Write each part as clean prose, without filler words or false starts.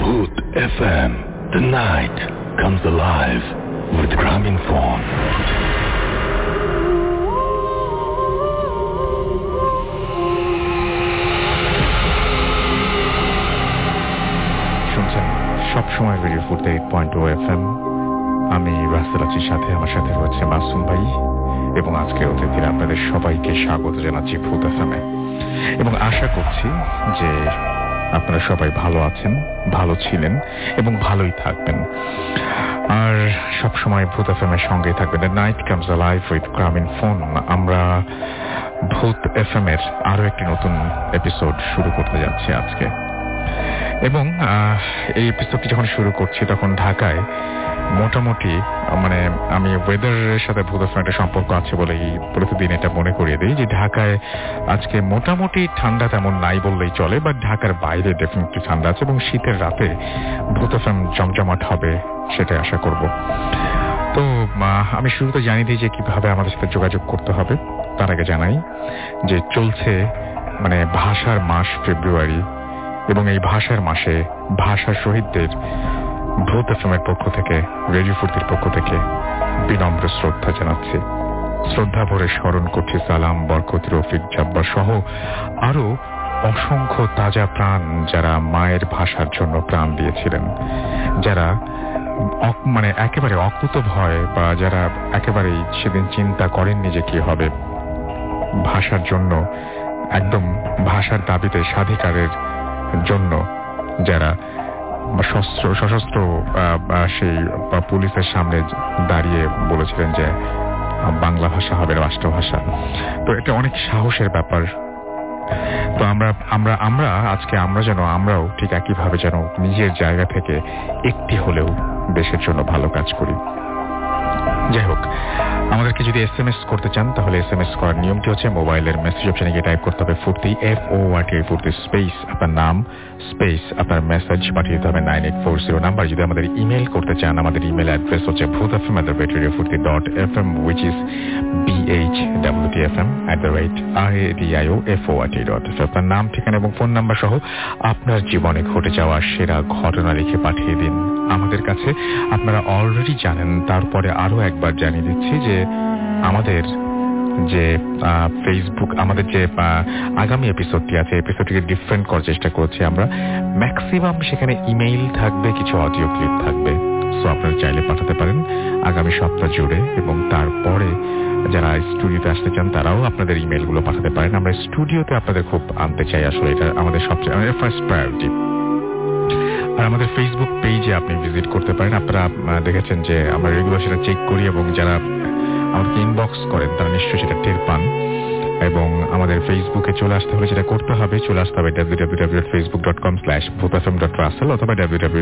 Bhoot FM. The night comes alive with Gramophone. শুনছেন সবসময় radio foot 8.2 FM। আমি রাসেল আছি, সাথে আমার সাথে রয়েছে মাসুম ভাই এবং আজকে অতিথিরা আপনাদের সবাইকে স্বাগত জানাচ্ছি ভূত এফএমে এবং আশা করছি যে আপনারা সবাই ভালো আছেন, ভালো ছিলেন এবং ভালোই থাকবেন। আর সবসময় ভূত এফএমের সঙ্গেই থাকবেন। The night comes alive with Grameenphone. আমরা ভূত এফএমের আরও একটি নতুন এপিসোড শুরু করতে যাচ্ছি আজকে। এবং এই এপিসোডটি যখন শুরু করছি তখন ঢাকায় মোটামুটি আমি ওয়েদারের সাথে ভূত এফএম একটা সম্পর্ক আছে বলেই প্রতিদিন এটা মনে করিয়ে দিই যে ঢাকায় আজকে মোটামুটি ঠান্ডা তেমন নাই বললেই চলে, বাট ঢাকার বাইরে ডেফিনেটলি ঠান্ডা আছে এবং শীতের রাতে ভূত এফএম জমজমাট হবে সেটাই আশা করব। তো আমি শুরুতে জানিয়ে দিই যে কিভাবে আমাদের সাথে যোগাযোগ করতে হবে। তার আগে জানাই যে চলছে ভাষার মাস ফেব্রুয়ারি এবং এই ভাষার মাসে ভাষা শহীদদের ভূত এফএমের পক্ষ থেকে, রেডিও ফুর্তির পক্ষ থেকে বিনম্র শ্রদ্ধা জানাচ্ছি। শ্রদ্ধা ভরে স্মরণ করছি সালাম, বরকত, রফিক, জব্বার সহ আরো অসংখ্য তাজা প্রাণ যারা মায়ের ভাষার জন্য প্রাণ দিয়েছিলেন, যারা একেবারে অকুত ভয় বা যারা একেবারেই সেদিন চিন্তা করেননি যে কি হবে, ভাষার জন্য একদম ভাষার দাবিতে স্বাধিকারের জন্য যারা সশস্ত্র সেই পুলিশের সামনে দাঁড়িয়ে বলেছিলেন যে বাংলা ভাষা হবে রাষ্ট্রভাষা। তো এটা অনেক সাহসের ব্যাপার। তো আমরা আজকে আমরাও ঠিক একইভাবে যেন নিজের জায়গা থেকে একটি হলেও দেশের জন্য ভালো কাজ করি। যাই হোক, আমাদেরকে যদি SMS করতে চান তাহলে SMS করার নিয়মটি হচ্ছে মোবাইলের মেসেজ অপশনে গিয়ে টাইপ করতে হবে ফুর্তি, FORT ফুর্তি, স্পেস আপনার নাম, স্পেস আপনার মেসেজ পাঠিয়ে দিতে হবে 9840 নাম্বার। যদি আমাদের ইমেল করতে চান, আমাদের ইমেল অ্যাড্রেস হচ্ছে bhootfm@radiofurti.fm, which is bhwtfm@radiofort.fm। আপনার নাম, ঠিকানা এবং ফোন নাম্বার সহ আপনার জীবনে ঘটে যাওয়া সেরা ঘটনা লিখে পাঠিয়ে দিন আমাদের কাছে। আপনারা অলরেডি জানেন, তারপরে আরো একবার জানিয়ে দিচ্ছি যে আমাদের যে ফেসবুক, আমাদের যে আগামী এপিসোডটি আছে, এপিসোডটিকে ডিফারেন্ট করার চেষ্টা করছি আমরা। ম্যাক্সিমাম সেখানে ইমেইল থাকবে, কিছু অডিও ক্লিপ থাকবে। সো আপনারা চাইলে পাঠাতে পারেন আগামী সপ্তাহ জুড়ে, এবং তারপরে যারা স্টুডিওতে আসতে চান তারাও আপনাদের ইমেইলগুলো পাঠাতে পারেন। আমরা স্টুডিওতে আপনাদের খুব আনতে চাই, আসলে এটা আমাদের সবচেয়ে ফার্স্ট প্রায়োরিটি। আর আমাদের ফেসবুক পেজে আপনি ভিজিট করতে পারেন। আপনারা দেখেছেন যে আমরা রেগুলার সেটা চেক করি এবং যারা আমাদেরকে ইনবক্স করেন তারা নিশ্চয়ই সেটা টের পান। এবং আমাদের ফেসবুকে চলে আসতে হলে যেটা করতে হবে, চলে আসতে হবে www.facebook.com/bhootfm.russell অথবা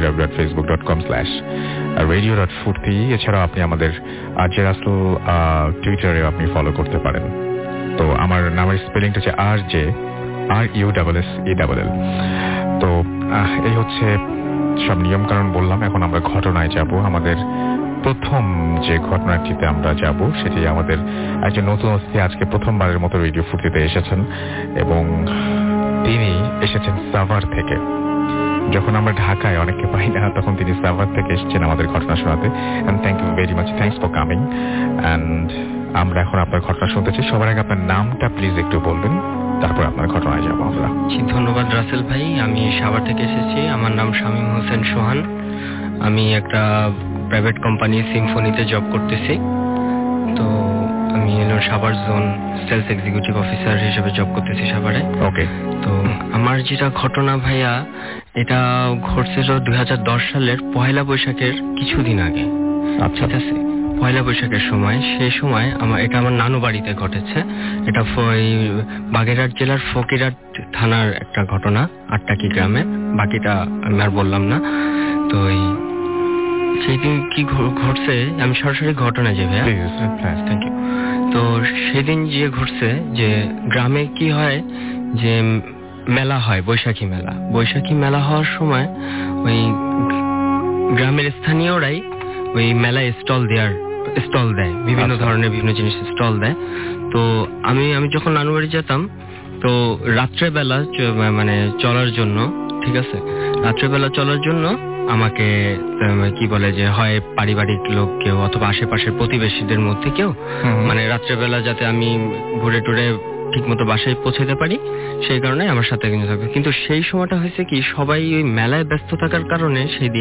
www.facebook.com/radio.furti। এছাড়াও আপনি আমাদের RJ Russell টুইটারে আপনি ফলো করতে পারেন। তো আমার নামের স্পেলিংটা হচ্ছে RJRUSSELL। তো এই হচ্ছে সব নিয়ম কারণ বললাম। এখন আমরা ঘটনায় যাব। আমাদের প্রথম যে ঘটনাটিতে আমরা যাব সেটি আমাদের একজন নতুন অতিথি আজকে প্রথমবারের মতো রেডিও ফুর্তিতে এসেছেন, এবং তিনি এসেছেন সাভার থেকে। যখন আমরা ঢাকায় অনেককে পাই না, তখন তিনি সাভার থেকে এসেছেন আমাদের ঘটনা শোনাতে। And thank you very much, thanks for coming. And আমরা এখন আপনার ঘটনা শুনতে চাই। সবার আগে আপনার নামটা প্লিজ একটু বলবেন, তারপর আপনার ঘটনায় যাবো আমরা। ধন্যবাদ রাসেল ভাই। আমি সাভার থেকে এসেছি। আমার নাম শামীম হোসেন সোহান। আমি একটা প্রাইভেট কোম্পানি সিম্ফনিতে জব করতেছি। তো আমি Savar zone sales executive officer হিসেবে জব করতেছি সাভারে। ওকে। তো আমার যেটা ঘটনা ভাইয়া, এটা ঘটছিল 2010 সালের পয়লা বৈশাখের কিছুদিন আগে। আচ্ছা, ঠিক আছে, পয়লা বৈশাখের সময়, সেই সময় এটা আমার নানু বাড়িতে ঘটেছে। এটা বাগেরহাট জেলার ফকিরহাট থানার একটা ঘটনা, আটটাকি গ্রামে। বাকিটা আমি আর বললাম না। তো সেই দিন কি ঘটছে, আমি সরাসরি ঘটনা যাই ভাইয়া। Thank you. তো সেদিন যে ঘটছে যে গ্রামে কি হয় যে মেলা হয়, বৈশাখী মেলা হওয়ার সময় ওই গ্রামের স্থানীয়রাই ওই মেলায় স্টল দেয়, বিভিন্ন ধরনের বিভিন্ন জিনিস স্টল দেয়। তো আমি যখন নানু বাড়ি যেতাম, তো রাত্রেবেলা চলার জন্য ঠিক আছে, রাত্রেবেলা চলার জন্য আমাকে কি বলে যে হয় পারিবারিক লোক কেউ অথবা আশেপাশের প্রতিবেশীদের মধ্যে কেউ মানে রাত্রেবেলা যাতে আমি ঘুরে টুরে ঠিক মতো বাসায় পৌঁছাতে পারি সেই কারণে আমার সাথে কিন্তু থাকবে। কিন্তু সেই সময়টা হয়েছে কি সবাই ওই মেলায় ব্যস্ত থাকার কারণে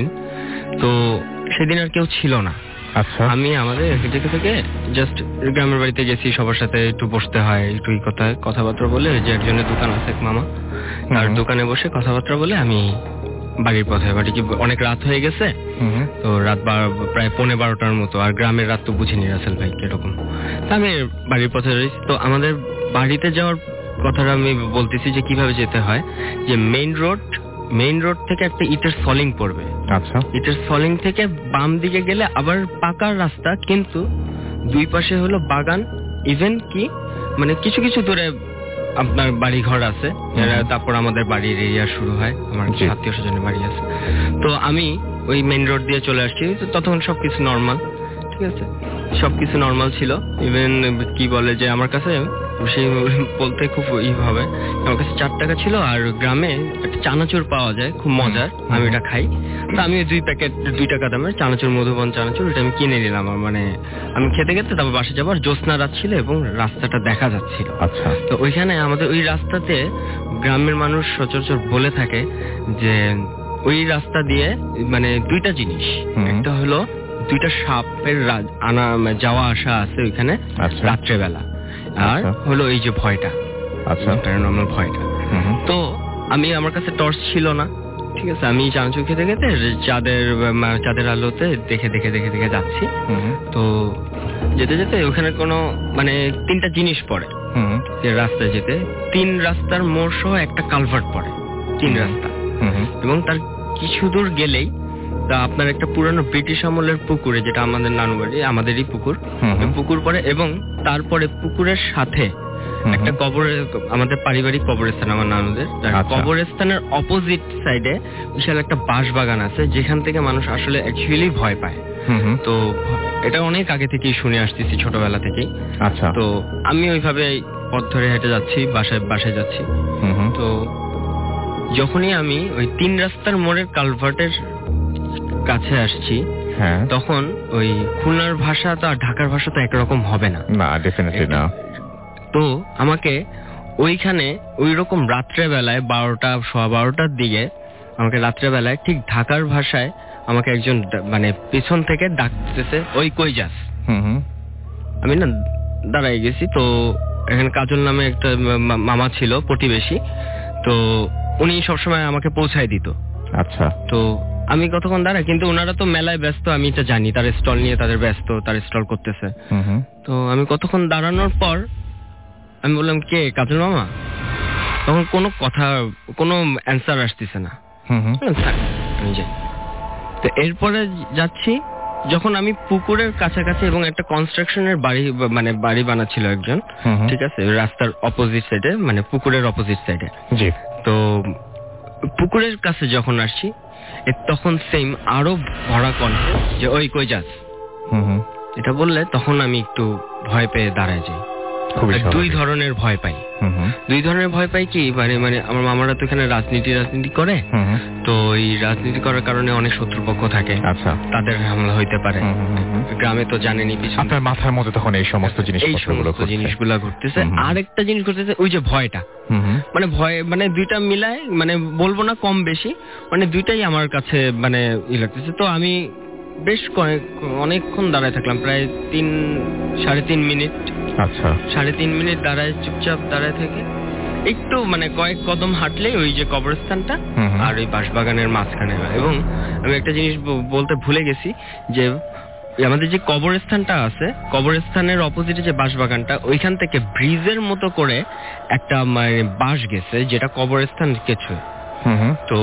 সেদিন আর কেউ ছিল না। আচ্ছা, আমি আমাদের থেকে জাস্ট গ্রামের বাড়িতে গেছি, সবার সাথে একটু বসতে হয়, একটু কথাবার্তা বলে, যে একজনের দোকান আছে এক মামা, তার দোকানে বসে কথাবার্তা বলে আমি বাড়ির পথে। বাড়ি কি অনেক রাত হয়ে গেছে, তো রাত প্রায় 11:30টার মতো, আর গ্রামের রাত তো বুঝিনি রাসেল ভাই কিরকম। আমি বাড়ির পথে রয়েছি। তো আমাদের বাড়িতে যাওয়ার কথাটা আমি বলতেছি যে কিভাবে যেতে হয়, যে মেইন রোড থেকে একটা ইটের সলিং পড়বে। আচ্ছা, ইটের সলিং থেকে বাম দিকে গেলে আবার পাকার রাস্তা, কিন্তু দুই পাশে হলো বাগান, ইভেন কি মানে কিছু কিছু দূরে আপনার বাড়ি ঘর আছে, তারপর আমাদের বাড়ির এরিয়া শুরু হয়, আমার আত্মীয় স্বজনের বাড়ি আছে। তো আমি ওই মেইন রোড দিয়ে চলে আসছি, তো তখন সবকিছু নর্মাল, ঠিক আছে, সবকিছু নর্মাল ছিল। ইভেন কি বলে যে আমার কাছে সেই বলতে খুব হবে, আমার কাছে 4 টাকা ছিল, আর গ্রামে একটা চানাচুর পাওয়া যায় খুব মজার, আমি এটা খাই। তো আমি 2 প্যাকেট 2 টাকা দামের চানাচুর, মধুবন চানাচুর, এটা আমি কিনে নিলাম। মানে আমি খেতে খেতে তারপর বাসে যাবো, আর জ্যোৎস্না রাত ছিল এবং রাস্তাটা দেখা যাচ্ছিল। আচ্ছা, তো ওইখানে আমাদের ওই রাস্তাতে গ্রামের মানুষ সচরাচর বলে থাকে যে ওই রাস্তা দিয়ে মানে 2টা জিনিস, একটা হলো 2টা সাপের যাওয়া আসা আছে ওইখানে রাত্রেবেলা, আর হলো এই যে ভয়টা, প্যারানর্মাল ভয়টা। তো আমার কাছে টর্চ ছিল না, ঠিক আছে, আমি চানাচুর খেতে খেতে চাঁদের আলোতে দেখে দেখে দেখে দেখে যাচ্ছি। তো যেতে যেতে ওখানে কোনো মানে 3টা জিনিস পড়ে রাস্তায় যেতে, 3 রাস্তার মোড় সহ একটা কালভার্ট পড়ে, 3 রাস্তা, এবং তার কিছু দূর গেলেই তা আপনার একটা পুরানো ব্রিটিশ আমলের পুকুরে, যেটা আমাদের নানু বাড়ি, আমাদেরই পুকুর পড়ে, এবং তারপরে পুকুরের সাথে একটা আমাদের পারিবারিক কবরস্থান, আমার নানুদের কবরস্থানের অপোজিট সাইডে বিশাল একটা বাঁশ বাগান আছে, যেখান থেকে মানুষ আসলে অ্যাকচুয়ালি ভয় পায়। তো এটা অনেক আগে থেকেই শুনে আসতেছি, ছোটবেলা থেকেই। আচ্ছা, তো আমি ওইভাবে পথ ধরে হেঁটে যাচ্ছি, বাসায় যাচ্ছি। তো যখনই আমি ওই 3 রাস্তার মোড়ের কালভার্টের কাছে আসছি, তখন ওই খুলনার ভাষা তো আর ঢাকার ভাষা তো একরকম হবে না, ডেফিনেটলি না। তো আমাকে ওইখানে ওই রকম রাত্রেবেলায় 12টার দিকে আমাকে রাত্রেবেলায় ঠিক ঢাকার ভাষায় আমাকে একজন মানে পিছন থেকে ডাকতেছে, ওই কই যাস। আমি না দাঁড়াই গেছি। তো এখানে কাজল নামে একটা মামা ছিল প্রতিবেশী, তো উনি সবসময় আমাকে পৌঁছায় দিত। আচ্ছা, তো আমি কতক্ষণ দাঁড়াই, কিন্তু ওনারা তো মেলায় ব্যস্ত, আমি এটা জানি, তার স্টল নিয়ে তাদের ব্যস্ত, তার স্টল করতেছে। তো আমি কতক্ষণ দাঁড়ানোর পর আমি বললাম, কে কাজল মামা? তখন কোনো অ্যান্সার আসতেছে না। আমি যাই। তো এরপরে যাচ্ছি, যখন আমি পুকুরের কাছাকাছি, এবং একটা কনস্ট্রাকশনের বাড়ি বানাচ্ছিল একজন, ঠিক আছে, রাস্তার অপোজিট সাইডে, মানে পুকুরের অপোজিট সাইডে। তো পুকুরের কাছে যখন আসছি, তখন সেম আরো ভরা কণ্ঠে যে ওই কই যাস, এটা বললে তখন আমি একটু ভয় পেয়ে দাঁড়ায় যাই। 2 ধরনের ভয় পাই। 2 ধরনের ভয় পাই কি, মানে আমার মামারা তো এখানে রাজনীতি করে, তো এই রাজনীতি করার কারণে অনেক শত্রুপক্ষ থাকে, তাদের হামলা হইতে পারে। গ্রামে তো জানেনি, আপনার মাথার মধ্যে তখন এই সমস্ত জিনিসগুলো ঘটতেছে। আরেকটা জিনিস ঘটতেছে, ওই যে ভয়টা, মানে ভয়, মানে 2টা মিলায়, মানে বলবো না কম বেশি, মানে 2টাই আমার কাছে মানে লাগতেছে। তো আমি বেশ অনেকক্ষণ দাঁড়ায় থাকলাম, প্রায় 3-3.5 মিনিট। আচ্ছা, 3.5 মিনিট দাঁড়ায়, চুপচাপ দাঁড়ায় থেকে একটু মানে কয়েক কদম হাঁটলে ওই যে কবরস্থানটা আর ওই বাঁশবাগানের মাঝখানে। এবং আমি একটা জিনিস বলতে ভুলে গেছি, যে আমাদের যে কবরস্থানটা আছে, কবরস্থানের অপোজিটে যে বাঁশবাগানটা, ওইখান থেকে ব্রিজের মতো করে একটা মানে বাঁশ গেছে, যেটা কবরস্থান কিছু। তো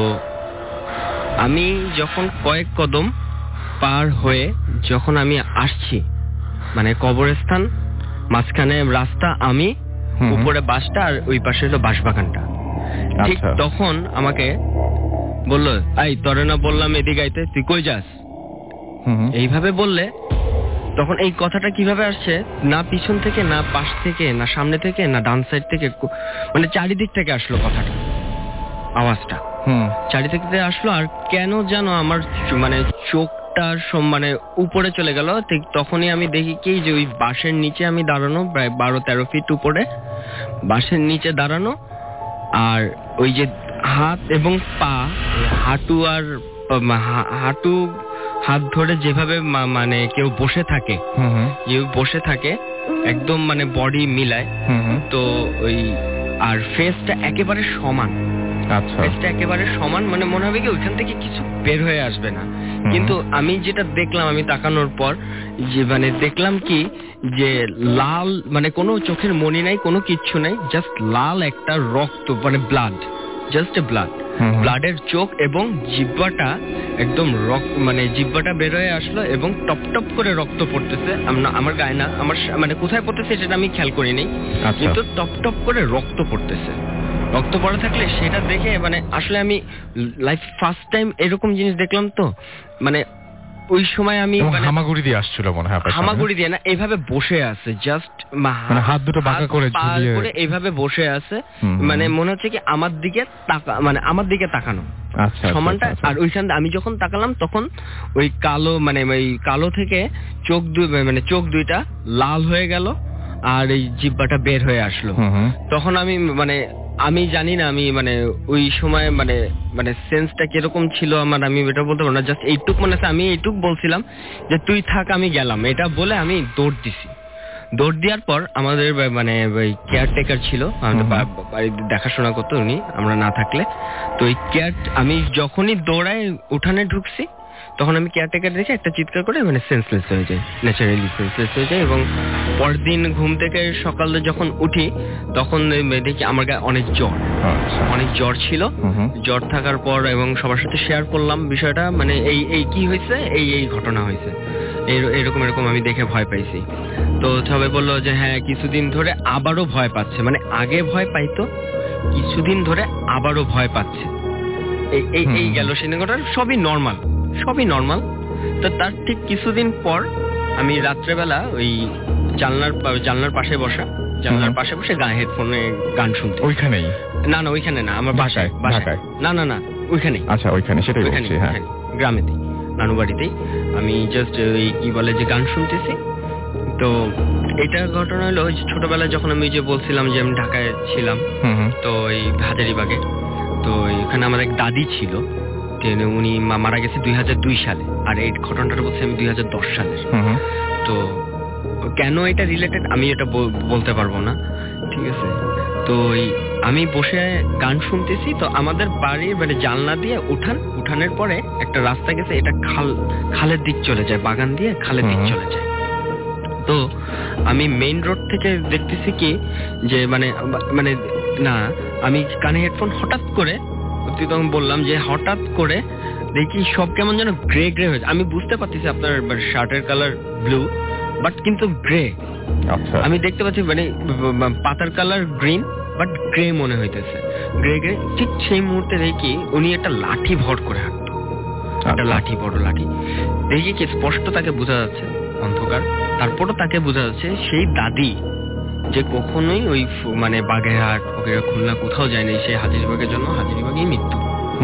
আমি যখন কয়েক কদম পার হয়ে যখন আমি আসছি, মানে কবরস্থান মাঝখানে রাস্তা, আমি উপরে বাসটা, আর ওই পাশে হলো বাঁশবাগানটা, ঠিক তখন আমাকে বললো, এই তোরে না বললাম এদিকে আইতে, তুই কই যাস? এইভাবে বললে তখন এই কথাটা কিভাবে আসছে, না পিছন থেকে, না পাশ থেকে, না সামনে থেকে, না ডান সাইড থেকে, মানে চারিদিক থেকে আসলো কথাটা। আওয়াজটা চারিদিকে আসলো, আর কেন জানো আমার মানে চোখটা মানে উপরে চলে গেল। ঠিক তখনই আমি দেখি কি যে ওই বাঁশের নিচে আমি দাঁড়ানো, প্রায় 12-13 ফিট উপরে বাঁশের নিচে দাঁড়ানো, আর ওই যে হাত এবং পা, হাঁটু আর হাঁটু হাত ধরে যেভাবে মানে কেউ বসে থাকে, একদম মানে বডি মিলায়, তো ওই আর ফেসটা একেবারে সমান। ফেসটা একেবারে সমান, মানে মনে হবে কি ওইখান থেকে কিছু বের হয়ে আসবে না। কিন্তু আমি যেটা দেখলাম, আমি তাকানোর পর যে মানে দেখলাম কি যে লাল, মানে কোনো চোখের মনি নাই, কোনো কিচ্ছু নাই, জাস্ট লাল একটা রক্ত, মানে ব্লাড, জাস্ট এ ব্লাডের চোখ, এবং জিহ্বাটা একদম রক্ত, মানে জিহ্বাটা বের হয়ে আসলো এবং টপ টপ করে রক্ত পড়তেছে। আমার গায়ে না, আমার মানে কোথায় পড়তেছে সেটা আমি খেয়াল করিনি, কিন্তু টপ টপ করে রক্ত পড়তেছে। রক্ত পড়া থাকলে সেটা দেখে মানে আসলে আমি লাইফ ফার্স্ট টাইম এরকম জিনিস দেখলাম। তো মানে ওই সময় আমি হামাগুড়ি দিয়ে আসছিল মনে হয়, হামাগুড়ি দিয়ে না, এইভাবে বসে আছে, জাস্ট হাত দুটো বাঁকা করে এইভাবে বসে আছে, মানে মনে হচ্ছে কি আমার দিকে মানে আমার দিকে তাকানো সমানটা। আর ওইখান আমি যখন তাকালাম তখন ওই কালো, মানে ওই কালো থেকে চোখ দুইটা লাল হয়ে গেল, আর এই জিহ্বাটা বের হয়ে আসলো। তখন আমি জানি না, আমি মানে ওই সময় মানে সেন্সটা কিরকম ছিল আমার, আমি এটা বলতে পারবো না। জাস্ট এইটুক মনে আছে, আমি এইটুক বলছিলাম যে তুই থাক, আমি গেলাম, এটা বলে আমি দৌড় দিছি। দৌড় দেওয়ার পর আমাদের মানে ওই কেয়ারটেকার ছিল, আমাদের দেখাশোনা করতো উনি, আমরা না থাকলে। তো ওই আমি যখনই দৌড়ায় উঠানে ঢুকছি, তখন আমি কেয়ারটেকার দেখে একটা চিৎকার করে মানে সেন্সলেস হয়ে যায়, ন্যাচারালি সেন্সলেস হয়ে যায়। এবং পরের দিন ঘুম থেকে সকালে যখন উঠি তখন দেখি আমার গায়ে অনেক জ্বর ছিল। জ্বর থাকার পর এবং সবার সাথে শেয়ার করলাম বিষয়টা, মানে এই কি হয়েছে, এই ঘটনা হয়েছে, এরকম আমি দেখে ভয় পাইছি। তো সবাই বললো যে হ্যাঁ কিছুদিন ধরে আবারও ভয় পাচ্ছে, মানে আগে ভয় পাইতো, কিছুদিন ধরে আবারও ভয় পাচ্ছে। এই গেল সিনেমাটা, সবই নর্মাল। তো তার ঠিক কিছুদিন পর আমি রাত্রেবেলা ওই জানলার পাশে বসে গায়ে হেডফোনে গান শুনতে। ওইখানেই? না ওইখানে না, আমার বাসায়। না ওইখানে। আচ্ছা, ওইখানে, সেটাই বলছি। হ্যাঁ, গ্রামেতেই, নানু বাড়িতেই আমি জাস্ট ওই কি বলে যে গান শুনতেছি। তো এটা ঘটনা হলো ছোটবেলায় যখন আমি যে বলছিলাম যে আমি ঢাকায় ছিলাম, তো ওই হাজারীবাগে, তো এখানে আমার এক দাদি ছিল, উনি মারা গেছে 2002 সালে, আর এই ঘটনাটা বলছি আমি 2010 সালের। তো কেন এটা রিলেটেড আমি এটা বলতে পারবো না, ঠিক আছে। তো আমি বসে গান শুনতেছি, তো আমাদের বাড়ির মানে জানলা দিয়ে উঠানের পরে একটা রাস্তা গেছে, এটা খালের দিক চলে যায়, বাগান দিয়ে খালের দিক চলে যায়। তো আমি মেইন রোড থেকে দেখতেছি কি যে মানে না, আমি কানে হেডফোন হঠাৎ করে, তখন বললাম যে হঠাৎ করে দেখি সব কেমন যেন গ্রে হয়েছে। আমি বুঝতে পারতেছি আপনার শার্টের কালার ব্লু, বাট কিন্তু গ্রে। আমি দেখতে পাচ্ছি মানে পাতার কালার গ্রিন, বাট গ্রে মনে হইতেছে, গ্রে। ঠিক সেই মুহূর্তে দেখি উনি একটা লাঠি ভর করে হাঁটতো, একটা লাঠি, বড় লাঠি। দেখি কি স্পষ্ট তাকে বোঝা যাচ্ছে, অন্ধকার, তারপরও তাকে বোঝা যাচ্ছে সেই দাদি যে কখনোই ওই মানে বাগেরহাট, খুলনা কোথাও যায়নি, সে হাজারীবাগের জন্য হাজারীবাগেই মৃত্যু।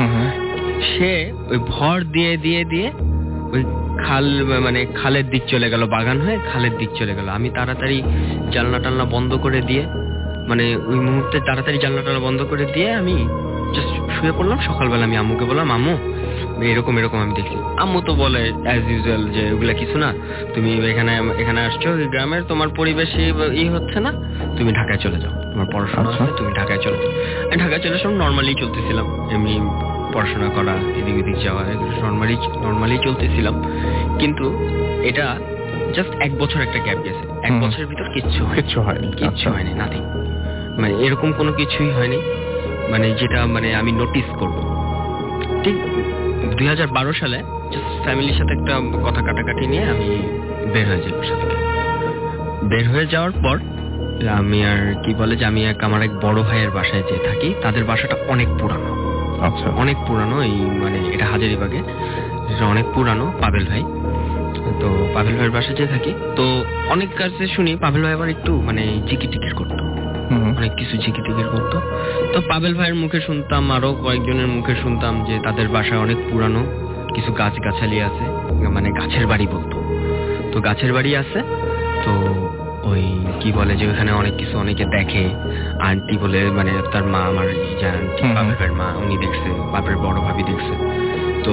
সে ওই ভর দিয়ে ওই খালের দিক চলে গেল, বাগান হয়ে খালের দিক চলে গেল। আমি তাড়াতাড়ি জানলা বন্ধ করে দিয়ে, মানে ওই মুহূর্তে তাড়াতাড়ি জানলা বন্ধ করে দিয়ে আমি জাস্ট শুয়ে পড়লাম। সকালবেলা আমি আম্মুকে বললাম, আম্মু এরকম আমি দেখছি। আম্মু তো বলে অ্যাজ ইউজুয়াল যে ওগুলা কিছু না, তুমি এখানে আসছো গ্রামের, তোমার পরিবেশে হচ্ছে না, তুমি ঢাকায় চলে যাও, তোমার পড়াশোনা আছে, তুমি ঢাকায় চলে যাও। আমি ঢাকায় চলে আসলাম, নর্মালি চলতেছিলাম, এমনি পড়াশোনা করা, এদিক যাওয়া, নর্মালি চলতেছিলাম। কিন্তু এটা জাস্ট 1 বছর একটা গ্যাপ গেছে, 1 বছরের ভিতর কিচ্ছু হয়নি, নাথিং, মানে এরকম কোনো কিছুই হয়নি, মানে যেটা মানে আমি নোটিস করবো। ঠিক 2012 সালে জাস্ট ফ্যামিলির সাথে একটা কথা কাটাকাটি নিয়ে আমি বের হয়ে যাই বাসা থেকে। বের হয়ে যাওয়ার পর আমি আর কি বলে যে আমি আমার এক বড় ভাইয়ের বাসায় যে থাকি, তাদের বাসাটা অনেক পুরানো। আচ্ছা, অনেক পুরানো, এই মানে এটা হাজারীবাগে, এটা অনেক পুরানো, পাবেল ভাই। তো পাবেল ভাইয়ের বাসায় যে থাকি, তো অনেক কাছে শুনি পাবেল ভাই আবার একটু মানে জিকির করতো, অনেক কিছু ঝিকিটিকির করতো। তো পাবেল ভাইয়ের মুখে শুনতাম, আরো কয়েকজনের মুখে শুনতাম যে তাদের বাসায় অনেক পুরানো কিছু গাছগাছালি আছে, মানে গাছের বাড়ি বলতো। তো গাছের বাড়ি আছে, তো ওই কি বলে যে ওখানে অনেক কিছু অনেকে দেখে। আন্টি বলে, মানে তার মা, আমার বাপের ভাইয়ের মা, উনি দেখছে, বাপের বড় ভাবি দেখছে। তো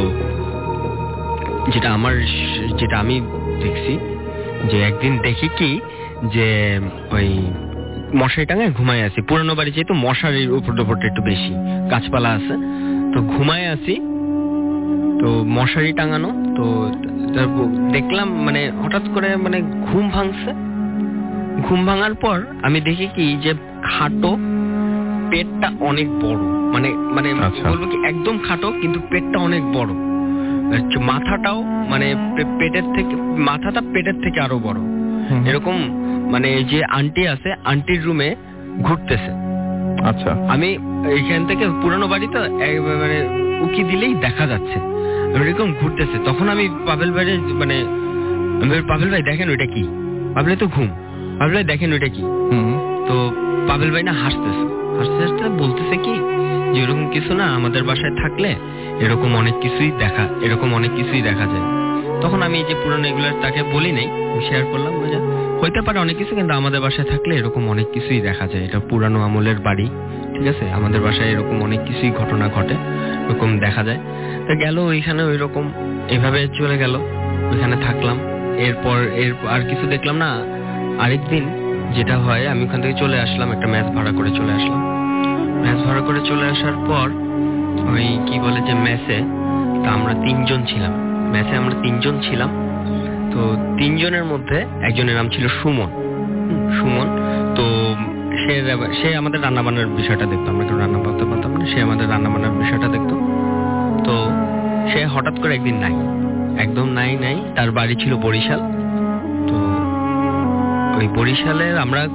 যেটা আমি দেখছি যে একদিন দেখি কি যে ওই মশারি টাঙায় ঘুমায় আছি, পুরানো বাড়ি যেহেতু মশারির উপরটা একটু বেশি, গাছপালা আছে, তো ঘুমায় আছি, তো মশারি টাঙানো। তো দেখলাম মানে হঠাৎ করে মানে ঘুম ভাঙছে। ঘুম ভাঙার পর আমি দেখি কি যে খাটো, পেটটা অনেক বড়, মানে মানে বলবো কি একদম খাটো কিন্তু পেটটা অনেক বড়, মাথাটাও মানে পেটের থেকে, মাথাটা পেটের থেকে আরো বড় এরকম। মানে যে আন্টি আছে, আন্টির রুমে ঘুরতেছে। আচ্ছা, আমি এইখান থেকে পুরানো বাড়িতে মানে উকি দিলেই দেখা যাচ্ছে এরকম ঘুরতেছে। তখন আমি পাবেল ভাই, মানে পাবেল ভাই দেখেন ওইটা কি? পাবেল তো ঘুম, পাবেল ভাই দেখেন ওইটা কি? তো পাবেল ভাই না হাসতেছে, হাসতে হাসতে বলতেছে কি যে এরকম কিছু না, আমাদের বাসায় থাকলে এরকম অনেক কিছুই দেখা যায়। তখন আমি এই যে পুরানো এগুলো তাকে বলি নাই, শেয়ার করলাম যে হইতে পারে অনেক কিছু, কিন্তু আমাদের বাসায় থাকলে এরকম অনেক কিছুই দেখা যায়। এটা পুরানো আমলের বাড়ি, ঠিক আছে, আমাদের বাসায় এরকম অনেক কিছুই ঘটনা ঘটে, এরকম দেখা যায়। তো গেল ওইখানে, ওই রকম এভাবে চলে গেল, ওইখানে থাকলাম। এরপর আর কিছু দেখলাম না। আরেকদিন যেটা হয়, আমি ওখান থেকে চলে আসলাম, একটা ম্যাচ ভাড়া করে চলে আসলাম। ম্যাচ ভাড়া করে চলে আসার পর ওই কি বলে যে ম্যাচে তা আমরা 3 জন ছিলাম। ম্যাচে আমরা 3 জন ছিলাম। তো 3 জনের মধ্যে একজনের নাম ছিল সুমন। তো সে আমাদের রান্নাবান্নার বিষয়টা দেখতো, আমরা কেউ রান্না করতে পারতাম না, সে আমাদের রান্নাবান্নার বিষয়টা দেখতো। তো সে হঠাৎ করে একদিন একদম নাই। তার বাড়ি ছিল বরিশাল। তো ওই বরিশালে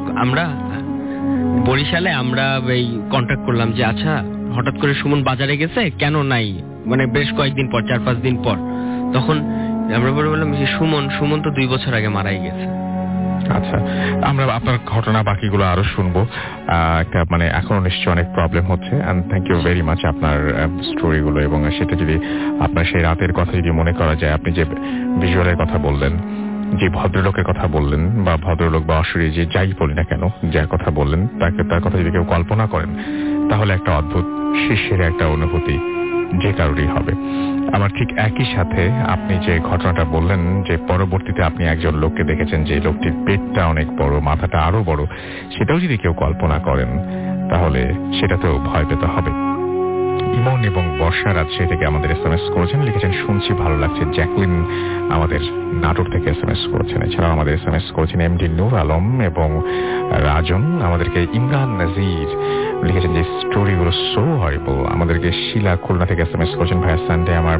আমরা এই কন্ট্যাক্ট করলাম যে আচ্ছা হঠাৎ করে সুমন বাজারে গেছে, কেন নাই, মানে বেশ কয়েকদিন পর, 4-5 দিন পর। তখন আমরা বললাম যে সুমন তো 2 বছর আগে মারাই গেছে। আচ্ছা, আমরা আপনার ঘটনা বাকিগুলো আরো শুনবো। মানে এখনো নিশ্চয়ই অনেক প্রবলেম হচ্ছে। থ্যাংক ইউ ভেরি মাচ আপনার স্টোরিগুলো। এবং সেটা যদি আপনার সেই রাতের কথা যদি মনে করা যায়, আপনি যে ভিজুয়ালের কথা বললেন, যে ভদ্রলোকের কথা বললেন, বা ভদ্রলোক বা অশরী যে যাই বলি না কেন, যার কথা বললেন, তার কথা যদি কেউ কল্পনা করেন, তাহলে একটা অদ্ভুত শিশির একটা অনুভূতি যে কারোরই হবে। আমার ঠিক একই সাথে আপনি যে ঘটনাটা বললেন যে পরবর্তীতে আপনি একজন লোককে দেখেছেন যে লোকটির পেটটা অনেক বড়, মাথাটা আরো বড়, সেটাও যদি কেউ কল্পনা করেন তাহলে সেটাতেও ভয় পেতে হবে। ইমন এবং বর্ষা রাজশাহী থেকে আমাদের SMS করেছেন, লিখেছেন শুনছি ভালো লাগছে। জ্যাকলিন আমাদের নাটোর থেকে SMS করেছেন। এছাড়াও আমাদের SMS করেছেন MD নূর আলম এবং রাজন। আমাদেরকে ইমরান নাজির লিখেছেন যে স্টোরিগুলো সো হরিবল। আমাদেরকে শিলা খুলনা থেকে SMS করেছেন, ভাইয়া সানডে আমার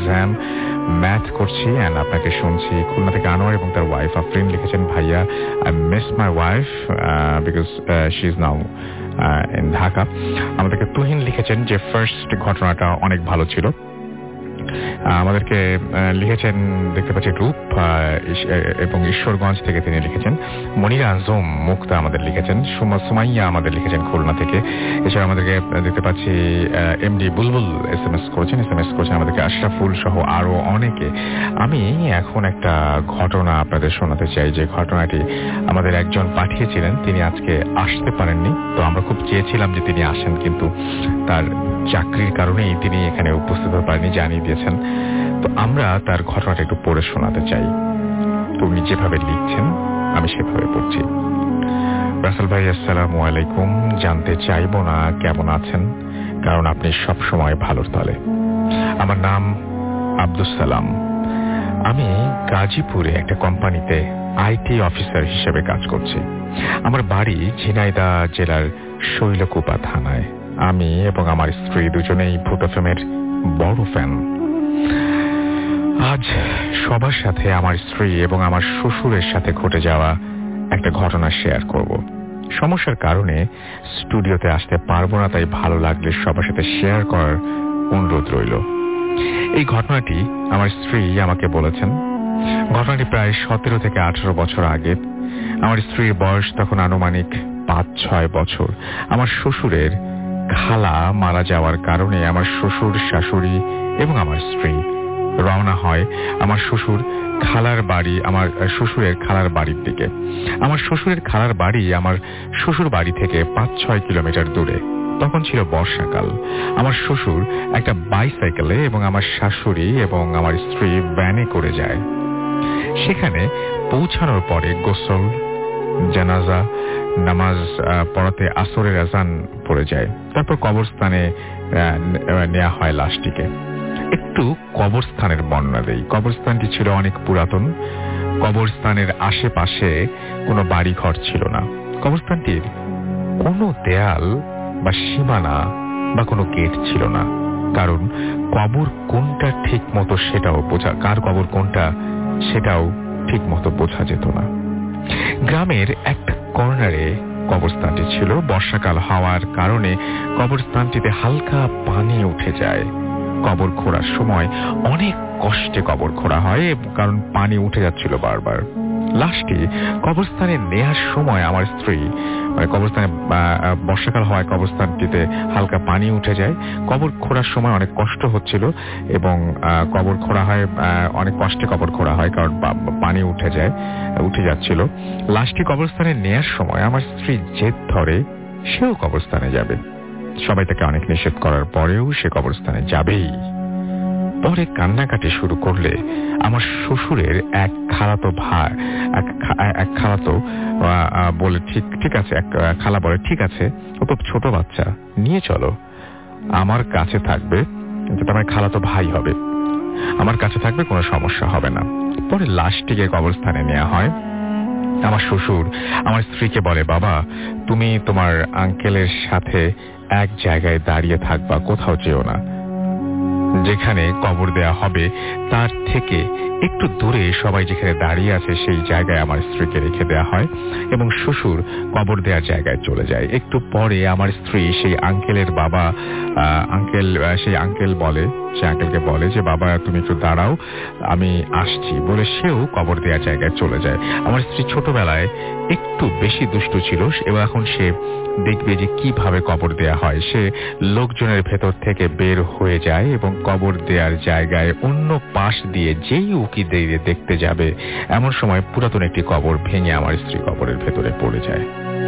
ম্যাথ করছি অ্যান্ড আপনাকে শুনছি। খুলনা থেকে আনোয়ার এবং তার ওয়াইফ আফরিন লিখেছেন, ভাইয়া I miss my wife because she is now in Dhaka. আমাদেরকে তুহিন লিখেছেন যে ফার্স্ট ঘটনাটা অনেক ভালো ছিল। আমাদেরকে লিখেছেন, দেখতে পাচ্ছি রূপ এবং ঈশ্বরগঞ্জ থেকে তিনি লিখেছেন। মনিরা আজম মুক্তা আমাদের লিখেছেন। সুমাইয়া আমাদের লিখেছেন খুলনা থেকে। এছাড়া আমাদেরকে দেখতে পাচ্ছি MD বুলবুল SMS করেছেন আমাদেরকে, আশরাফুল সহ আরো অনেকে। আমি এখন একটা ঘটনা আপনাদের শোনাতে চাই, যে ঘটনাটি আমাদের একজন পাঠিয়েছিলেন, তিনি আজকে আসতে পারেননি। তো আমরা খুব চেয়েছিলাম যে তিনি আসেন, কিন্তু তার চাকরির কারণেই তিনি এখানে উপস্থিত হতে পারেনি, জানিয়ে দিয়েছেন। তো আমরা তার ঘটনাটা একটু পড়ে শোনাতে চাই। তো উনি যেভাবে লিখছেন আমি সেভাবে পড়ছি। রাসেল ভাই আসসালামু আলাইকুম। জানতে চাইবো না কেমন আছেন, কারণ আপনি সব সময় ভালোর তলে। আমার নাম আব্দুস সালাম। আমি গাজীপুরে একটা কোম্পানিতে IT অফিসার হিসেবে কাজ করছি। আমার বাড়ি ঝিনাইদহ জেলার শৈলকুপা থানায়। আমি এবং আমার স্ত্রী দুজনেই ভূত এফএমের বড় ফ্যান। আজ সবার সাথে আমার স্ত্রী এবং আমার শ্বশুরের সাথে ঘটে যাওয়া একটা ঘটনা শেয়ার করব। সমস্যার কারণে স্টুডিওতে আসতে পারবো না, তাই ভালো লাগলে সবার সাথে শেয়ার করার অনুরোধ রইল। এই ঘটনাটি আমার স্ত্রী আমাকে বলেছেন। ঘটনাটি প্রায় 17 থেকে 18 বছর আগে। আমার স্ত্রীর বয়স তখন আনুমানিক 5-6 বছর। আমার শ্বশুরের খালা মারা যাওয়ার কারণে আমার শ্বশুর, শাশুড়ি এবং আমার স্ত্রী রওনা হয় আমার শ্বশুরের খালার বাড়ির দিকে। আমার শ্বশুরের খালার বাড়ি আমার শ্বশুর বাড়ি থেকে 5-6 কিলোমিটার দূরে। তখন ছিল বর্ষাকাল। আমার শ্বশুর একটা বাইসাইকেলে এবং আমার শাশুড়ি এবং আমার স্ত্রী ভ্যানে করে যায়। সেখানে পৌঁছানোর পরে গোসল, জানাজা নামাজ পড়াতে আসরের আজান পড়ে যায়। তারপর কবরস্থানে নেওয়া হয় লাশটিকে। একটু কবরস্থানের বর্ণনা দেই। কবরস্থানটি ছিল অনেক পুরাতন। কবরস্থানের আশেপাশে কোনো বাড়ি ঘর ছিল না। কবরস্থানটির কোনো দেয়াল বা সীমানা বা কোনো গেট ছিল না, কারণ কবর কোনটা ঠিক মতো কার কবর কোনটা সেটাও ঠিক মতো বোঝা যেত না। গ্রামের একটা কর্নারে কবরস্থানটি ছিল। বর্ষাকাল হওয়ার কারণে কবরস্থানটিতে হালকা পানি উঠে যায়। কবর খোঁড়ার সময় অনেক কষ্টে কবর খোঁড়া হয়, কারণ পানি উঠে যাচ্ছিল বারবার। লাশটি কবরস্থানে নেয়ার সময় আমার স্ত্রী কবরস্থানে বর্ষাকাল হওয়ায় কবরস্থানটিতে হালকা পানি উঠে যায়। কবর খোঁড়ার সময় অনেক কষ্ট হচ্ছিল এবং কবর খোঁড়া হয় অনেক কষ্টে কবর খোঁড়া হয়, কারণ পানি উঠে যাচ্ছিল। লাশটি কবরস্থানে নেয়ার সময় আমার স্ত্রী জেদ ধরে সেও কবরস্থানে যাবে। সবাই তাকে অনেক নিষেধ করার পরেও সে কবরস্থানে যাবেই। পরে কান্নাকাটি শুরু করলে আমার শ্বশুরের এক খালাতো বলে ঠিক আছে, এক খালা বলে ঠিক আছে, ও তো ছোট বাচ্চা, নিয়ে চলো, আমার কাছে থাকবে, তোমার খালাতো ভাই হবে, আমার কাছে থাকবে, কোনো সমস্যা হবে না। পরে লাশটিকে কবরস্থানে নেওয়া হয়। আমার শ্বশুর আমার স্ত্রীকে বলে, বাবা তুমি তোমার আঙ্কেলের সাথে এক জায়গায় দাঁড়িয়ে থাকবা, কোথাও যেও না। যেখানে কবর দেয়া হবে তার থেকে একটু দূরে সবাই যেখানে দাঁড়িয়ে আছে সেই জায়গায় আমার স্ত্রীকে রেখে দেওয়া হয় এবং শ্বশুর কবর দেওয়ার জায়গায় চলে যায়। একটু পরে আমার স্ত্রী সেই আঙ্কেলকে বলে যে বাবা তুমি একটু দাঁড়াও, আমি আসছি, বলে সেও কবর দেওয়ার জায়গায় চলে যায়। আমার স্ত্রী ছোটবেলায় একটু বেশি দুষ্টু ছিল এবং এখন সে দেখবে যে কিভাবে কবর দেয়া হয়। সে লোকজনের ভেতর থেকে বের হয়ে যায় এবং কবর দেওয়ার জায়গায় অন্য পাশ দিয়ে যেই উকি দিয়ে দেখতে যাবে, এমন সময় পুরাতন একটি কবর ভেঙে আমার স্ত্রী কবরের ভেতরে পড়ে যায়।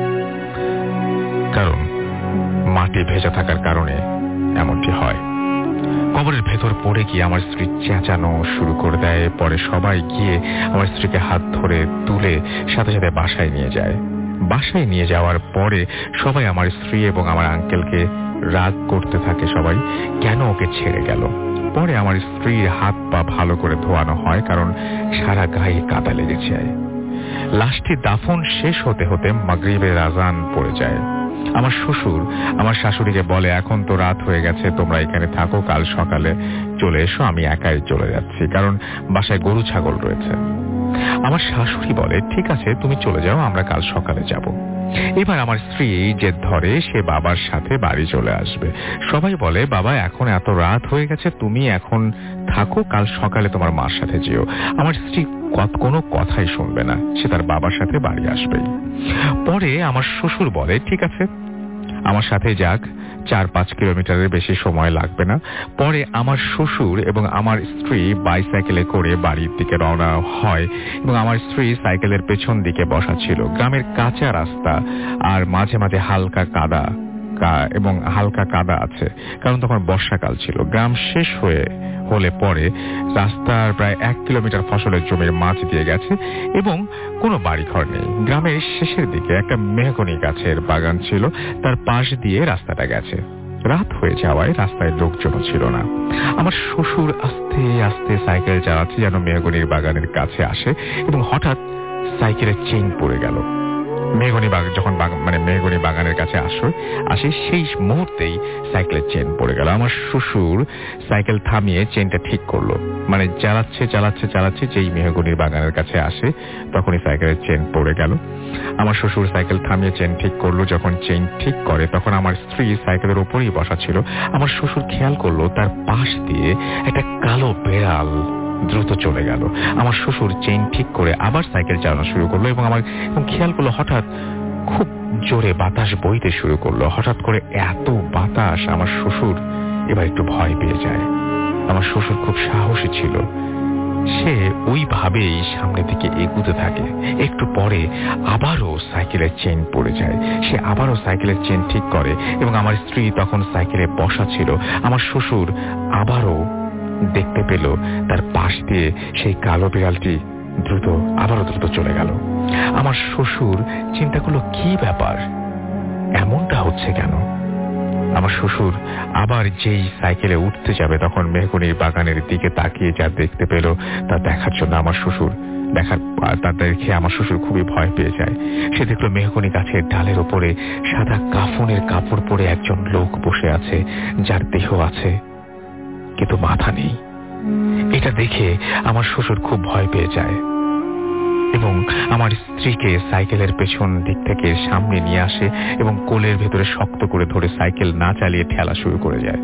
কারণ মাটি ভেজা থাকার কারণে এমনটি হয়। কবরের ভেতর পড়ে গিয়ে আমার স্ত্রী চেঁচানো শুরু করে দেয়। পরে সবাই গিয়ে আমার স্ত্রীকে হাত ধরে তুলে সাথে সাথে বাসায় নিয়ে যায়। বাসায় নিয়ে যাওয়ার পরে সবাই আমার স্ত্রী এবং আমার আঙ্কেলকে রাগ করতে থাকে, সবাই কেন ওকে ছেড়ে গেল। পরে আমার স্ত্রীর হাত পা ভালো করে ধোয়ানো হয়, কারণ সারা গায়ে কাদা লেগে যায়। লাশটি দাফন শেষ হতে হতে মাগরিবের আজান পড়ে যায়। আমার শ্বশুর আমার শাশুড়িকে বলে, এখন তো রাত হয়ে গেছে, তোমরা এখানে থাকো, কাল সকালে চলে এসো, আমি একাই চলে যাচ্ছি, কারণ বাসায় গরু ছাগল রয়েছে। আমার শাশুড়ি বলে, ঠিক আছে তুমি চলে যাও, আমরা কাল সকালে যাব। এবার আমার স্ত্রী জেদ ধরে সে বাবার সাথে বাড়ি চলে আসবে। সবাই বলে, বাবা এখন এত রাত হয়ে গেছে, তুমি এখন থাকো, কাল সকালে তোমার মার সাথে যেও। আমার স্ত্রী কোনো কথাই শুনবে না, সে তার বাবার সাথে বাড়ি আসবেই। পরে আমার শ্বশুর বলে, ঠিক আছে আমার সাথে যাক, 4-5 কিলোমিটারের বেশি সময় লাগবে না। পরে আমার শ্বশুর এবং আমার স্ত্রী বাইসাইকেলে করে বাড়ির দিকে রওনা হয় এবং আমার স্ত্রী সাইকেলের পেছন দিকে বসা ছিল। গ্রামের কাঁচা রাস্তা আর মাঝে মাঝে হালকা কাদা আছে, কারণ তখন বর্ষাকাল ছিল। গ্রাম শেষ হলে পরে রাস্তার প্রায় 1 কিলোমিটার ফসলের জমির মাঝ দিয়ে গেছে এবং কোনো বাড়িঘর নেই। গ্রামের শেষের দিকে একটা মেহগনি গাছের বাগান ছিল, তার পাশ দিয়ে রাস্তাটা গেছে। রাত হয়ে যাওয়ায় রাস্তায় লোকজনও ছিল না। আমার শ্বশুর আস্তে আস্তে সাইকেল চালাচ্ছে যেন মেহগনির বাগানের কাছে আসে এবং হঠাৎ সাইকেলের চেইন পড়ে গেল। মেহগনি বাগানের কাছে আসে সেই মুহূর্তেই সাইকেলের চেন পড়ে গেল। আমার শ্বশুর সাইকেল থামিয়ে চেনটা ঠিক করলো, চালাচ্ছে যেই মেহগনির বাগানের কাছে আসে তখনই সাইকেলের চেন পড়ে গেল। আমার শ্বশুর সাইকেল থামিয়ে চেন ঠিক করলো। যখন চেন ঠিক করে তখন আমার স্ত্রী সাইকেলের উপরেই বসা ছিল। আমার শ্বশুর খেয়াল করলো তার পাশ দিয়ে একটা কালো বেড়াল দ্রুত চলে গেল। আমার শ্বশুর চেইন ঠিক করে আবার সাইকেল চালানো শুরু করলো এবং খেয়াল করলো হঠাৎ খুব জোরে বাতাস বইতে শুরু করলো। হঠাৎ করে এত বাতাস, আমার শ্বশুর এবার একটু ভয় পেয়ে যায়। আমার শ্বশুর খুব সাহসী ছিল, সে ওইভাবেই সামনের দিকে এগুতে থাকে। একটু পরে আবারও সাইকেলের চেন পড়ে যায়। সে আবারও সাইকেলের চেন ঠিক করে এবং আমার স্ত্রী তখন সাইকেলে বসা ছিল। আমার শ্বশুর আবারও দেখতে পেল তার পাশ দিয়ে সেই কালো বিড়ালটি আবারও দ্রুত চলে গেল। আমার শ্বশুর চিন্তা করলো, কি ব্যাপার, এমনটা হচ্ছে কেন? আমার শ্বশুর আবার যেই সাইকেলে উঠতে যাবে তখন মেহগনির বাগানের দিকে তাকিয়ে যা দেখতে পেল তা দেখার জন্য দেখে আমার শ্বশুর খুবই ভয় পেয়ে যায়। সে দেখলো মেহগনি গাছের ডালের ওপরে সাদা কাফনের কাপড় পরে একজন লোক বসে আছে, যার দেহ আছে কিন্তু মাথা নেই। এটা দেখে আমার শ্বশুর খুব ভয় পেয়ে যায় এবং আমার স্ত্রীকে সাইকেলের পেছন দিক থেকে সামনে নিয়ে আসে এবং কোলের ভেতরে শক্ত করে ধরে সাইকেল না চালিয়ে ঠেলা শুরু করে যায়।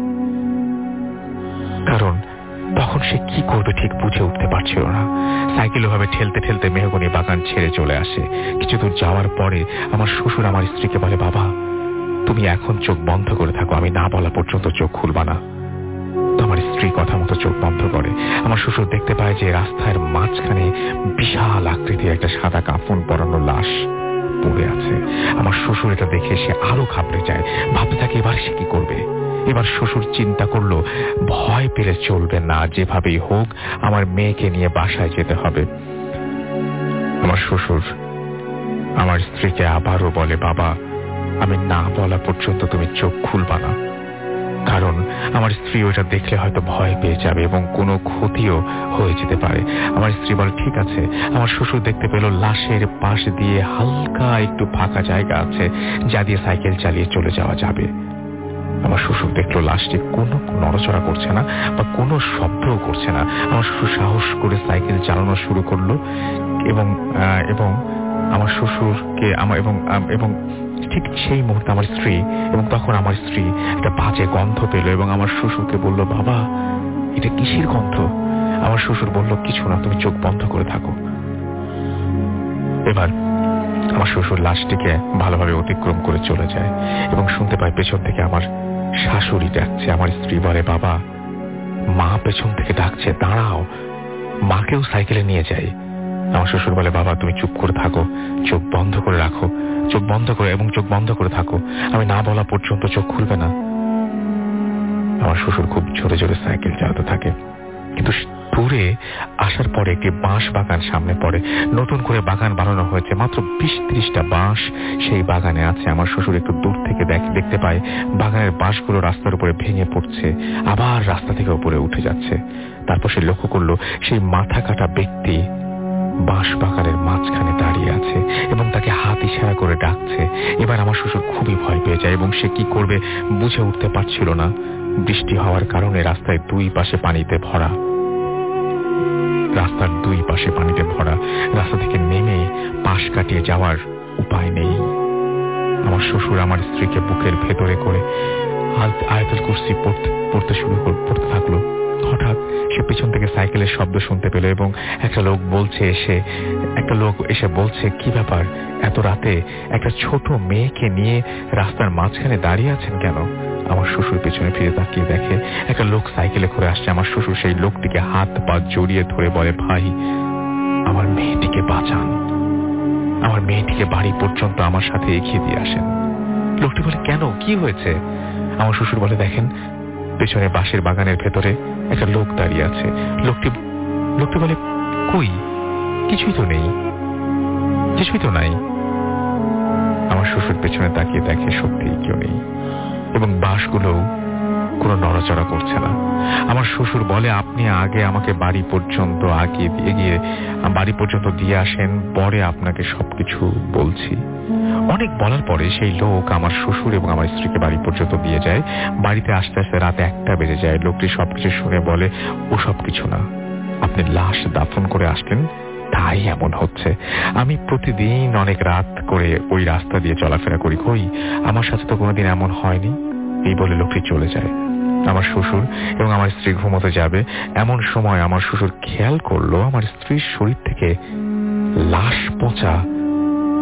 কারণ তখন সে কি করবে ঠিক বুঝে উঠতে পারছিল না। সাইকেল ওভাবে ঠেলতে ঠেলতে মেহগনি বাগান ছেড়ে চলে আসে। কিছু দূর যাওয়ার পরে আমার শ্বশুর আমার স্ত্রীকে বলে, বাবা তুমি এখন চোখ বন্ধ করে থাকো, আমি না বলা পর্যন্ত চোখ খুলবা না। আমার স্ত্রী কথা মতো চোখ বন্ধ করে। আমার শ্বশুর দেখতে পায় যে রাস্তার মাঝখানে বিশাল আকৃতির একটা সাদা কাফন পরানো লাশ পড়ে আছে। আমার শ্বশুর এটা দেখে সে আরো ঘাবড়ে যায়, ভাবতে থাকে এবার সে কি করবে। এবার শ্বশুর চিন্তা করলো, ভয় পেলে চলবে না, যেভাবেই হোক আমার মেয়েকে নিয়ে বাসায় যেতে হবে। আমার শ্বশুর আমার স্ত্রীকে আবারও বলে, বাবা আমি না বলা পর্যন্ত তুমি চোখ খুলবা না, কারণ আমার স্ত্রী ওটা দেখলে হয়তো ভয় পেয়ে যাবে এবং কোনো ক্ষতিও হয়ে যেতে পারে। আমার স্ত্রী বলে, ঠিক আছে। আমার শ্বশুর দেখতে পেল লাশের পাশ দিয়ে হালকা একটু ফাঁকা জায়গা আছে, যা দিয়ে সাইকেল চালিয়ে চলে যাওয়া যাবে। আমার শ্বশুর দেখলো লাশটি কোনো নড়াচড়া করছে না বা কোনো শব্দও করছে না। আমার শ্বশুর সাহস করে সাইকেল চালানো শুরু করলো এবং আমার শ্বশুরকে এবং ঠিক সেই মুহূর্তে আমার স্ত্রী তখন আমার স্ত্রী একটা বাজে গন্ধ পেল এবং আমার শ্বশুরকে বলল, বাবা এটা কিসের গন্ধ? আমার শ্বশুর বলল, কিছু না, তুমি চোখ বন্ধ করে থাকো। এবার আমার শ্বশুর লাশটিকে ভালোভাবে অতিক্রম করে চলে যায় এবং শুনতে পায় পেছন থেকে আমার শাশুড়ি ডাকছে। আমার স্ত্রী বলে, বাবা মা পেছন থেকে ডাকছে, দাঁড়াও, মাকেও সাইকেলে নিয়ে যাই। আমার শ্বশুর বলে, বাবা তুমি চুপ করে থাকো, চোখ বন্ধ করে রাখো, চোখ বন্ধ করে থাকো, আমি না বলা পর্যন্ত চোখ খুলবে না। আমার শ্বশুর খুব জোরে জোরে সাইকেল চালাতে থাকে, কিন্তু দূরে আসার পরে একটি বাঁশ বাগান সামনে পড়ে। নতুন করে বাগান বানানো হয়েছে, মাত্র 20-30টা বাঁশ সেই বাগানে আছে। আমার শ্বশুর একটু দূর থেকে দেখতে পায় বাগানের বাঁশগুলো রাস্তার উপরে ভেঙে পড়ছে, আবার রাস্তা থেকে উপরে উঠে যাচ্ছে। তারপর সে লক্ষ্য করলো সেই মাথা কাটা ব্যক্তি বাঁশ বাগানের মাঝখানে দাঁড়িয়ে আছে এবং তাকে হাত ইশারা করে ডাকছে। এবার আমার শ্বশুর খুবই ভয় পেয়ে যায় এবং সে কি করবে বুঝে উঠতে পারছিল না। বৃষ্টি হওয়ার কারণে রাস্তায় দুই পাশে পানিতে ভরা, রাস্তার দুই পাশে পানিতে ভরা, রাস্তা থেকে নেমে পাশ কাটিয়ে যাওয়ার উপায় নেই। আমার শ্বশুর আমার স্ত্রীকে বুকের ভেতরে করে আয়াতুল কুরসি পড়তে থাকলো। হঠাৎ সে পিছন থেকে সাইকেলের শব্দ শুনতে পেল এবং একটা লোক এসে বলছে, কি ব্যাপার, এত রাতে একটা ছোট মেয়েকে নিয়ে রাস্তার মাঝখানে দাঁড়িয়ে আছেন কেন? আমার শ্বশুর পেছনে ফিরে তাকিয়ে দেখে একটা লোক সাইকেলে করে আসছে। আমার শ্বশুর সেই লোকটিকে হাত পা জড়িয়ে ধরে বলে, ভাই আমার মেয়েটিকে বাঁচান, আমার মেয়েটিকে বাড়ি পর্যন্ত আমার সাথে এগিয়ে দিয়ে আসেন। লোকটি বলে, কেন, কি হয়েছে? আমার শ্বশুর বলে, দেখেন পেছনে বাঁশের বাগানের ভেতরে একটা লোক দাঁড়িয়ে আছে। লোকটি বলে, কই, কিছুই তো নাই। আমার শ্বশুর পেছনে তাকিয়ে দেখে সত্যিই কেউ নেই এবং বাঁশগুলো কোনো নড়াচড়া করছে না। আমার শ্বশুর বলে, আপনি আগে আমাকে বাড়ি পর্যন্ত বাড়ি পর্যন্ত দিয়ে আসেন, পরে আপনাকে সবকিছু বলছি। অনেক বলার পরে সেই লোক আমার শ্বশুর এবং আমার স্ত্রীকে বাড়ি পর্যন্ত দিয়ে যায়। বাড়িতে আসতে আসতে রাত 1টা বেজে যায়। লোকটি সবকিছু শুনে বলে, ও সবকিছু না, আপনি লাশ দাফন করে আসলেন তাই এমন হচ্ছে। আমি প্রতিদিন অনেক রাত করে ওই রাস্তা দিয়ে চলাফেরা করি, কই আমার সাথে তো কোনোদিন এমন হয়নি। এই বলে লোকটি চলে যায়। আমার শ্বশুর এবং আমার স্ত্রী ঘুমোতে যাবে, এমন সময় আমার শ্বশুর খেয়াল করলো আমার স্ত্রীর শরীর থেকে লাশ পচা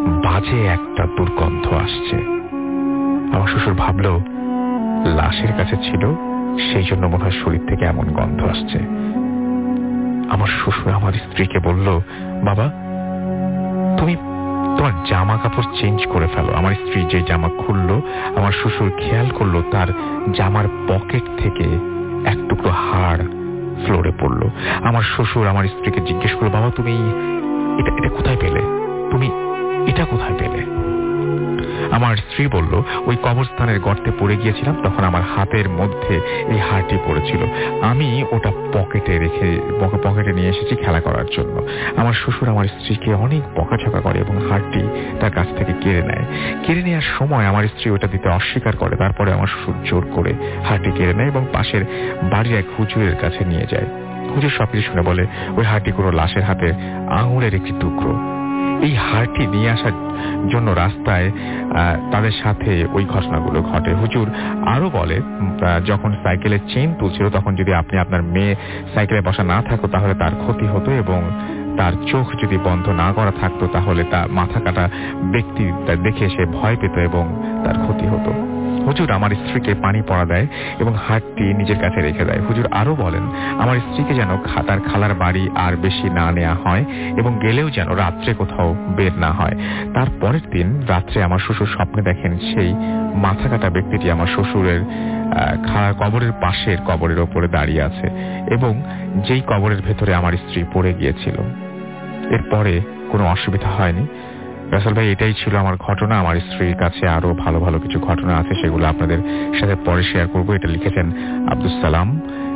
বাজে একটা দুর্গন্ধ আসছে। আমার শ্বশুর ভাবলো লাশের কাছে ছিল, সেই জন্য মনে হয় শরীর থেকে এমন গন্ধ আসছে। আমার শ্বশুর আমার স্ত্রীকে বলল, বাবা তুমি তোমার জামা কাপড় চেঞ্জ করে ফেলো। আমার স্ত্রী যে জামা খুললো, আমার শ্বশুর খেয়াল করলো তার জামার পকেট থেকে এক টুকরো হাড় ফ্লোরে পড়লো। আমার শ্বশুর আমার স্ত্রীকে জিজ্ঞেস করলো, বাবা তুমি এটা কোথায় পেলে? তুমি এটা কোথায় পেলে? আমার স্ত্রী বলল, ওই কবরস্থানের গর্তে পড়ে গিয়েছিলাম, তখন আমার হাতের মধ্যে এই হাড়টি পড়েছিল, আমি ওটা পকেটে নিয়ে এসেছি খেলা করার জন্য। আমার শ্বশুর আমার স্ত্রীকে অনেক বকাঝকা করে এবং হাড়টি তার কাছ থেকে কেড়ে নেওয়ার সময় আমার স্ত্রী ওটা দিতে অস্বীকার করে। তারপরে আমার শ্বশুর জোর করে হাড়টি কেড়ে নেয় এবং পাশের বাড়ির এক হুজুরের কাছে নিয়ে যায়। হুজুর সবকিছু শুনে বলে, ওই হাড়টি কোনো লাশের হাতে আঙুলের একটি টুকরো। এই হাড়টি নিয়ে আসার জন্য রাস্তায় তাদের সাথে ওই ঘটনাগুলো ঘটে। হুজুর আরো বলে, যখন সাইকেলের চেন তুলছিল তখন যদি আপনি আপনার মেয়ে সাইকেলে বসা না থাকতো তাহলে তার ক্ষতি হতো এবং তার চোখ যদি বন্ধ না করা থাকতো তাহলে তার মাথা কাটা ব্যক্তি দেখে সে ভয় পেত এবং তার ক্ষতি হতো। হুজুর আমার স্ত্রীকে পানি পড়া দেয় এবং হাড়টি নিজের কাছে রেখে দেয়। হুজুর আরো বলেন, আমার স্ত্রীকে যেন তার খালার বাড়ি আর বেশি না নেওয়া হয় এবং গেলেও যেন রাত্রে কোথাও বের না হয়। তার পরের দিন রাত্রে আমার শ্বশুর স্বপ্নে দেখেন সেই মাথা কাটা ব্যক্তিটি আমার শ্বশুরের কবরের পাশের কবরের ওপরে দাঁড়িয়ে আছে এবং যেই কবরের ভেতরে আমার স্ত্রী পড়ে গিয়েছিল। এরপরে কোনো অসুবিধা হয়নি। রাসেল ভাই, এটাই ছিল আমার ঘটনা। আমার স্ত্রীর কাছে আরো ভালো ভালো কিছু ঘটনা আছে, সেগুলো আপনাদের সাথে পরে শেয়ার করবো। এটা লিখেছেন আব্দুল সালাম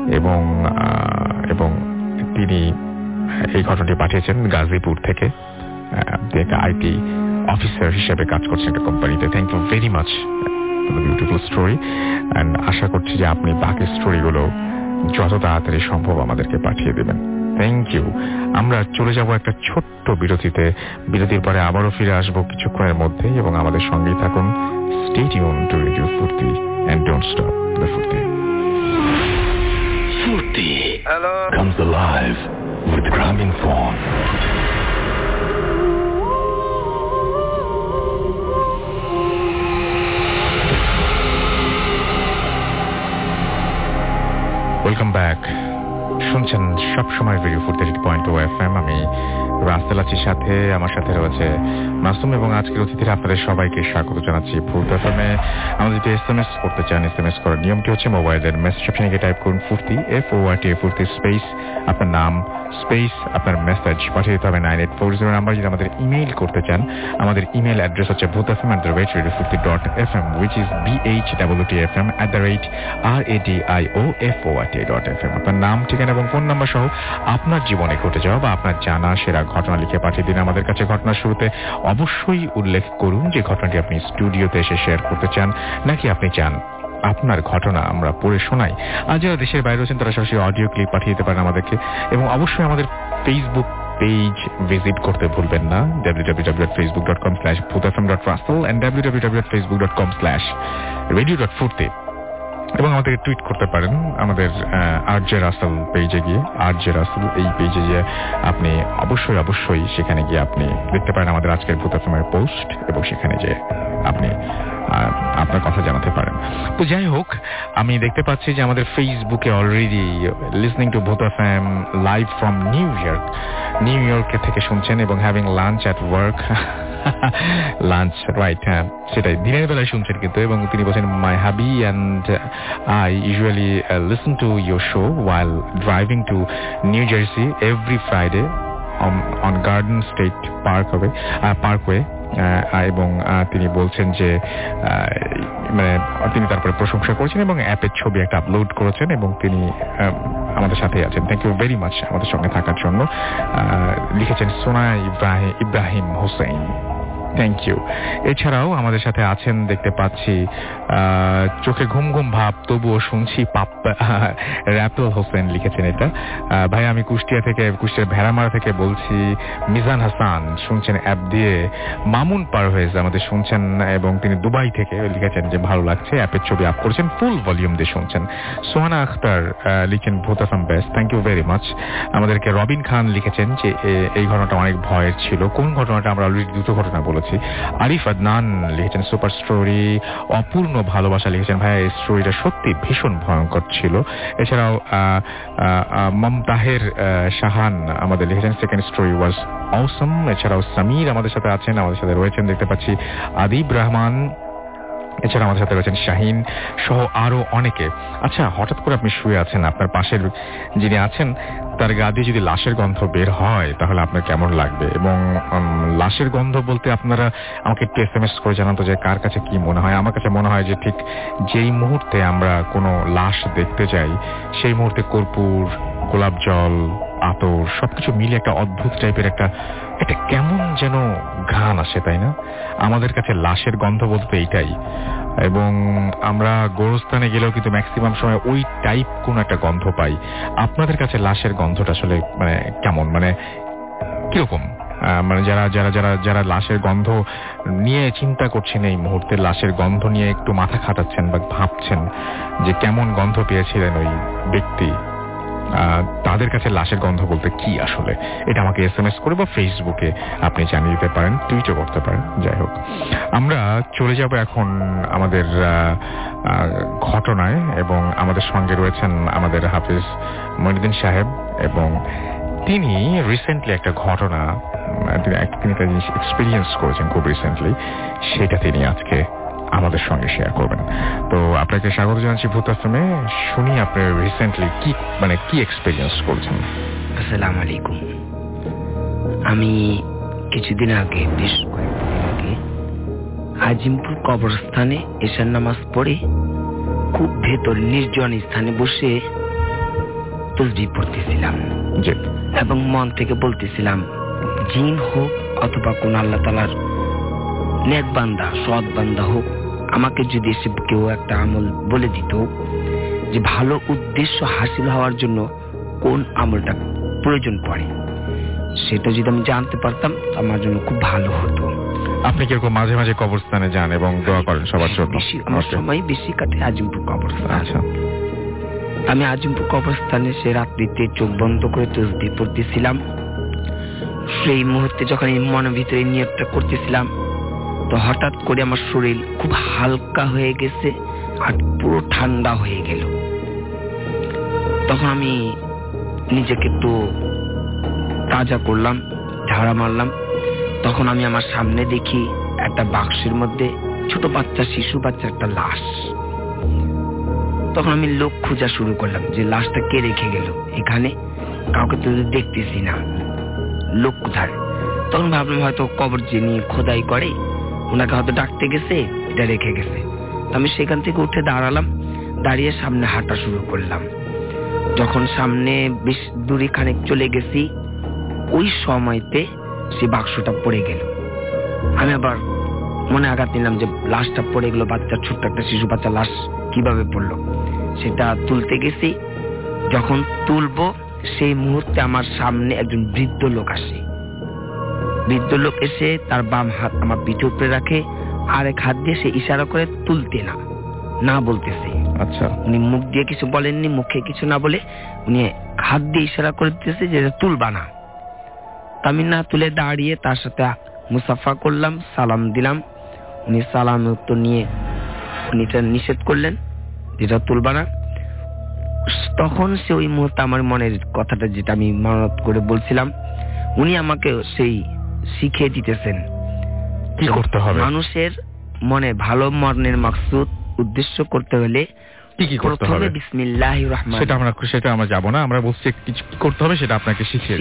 এবং তিনি এই ঘটনাটি পাঠিয়েছেন গাজীপুর থেকে। একটা আইটি অফিসার হিসেবে কাজ করছেন একটা কোম্পানিতে। Thank you very much for the beautiful story, and আশা করছি যে আপনি বাকি স্টোরিগুলো যত তাড়াতাড়ি সম্ভব আমাদেরকে পাঠিয়ে দেবেন। Thank you. আমরা চলে যাব একটা ছোট্ট বিরতিতে। বিরতির পরে আবারও ফিরে আসবো কিছুক্ষণের মধ্যে এবং আমাদের সঙ্গেই থাকুন। Stay tune to radio Furti and don't stop the Furti. Furti comes alive with Gramophone. Welcome back. শুনছেন সবসময় রেডিও ফুর্তি 80.2 FM। আমি রাসেল আছি সাথে, আমার সাথে রয়েছে মাসুম এবং আজকের অতিথিরা। আপনাদের সবাইকে স্বাগত জানাচ্ছি ফুর্তি এফএমে। আমাদের যদি SMS করতে চান, SMS করার নিয়মটি হচ্ছে মোবাইলের মেসেজ অপশনে গিয়ে টাইপ করুন ফুর্তি, FORT, ফুর্তি স্পেস আপনার নাম স্পেস আপনার মেসেজ পাঠিয়ে দিতে হবে 9840 নাম্বার। যদি আমাদের ইমেইল করতে চান, আমাদের ইমেইল অ্যাড্রেস হচ্ছে bhfm@radiofurti.fm, which is bhwtfm@radiofurt.fm। আপনার নাম, ঠিকানা এবং ফোন নাম্বার সহ আপনার জীবনে ঘটে যাওয়া বা আপনার জানা সেরা ঘটনা লিখে পাঠিয়ে দিন আমাদের কাছে। ঘটনার শুরুতে অবশ্যই উল্লেখ করুন যে ঘটনাটি আপনি স্টুডিওতে এসে শেয়ার করতে চান নাকি আপনি চান আপনার ঘটনা আমরা পড়ে শোনাই। আর যারা দেশের বাইরে আছেন তারা সরাসরি অডিও ক্লিপ পাঠিয়ে দিতে পারেন আমাদেরকে। এবং অবশ্যই আমাদের ফেসবুক পেজ ভিজিট করতে ভুলবেন না, www.facebook.com/bhutfm.russell and www.facebook.com/radio.furti। এবং আমাদেরকে টুইট করতে পারেন আমাদের আরজে রাসেল পেজে গিয়ে। আরজে রাসেল এই পেজে গিয়ে আপনি অবশ্যই সেখানে গিয়ে আপনি দেখতে পারেন আমাদের আজকের ভূত এফএমের পোস্ট এবং সেখানে যে আপনি আপনার কথা জানাতে পারেন। তো যাই হোক, আমি দেখতে পাচ্ছি যে আমাদের ফেসবুকে already listening to Bhoot FM live from New York থেকে শুনছেন এবং having lunch at work. Lunch, right, হ্যাঁ সেটাই, দিনের বেলায় শুনছেন কিন্তু। এবং তিনি বলছেন, my hubby and I usually listen to your show while driving to New Jersey every Friday on Garden State Parkway. এবং তিনি বলছেন যে মানে তিনি তারপরে প্রশংসা করেছেন এবং অ্যাপের ছবি একটা আপলোড করেছেন এবং তিনি আমাদের সাথে আছেন। থ্যাংক ইউ ভেরি মাচ আমাদের সঙ্গে থাকার জন্য। লিখেছেন সোনা ইব্রাহিম হোসেন, থ্যাংক ইউ। এছাড়াও আমাদের সাথে আছেন দেখতে পাচ্ছি চোখে ঘুম ঘুম ভাব তবুও শুনছি র্যাপেল হোসেন লিখেছেন এটা। ভাই আমি কুষ্টিয়ার ভেড়ামারা থেকে বলছি। মিজান হাসান শুনছেন অ্যাপ দিয়ে। মামুন পারভেজ আমাদের শুনছেন এবং তিনি দুবাই থেকে লিখেছেন যে ভালো লাগছে, অ্যাপের ছবি আপ করেছেন, ফুল ভলিউম দিয়ে শুনছেন। সোহানা আখতার লিখেন Bhoot FM best, thank you very much. আমাদেরকে রবিন খান লিখেছেন যে এই ঘটনাটা অনেক ভয়ের ছিল। কোন ঘটনাটা? আমরা অলরেডি দুটো ঘটনা বলেছি। বলেছি। আরিফ আদনান লিখেছেন সুপার স্টোরি, অপূর্ণ ভালোবাসা লিখেছেন ভাইয়া এই স্টোরিটা সত্যি ভীষণ ভয়ঙ্কর ছিল। এছাড়াও মমতাহের শাহান আমাদের লিখেছেন সেকেন্ড স্টোরি ওয়াজ অসম। এছাড়াও সামির আমাদের সাথে আছেন, আমাদের সাথে রয়েছেন দেখতে পাচ্ছি আদিব রহমান, এছাড়া আমাদের সাথে রয়েছেন শাহিন সহ আরো অনেকে। আচ্ছা, হঠাৎ করে আপনি শুয়ে আছেন, আপনার পাশের যিনি আছেন তার গা দিয়ে যদি লাশের গন্ধ বের হয় তাহলে আপনার কেমন লাগবে? এবং লাশের গন্ধ বলতে আপনারা আমাকে একটু SMS করে জানান তো যে কার কাছে কি মনে হয়। আমার কাছে মনে হয় যে ঠিক যেই মুহূর্তে আমরা কোনো লাশ দেখতে যাই সেই মুহূর্তে কর্পূর, গোলাপ জল, আতর সবকিছু মিলে একটা অদ্ভুত টাইপের একটা কেমন যেন ঘ্রাণ আসে, তাই না? আমাদের কাছে লাশের গন্ধ বলতে এইটাই। এবং আমরা গোরস্থানে গেলেও কিন্তু ম্যাক্সিমাম সময় ওই টাইপ কোন একটা গন্ধ পাই। আপনাদের কাছে লাশের গন্ধটা আসলে মানে কেমন, মানে কিরকম? মানে যারা যারা যারা যারা লাশের গন্ধ নিয়ে চিন্তা করছেন, এই মুহূর্তে লাশের গন্ধ নিয়ে একটু মাথা খাটাচ্ছেন বা ভাবছেন যে কেমন গন্ধ পেয়েছিলেন ওই ব্যক্তি, তাদের কাছে লাশের গন্ধ বলতে কি আসলে, এটা আমাকে SMS করে বা ফেসবুকে আপনি জানিয়ে দিতে পারেন, টুইটও করতে পারেন। যাই হোক, আমরা চলে যাব এখন আমাদের ঘটনায় এবং আমাদের সঙ্গে রয়েছেন আমাদের হাফিজ মঈনুদ্দিন সাহেব এবং তিনি রিসেন্টলি একটা ঘটনা, তিনি একটা জিনিস এক্সপিরিয়েন্স করেছেন খুব রিসেন্টলি, সেটা তিনি আজকে আমাদের সঙ্গে শেয়ার করবেন। তো আপনাকে স্বাগত জানাচ্ছি ভূত আশ্রমে। শুনি আপনি রিসেন্টলি কি এক্সপিরিয়েন্স করেছেন। আসসালামু আলাইকুম। আমি কিছুদিন আগে, বেশ কয়েকদিন আগে আজিমপুর কবরস্থানে এশার নামাজ পড়ে খুব ভেতর নির্জন স্থানে বসে তাসবিহ পড়তেছিলাম এবং মন থেকে বলতেছিলাম, জিন হোক অথবা কোন আল্লাহ তাআলার নেক বান্দা, সৎ বান্দা হোক, আমাকে যদি এসে কেউ একটা আমল বলে দিত যে ভালো উদ্দেশ্য হাসিল হওয়ার জন্য কোন আমলটা প্রয়োজন পড়ে, সেটা যদি আমি জানতে পারতাম আমার জন্য খুব ভালো হতো। আপনি কিরকম মাঝে মাঝে কবরস্থানে যান এবং দোয়া করেন সবার জন্য? আমার সময় বেশি কাটে আজিমপুর কবরস্থান। আচ্ছা, আমি আজিমপুর কবরস্থানে সে রাত্রিতে চোখ বন্ধ করে তাসবিহ পড়তেছিলাম। সেই মুহূর্তে যখন এই মনের ভিতরে নিয়তটা করতেছিলাম, তো হঠাৎ করে আমার শরীর খুব হালকা হয়ে গেছে আর পুরো ঠান্ডা হয়ে গেল। তখন আমি নিজেকে একটু তাজা করলাম, ঝাড়া মারলাম। তখন আমি আমার সামনে দেখি একটা বাক্সের মধ্যে ছোট বাচ্চা, শিশু বাচ্চা একটা লাশ। তখন আমি লোক খোঁজা শুরু করলাম যে লাশটা কে রেখে গেল এখানে, কাউকে তো দেখতেছি না, লোক কোথায়। তখন ভাবলাম হয়তো কবর যিনি খোদাই করে ওনাকে হয়তো ডাকতে গেছে, এটা রেখে গেছে। আমি সেখান থেকে উঠে দাঁড়ালাম, দাঁড়িয়ে সামনে হাঁটা শুরু করলাম। যখন সামনে বেশ দূরে খানিক চলে গেছি, ওই সময়তে সে বাক্সটা পড়ে গেল। আমি আবার মনে আঘাত নিলাম যে লাশটা পড়ে গেল, বাচ্চা, ছোট্ট একটা শিশু বাচ্চা লাশ কিভাবে পড়লো। সেটা তুলতে গেছি, যখন তুলবো সেই মুহূর্তে আমার সামনে একজন বৃদ্ধ লোক আসে। বৃদ্ধ লোক এসে তার বাম হাত আমার পিঠে উপরে রাখে, আর এক হাত দিয়ে সে ইশারা করে তুলতে না বলতেছে। আচ্ছা, উনি মুখ দিয়ে কিছু বলেননি, মুখে কিছু না বলে উনি হাত দিয়ে ইশারা করে দিতেছে যে তুলবা না। আমি না তুলে দাঁড়িয়ে তার সাথে মুসাফা করলাম, সালাম দিলাম। উনি সালাম উত্তর নিয়ে উনি এটা নিষেধ করলেন যেটা তুলবা না। তখন সে ওই মুহূর্তে আমার মনের কথাটা যেটা আমি মানত করে বলছিলাম, উনি আমাকে সেই শিখিয়ে দিতেছেন কি করতে হবে। মানুষের মনে ভালো মনের মাকসুদ উদ্দেশ্য করতে হলে কি করতে হবে, বিসমিল্লাহির রহমানির রহিম, সেটা আমরা যাব না, আমরা বলছি কি করতে হবে সেটা আপনাকে শিখিয়ে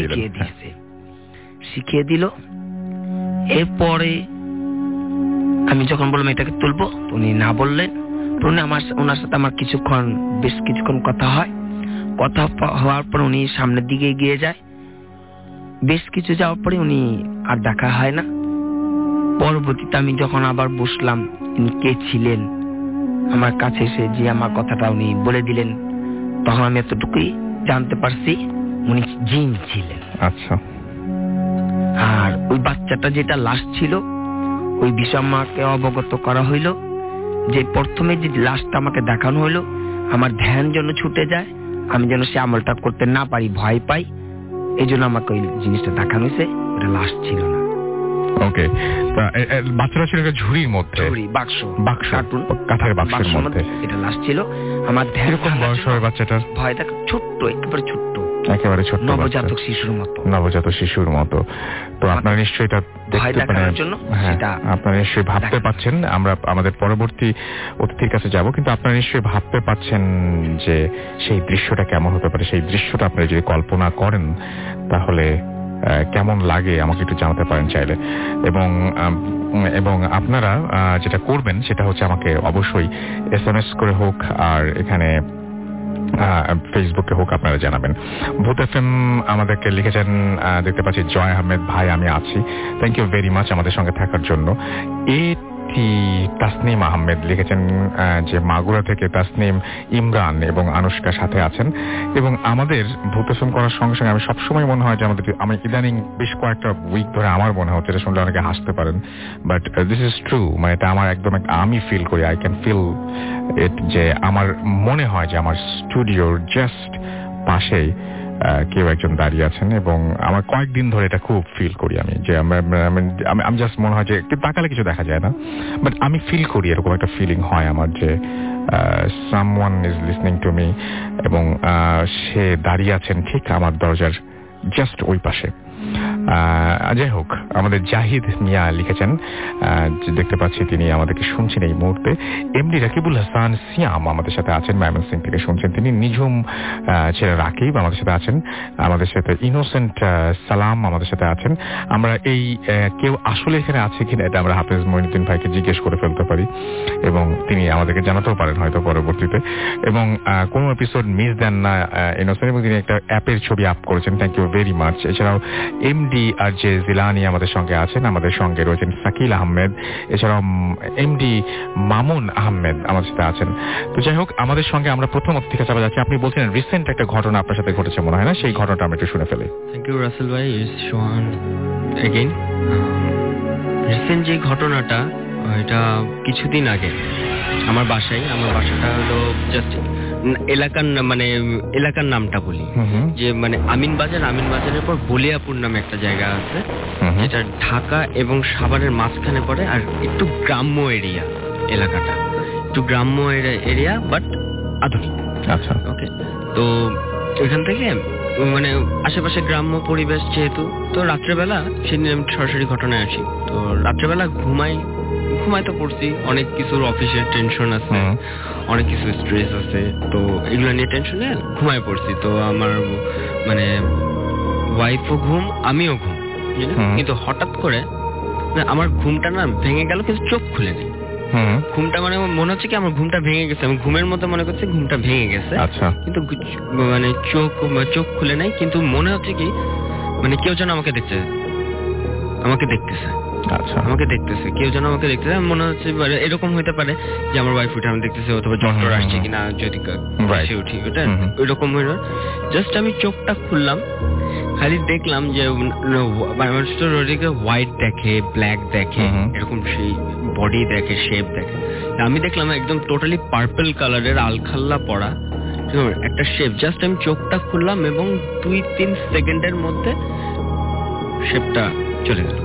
দিল। এরপরে আমি যখন বললাম এটাকে তুলবো, উনি না বললেন। ওনার সাথে আমার বেশ কিছুক্ষণ কথা হয়। কথা হওয়ার পর উনি সামনের দিকে এগিয়ে যায়। বেশ কিছু যাওয়ার পরে উনি আর দেখা হয় না। পরবর্তীতে আমি যখন আবার বসলাম, উনি কে ছিলেন আমার কাছে এসে যে আমার কথাটা উনি বলে দিলেন, তখন আমি এতটুকুই জানতে পারছি উনি জিন ছিলেন। আচ্ছা, আর ওই বাচ্চাটা যেটা লাশ ছিল ওই বিষয় আমাকে অবগত করা হইল যে প্রথমে যে লাশটা আমাকে দেখানো হইলো, আমার ধ্যান যেন ছুটে যায়, আমি যেন সে আমলটা করতে না পারি, ভয় পাই, এই জন্য আমাকে ওই জিনিসটা দেখানো হয়েছে। ওটা লাশ ছিল না। ওকে, বাচ্চারা ছিল একটা ঝুড়ির মধ্যে, বাক্স কাঠের বাক্সের মধ্যে। এটা লাস্ট ছিল আমার ধ্যান। এরকম বয়স হবে বাচ্চাটার? ভয় দেখ, ছোট্ট, একেবারে ছোট্ট, নবজাতক শিশুর মতো। তো আপনারা নিশ্চয়ই এটা আপনারা নিশ্চয়ই ভাবতে পাচ্ছেন, আমরা আমাদের পরবর্তী অতিথির কাছে যাব, কিন্তু আপনারা নিশ্চয়ই ভাবতে পাচ্ছেন যে সেই দৃশ্যটা কেমন হতে পারে। সেই দৃশ্যটা আপনারা যদি কল্পনা করেন তাহলে কেমন লাগে আমাকে একটু জানাতে পারেন চাইলে। এবং আপনারা যেটা করবেন সেটা হচ্ছে আমাকে অবশ্যই SMS করে হোক আর এখানে ফেসবুকে হোক আপনারা জানাবেন। ভূত FM আমাদেরকে লিখেছেন, দেখতে পাচ্ছি জয় আহমেদ ভাই আমি আছি, থ্যাংক ইউ ভেরি মাচ আমাদের সঙ্গে থাকার জন্য। তাসনিম আহমেদ লিখেছেন যে মাগুরা থেকে তাসনিম, ইমরান এবং আনুষ্কা সাথে আছেন। এবং আমাদের ভূত FM করার সঙ্গে সঙ্গে আমি সবসময় মনে হয় যে আমি ইদানিং বেশ কয়েকটা উইক ধরে আমার মনে হচ্ছে, এটা শুনলে অনেকে হাসতে পারেন, বাট দিস ইজ ট্রু, মানে এটা আমার একদম আমি ফিল করি, আই ক্যান ফিল ইট, যে আমার মনে হয় যে আমার স্টুডিওর জাস্ট পাশেই কেউ একজন দাঁড়িয়ে আছেন। এবং আমার কয়েকদিন ধরে এটা খুব ফিল করি আমি, যে আমি জাস্ট মনে হয় যে তাকালে কিছু দেখা যায় না, বাট আমি ফিল করি, এরকম একটা ফিলিং হয় আমার যে someone is listening to me, এবং সে দাঁড়িয়ে আছেন ঠিক আমার দরজার জাস্ট ওই পাশে। যাই হোক, আমাদের জাহিদ মিয়া লিখেছেন, দেখতে পাচ্ছি তিনি আমাদেরকে শুনছেন এই মুহূর্তে। এমডি রাকিবুল হাসান সিয়াম আমাদের সাথে আছেন, ময়মনসিং থেকে শুনছেন তিনি। নিঝুম ছেলে রাকিব আমাদের সাথে আছেন, আমাদের সাথে ইনোসেন্ট সালাম আমাদের সাথে আছেন। আমরা এই কেউ আসলে এখানে আছে কিনা এটা আমরা হাফেজ মঈনুদ্দিন ভাইকে জিজ্ঞেস করে ফেলতে পারি, এবং তিনি আমাদেরকে জানাতেও পারেন হয়তো পরবর্তীতে। এবং কোনো এপিসোড মিস দেন না ইনোসেন্ট, এবং তিনি একটা অ্যাপের ছবি আপ করেছেন, থ্যাংক ইউ ভেরি মাচ। এছাড়াও এমডি আর যে জিলানি আমাদের সঙ্গে আছেন, আমাদের সঙ্গে রয়েছেন শাকিল আহমেদ, এছাড়াও এমডি মামুন আহমেদ আমাদের সাথে আছেন। তো যাই হোক, আমাদের সঙ্গে আমরা প্রথম অতিথির কাছে যাচ্ছি। আপনি বলছেন রিসেন্ট একটা ঘটনা আপনার সাথে ঘটেছে মনে হয় না, সেই ঘটনাটা আমরা একটু শুনে ফেলি। থ্যাংক ইউ রাসেল ভাই। সোহান এগেইন। রিসেন্ট যে ঘটনাটা, এটা কিছুদিন আগে আমার বাসাটা হলো জাস্ট এলাকার নামটা বলি, যে মানে আমিনবাজারের পর বলিয়াপুর নামে একটা জায়গা আছে, যেটা ঢাকা এবং সাভারের মাঝখানে পড়ে, আর একটু গ্রাম্য এরিয়া এলাকাটা, একটু গ্রাম্য এরিয়া বাট আধুনিক। আচ্ছা, ওকে। তো এখান থেকে মানে আশেপাশে গ্রাম্য পরিবেশ যেহেতু, তো রাত্রেবেলা সেদিন আমি সরাসরি ঘটনায় আসি। তো রাত্রেবেলা ঘুমাই তো পড়ছি, অনেক কিছুর অফিসের টেনশন আছে, অনেক কিছু স্ট্রেস আছে, তো এগুলো নিয়ে টেনশনে ঘুমায় পড়ছি। তো আমার মানে ওয়াইফও ঘুম, আমিও ঘুম, কিন্তু হঠাৎ করে আমার ঘুমটা না ভেঙে গেল, কিন্তু চোখ খুলে নেই। ঘুমটা মানে মনে হচ্ছে কি আমার ঘুমটা ভেঙে গেছে, আমি ঘুমের মধ্যে মনে করছি ঘুমটা ভেঙে গেছে, কিন্তু মানে চোখ খুলে নাই, কিন্তু মনে হচ্ছে কি মানে কেউ যেন আমাকে দেখতেছে, কেউ যেন আমাকে দেখতেছে। মনে হচ্ছে এরকম হইতে পারে যে আমার ওয়াইফ উঠে আমি দেখতেছি, অথবা জ্বর আসছে কিনা যদি উঠি, ওটা ওইরকম হইল। জাস্ট আমি চোখটা খুললাম, খালি দেখলাম যে হোয়াইট দেখে, ব্ল্যাক দেখে, এরকম সেই বডি দেখে, শেপ দেখে। আমি দেখলাম একদম টোটালি পার্পল কালারের আলখাল্লা পড়া একটা শেপ। জাস্ট আমি চোখটা খুললাম এবং 2-3 সেকেন্ডের মধ্যে শেপটা চলে গেল।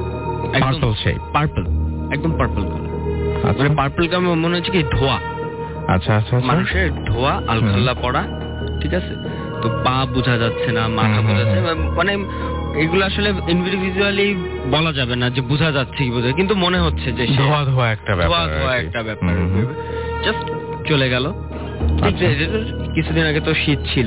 একদম পার্পল কালার, মানে পার্পল কালার মনে হচ্ছে কি ধোয়া। আচ্ছা, মানুষের ধোয়া, আলখাল্লা পড়া, ঠিক আছে। তো পা বোঝা যাচ্ছে না, মাথা বোঝা যাচ্ছে, মানে এগুলো আসলে ইন্ডিভিজুয়ালি বলা যাবে না যে বোঝা যাচ্ছে কি বোঝা, কিন্তু মনে হচ্ছে যে ধোয়া একটা ব্যাপার। জাস্ট চলে গেল। কিছুদিন আগে তো শীত ছিল,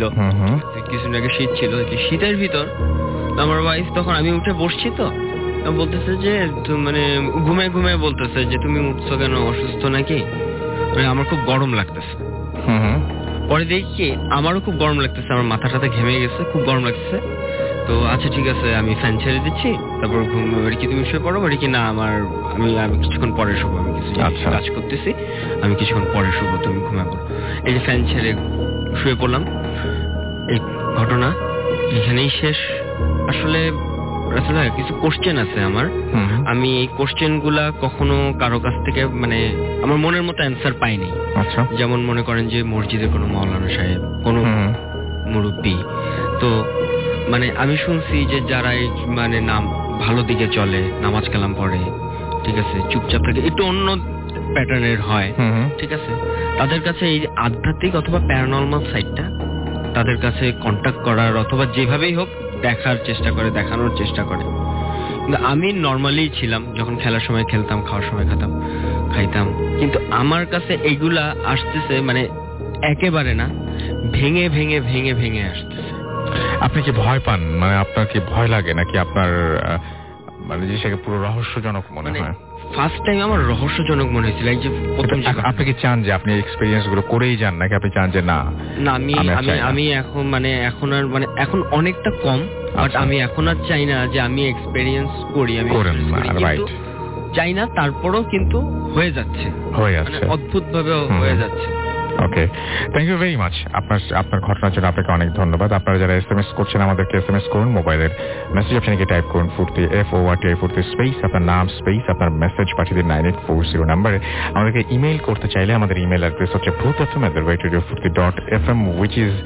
শীতের ভিতর আমার ওয়াইফ, তখন আমি উঠে বসছি, তো বলতেছে যে মানে ঘুমে বলতেছে যে তুমি উঠছো কেন, অসুস্থ নাকি? আমার খুব গরম লাগতেছে। পরে দেখি আমারও খুব গরম লাগতেছে, আমার মাথাটাতে ঘেমে গেছে, খুব গরম লাগতেছে। তো আচ্ছা ঠিক আছে, আমি ফ্যান ছেড়ে দিচ্ছি, তারপর কি তুমি শুয়ে পড়ো? কি না, আমি কিছুক্ষণ পরে শুবো, আমি কিছু কাজ করতেছি, আমি কিছুক্ষণ পরে শুবো, তুমি ঘুমে পড়ো। এই যে ফ্যান ছেড়ে শুয়ে পড়লাম। এই ঘটনা এখানেই শেষ। আসলে কিছু কোশ্চেন আছে আমার, আমি এই কোশ্চেন গুলা কখনো কারো কাছ থেকে মানে আমার মনের মতো অ্যান্সার পাইনি। যেমন মনে করেন যে মসজিদের কোনো মাওলানা সাহেব, কোনো মুরব্বী, তো মানে আমি শুনছি যে যারা এই মানে নাম ভালো দিকে চলে, নামাজ কালাম পড়ে, ঠিক আছে, চুপচাপ থাকে, একটু অন্য প্যাটার্নের হয়, ঠিক আছে, তাদের কাছে এই আধ্যাত্মিক অথবা প্যারানর্মাল সাইডটা তাদের কাছে কন্ট্যাক্ট করার অথবা যেভাবেই হোক দেখার চেষ্টা করে, দেখানোর চেষ্টা করে। কিন্তু আমি নর্মালি ছিলাম, যখন খেলার সময় খেলতাম, খাওয়ার সময় খাইতাম, কিন্তু আমার কাছে এইগুলা আসতেছে মানে একেবারে না, ভেঙে ভেঙে ভেঙে ভেঙে আসতেছে। আপনি কি ভয় পান, মানে আপনার কি ভয় লাগে নাকি আপনার মানে জিনিসটাকে পুরো রহস্যজনক মনে হয়? ফার্স্ট টাইম আমার রহস্যজনক মনে হয়েছিল। এই যে প্রথম, আপনি কি চান যে আপনি এক্সপেরিয়েন্স গুলো করেই যান নাকি আপনি চান যে না আমি এখন মানে এখন আর মানে এখন অনেকটা কম, বাট আমি এখন আর চাই না যে আমি এক্সপেরিয়েন্স করি, আমি চাই না, তারপরও কিন্তু হয়ে যাচ্ছে অদ্ভুত ভাবে হয়ে যাচ্ছে। Okay, thank you very much. আপনার ঘটনার জন্য আপনাকে অনেক ধন্যবাদ। আপনারা যারা SMS করছেন আমাদেরকে SMS করুন, মোবাইলের মেসেজ অপশনে গিয়ে টাইপ করুন ফুর্তি FORTI ফুর্তি স্পেস আপনার নাম স্পেস আপনার মেসেজ পাঠিয়ে দিন 9840 নাম্বারে। আমাদেরকে ইমেইল করতে চাইলে আমাদের ইমেইল অ্যাড্রেস হচ্ছে bhutfm@radiofurti.fm which is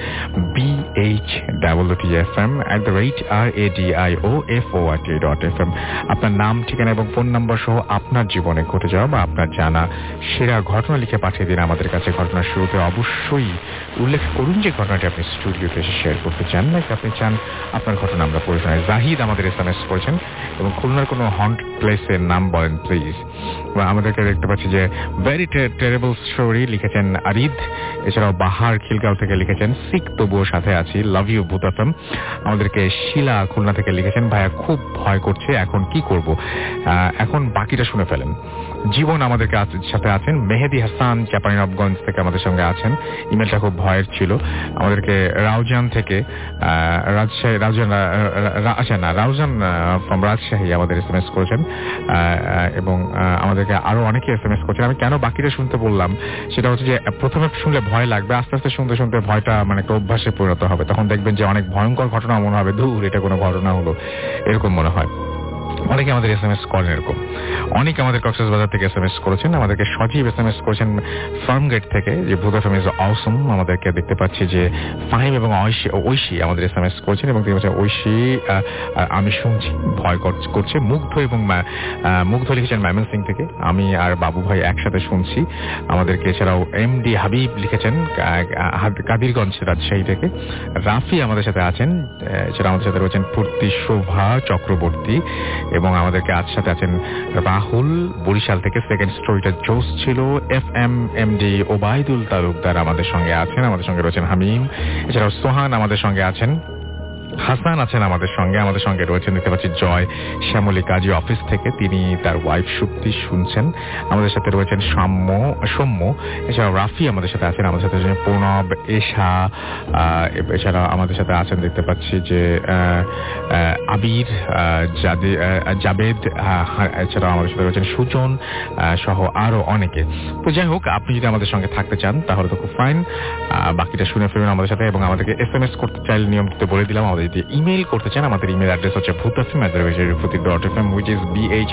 BHWTFM@radiofurti.fm। আপনার নাম, ঠিকানা এবং ফোন নাম্বার সহ আপনার জীবনে ঘটে যাওয়া বা আপনার জানা সেরা ঘটনা লিখে পাঠিয়ে দিন আমাদের কাছে। ঘটনার শুরুতে অবশ্যই উল্লেখ করুন যে ঘটনাটি আপনি স্টুডিওতে এসে শেয়ার করতে চান নাকি আপনি চান আপনার ঘটনা আমরা পড়ে শোনাই। জাহিদ আমাদের SMS করেছেন এবং খুলনার কোনো হন্ট প্লেসের নাম বলেন প্লিজ। আমাদেরকে দেখতে পাচ্ছি যে ভেরি টেরেবল স্টোরি লিখেছেন আরিদ। এছাড়াও বাহার খিলগাঁও থেকে লিখেছেন সিক তবুও সাথে আছি, লাভ ইউ ভূত এফএম। আমাদেরকে শিলা খুলনা থেকে লিখেছেন ভাইয়া খুব ভয় করছে, এখন কি করব। এখন বাকিটা শুনে ফেলেন। জীবন আমাদের সাথে আছেন, মেহেদি হাসান চাঁপাইনবাবগঞ্জ থেকে আমাদের সঙ্গে আছেন। ইমেলটা খুব ভয়ের ছিল। আমাদেরকে রাউজান থেকে রাউজান ফ্রম রাজশাহী আমাদের SMS করেছেন এবং আমাদেরকে আরো অনেকে SMS করছেন। আমি কেন বাকিটা শুনতে বললাম সেটা হচ্ছে যে প্রথমে শুনলে ভয় লাগবে, আস্তে আস্তে শুনতে শুনতে ভয়টা মানে একটা অভ্যাসে পরিণত হবে। তখন দেখবেন যে অনেক ভয়ঙ্কর ঘটনা মনে হবে, দূর এটা কোনো ঘটনা হলো এরকম মনে হয়। অনেকে আমাদের SMS করেন এরকম। অনেকে আমাদের কক্সবাজার থেকে SMS করেছেন। আমাদেরকে সজীব SMS করেছেন ফার্মগেট থেকে যে ভূত এফএম ইজ অসম। আমাদেরকে দেখতে পাচ্ছি যে ফাহিম এবং ঐশী আমাদের SMS করেছেন এবং তিনি বলছেন ঐশী আমি শুনছি, ভয় করছে। মুগ্ধ লিখেছেন ময়মনসিং থেকে, আমি আর বাবু ভাই একসাথে শুনছি। আমাদেরকে এছাড়াও MD হাবিব লিখেছেন কাদিরগঞ্জ রাজশাহী থেকে। রাফি আমাদের সাথে আছেন। এছাড়া আমাদের সাথে রয়েছেন পূর্তি শোভা চক্রবর্তী এবং আমাদেরকে আজ সাথে আছেন রাহুল বরিশাল থেকে। সেকেন্ড স্টোরিটা জোস ছিল। FM MD ওবায়দুল তালুকদার আমাদের সঙ্গে আছেন। আমাদের সঙ্গে রয়েছেন হামিম। এছাড়াও সোহান আমাদের সঙ্গে আছেন, হাসান আছেন আমাদের সঙ্গে রয়েছেন দেখতে পাচ্ছি জয় শ্যামলী কাজী অফিস থেকে, তিনি তার ওয়াইফ সুপ্তি শুনছেন। আমাদের সাথে রয়েছেন সৌম্য। এছাড়াও রাফি আমাদের সাথে আছেন। আমাদের সাথে রয়েছেন প্রণব, এশা। এছাড়া আমাদের সাথে আছেন দেখতে পাচ্ছি যে আবির, জাবেদ। এছাড়াও আমাদের সাথে রয়েছেন সুজন সহ আরো অনেকে। তো যাই হোক, আপনি যদি আমাদের সঙ্গে থাকতে চান তাহলে তো খুব ফাইন। বাকিটা শুনে ফেলুন আমাদের সাথে এবং আমাদেরকে SMS করতে চাইলে নিয়মিত বলে দিলাম। আমাদের যদি ইমেইল করতে চান আমাদের ইমেল অ্যাড্রেস হচ্ছে bhutfm@radiofurti.fm which is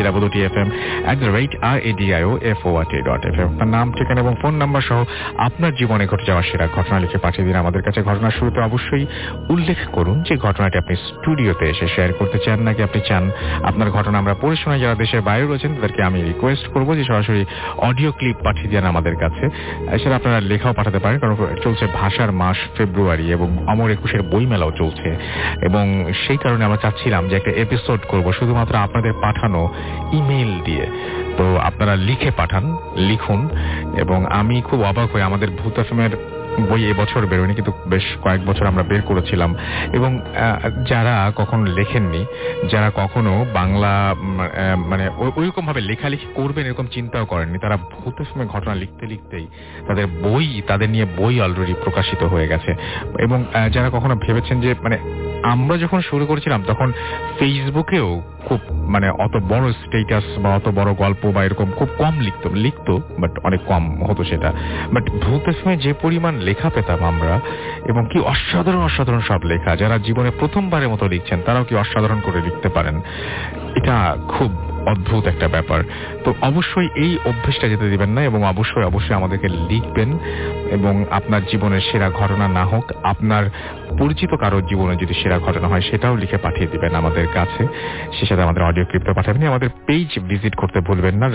BHWTFM@radiofurti.fm। আপনার নাম, ঠিকানা এবং ফোন নাম্বার সহ আপনার জীবনে ঘটে যাওয়া সেরা ঘটনা লিখে পাঠিয়ে দিন আমাদের কাছে। ঘটনার শুরুতে অবশ্যই উল্লেখ করুন যে ঘটনাটি আপনি স্টুডিওতে এসে শেয়ার করতে চান নাকি আপনি চান আপনার ঘটনা আমরা পড়ে শোনাই। যারা দেশের বাইরে রয়েছেন তাদেরকে আমি রিকোয়েস্ট করবো যে সরাসরি অডিও ক্লিপ পাঠিয়ে দেন আমাদের কাছে। এছাড়া আপনারা লেখাও পাঠাতে পারেন, কারণ চলছে ভাষার মাস ফেব্রুয়ারি এবং অমর একুশের বইমেলাও চলছে এবং সেই কারণে আমরা চাচ্ছিলাম যে একটা এপিসোড করব শুধুমাত্র আপনাদের পাঠানো ইমেইল দিয়ে। তো আপনারা লিখুন এবং আমি খুব অবাক হই, আমাদের ভূত এফএমের বই এবছর বেরোয়নি কিন্তু বেশ কয়েক বছর আমরা বের করেছিলাম এবং যারা কখনো লেখেননি, যারা কখনো বাংলা মানে ওইরকম ভাবে লেখালেখি করবেন এরকম চিন্তাও করেননি, তারা ভূতের সময় ঘটনা লিখতেই তাদের নিয়ে বই অলরেডি প্রকাশিত হয়ে গেছে। এবং যারা কখনো ভেবেছেন যে মানে আমরা যখন শুরু করেছিলাম তখন ফেসবুকেও খুব মানে অত বড় স্ট্যাটাস বা অত বড় গল্প বা এরকম খুব কম লিখতো বাট অনেক কম হতো সেটা। বাট ভূতের সময় যে পরিমাণ লেখা পেতাম আমরা এবং কি অসাধারণ সব লেখা, যারা জীবনে প্রথমবারের মতো লিখছেন তারাও কি অসাধারণ করে লিখতে পারেন, এটা খুব অদ্ভুত একটা ব্যাপার। তো অবশ্যই এই অভ্যেসটা যেতে দিবেন না এবং অবশ্যই আমাদেরকে লিখবেন এবং আপনার জীবনের সেরা ঘটনা না হোক, আপনার পরিচিত কারোর জীবনে যদি সেরা ঘটনা হয় সেটাও লিখে পাঠিয়ে দিবেন আমাদের কাছে। সে সাথে আমাদের অডিও ক্লিপটা পাঠাবেন। আমাদের পেজ ভিজিট করতে ভুলবেন না,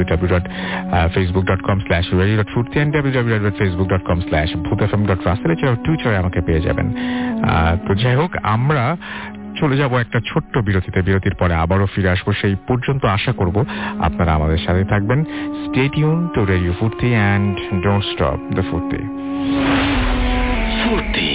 www.facebook.com/radio.furti and www.facebook.com/bhutfm.russell। এছাড়াও টুইটারে আমাকে পেয়ে যাবেন। তো যাই হোক, আমরা চলে যাব একটা ছোট্ট বিরতিতে। বিরতির পরে আবারও ফিরে আসবো। সেই পর্যন্ত আশা করব আপনারা আমাদের সাথে থাকবেন। Stay tune to radio Furti and don't stop the Furti. Furti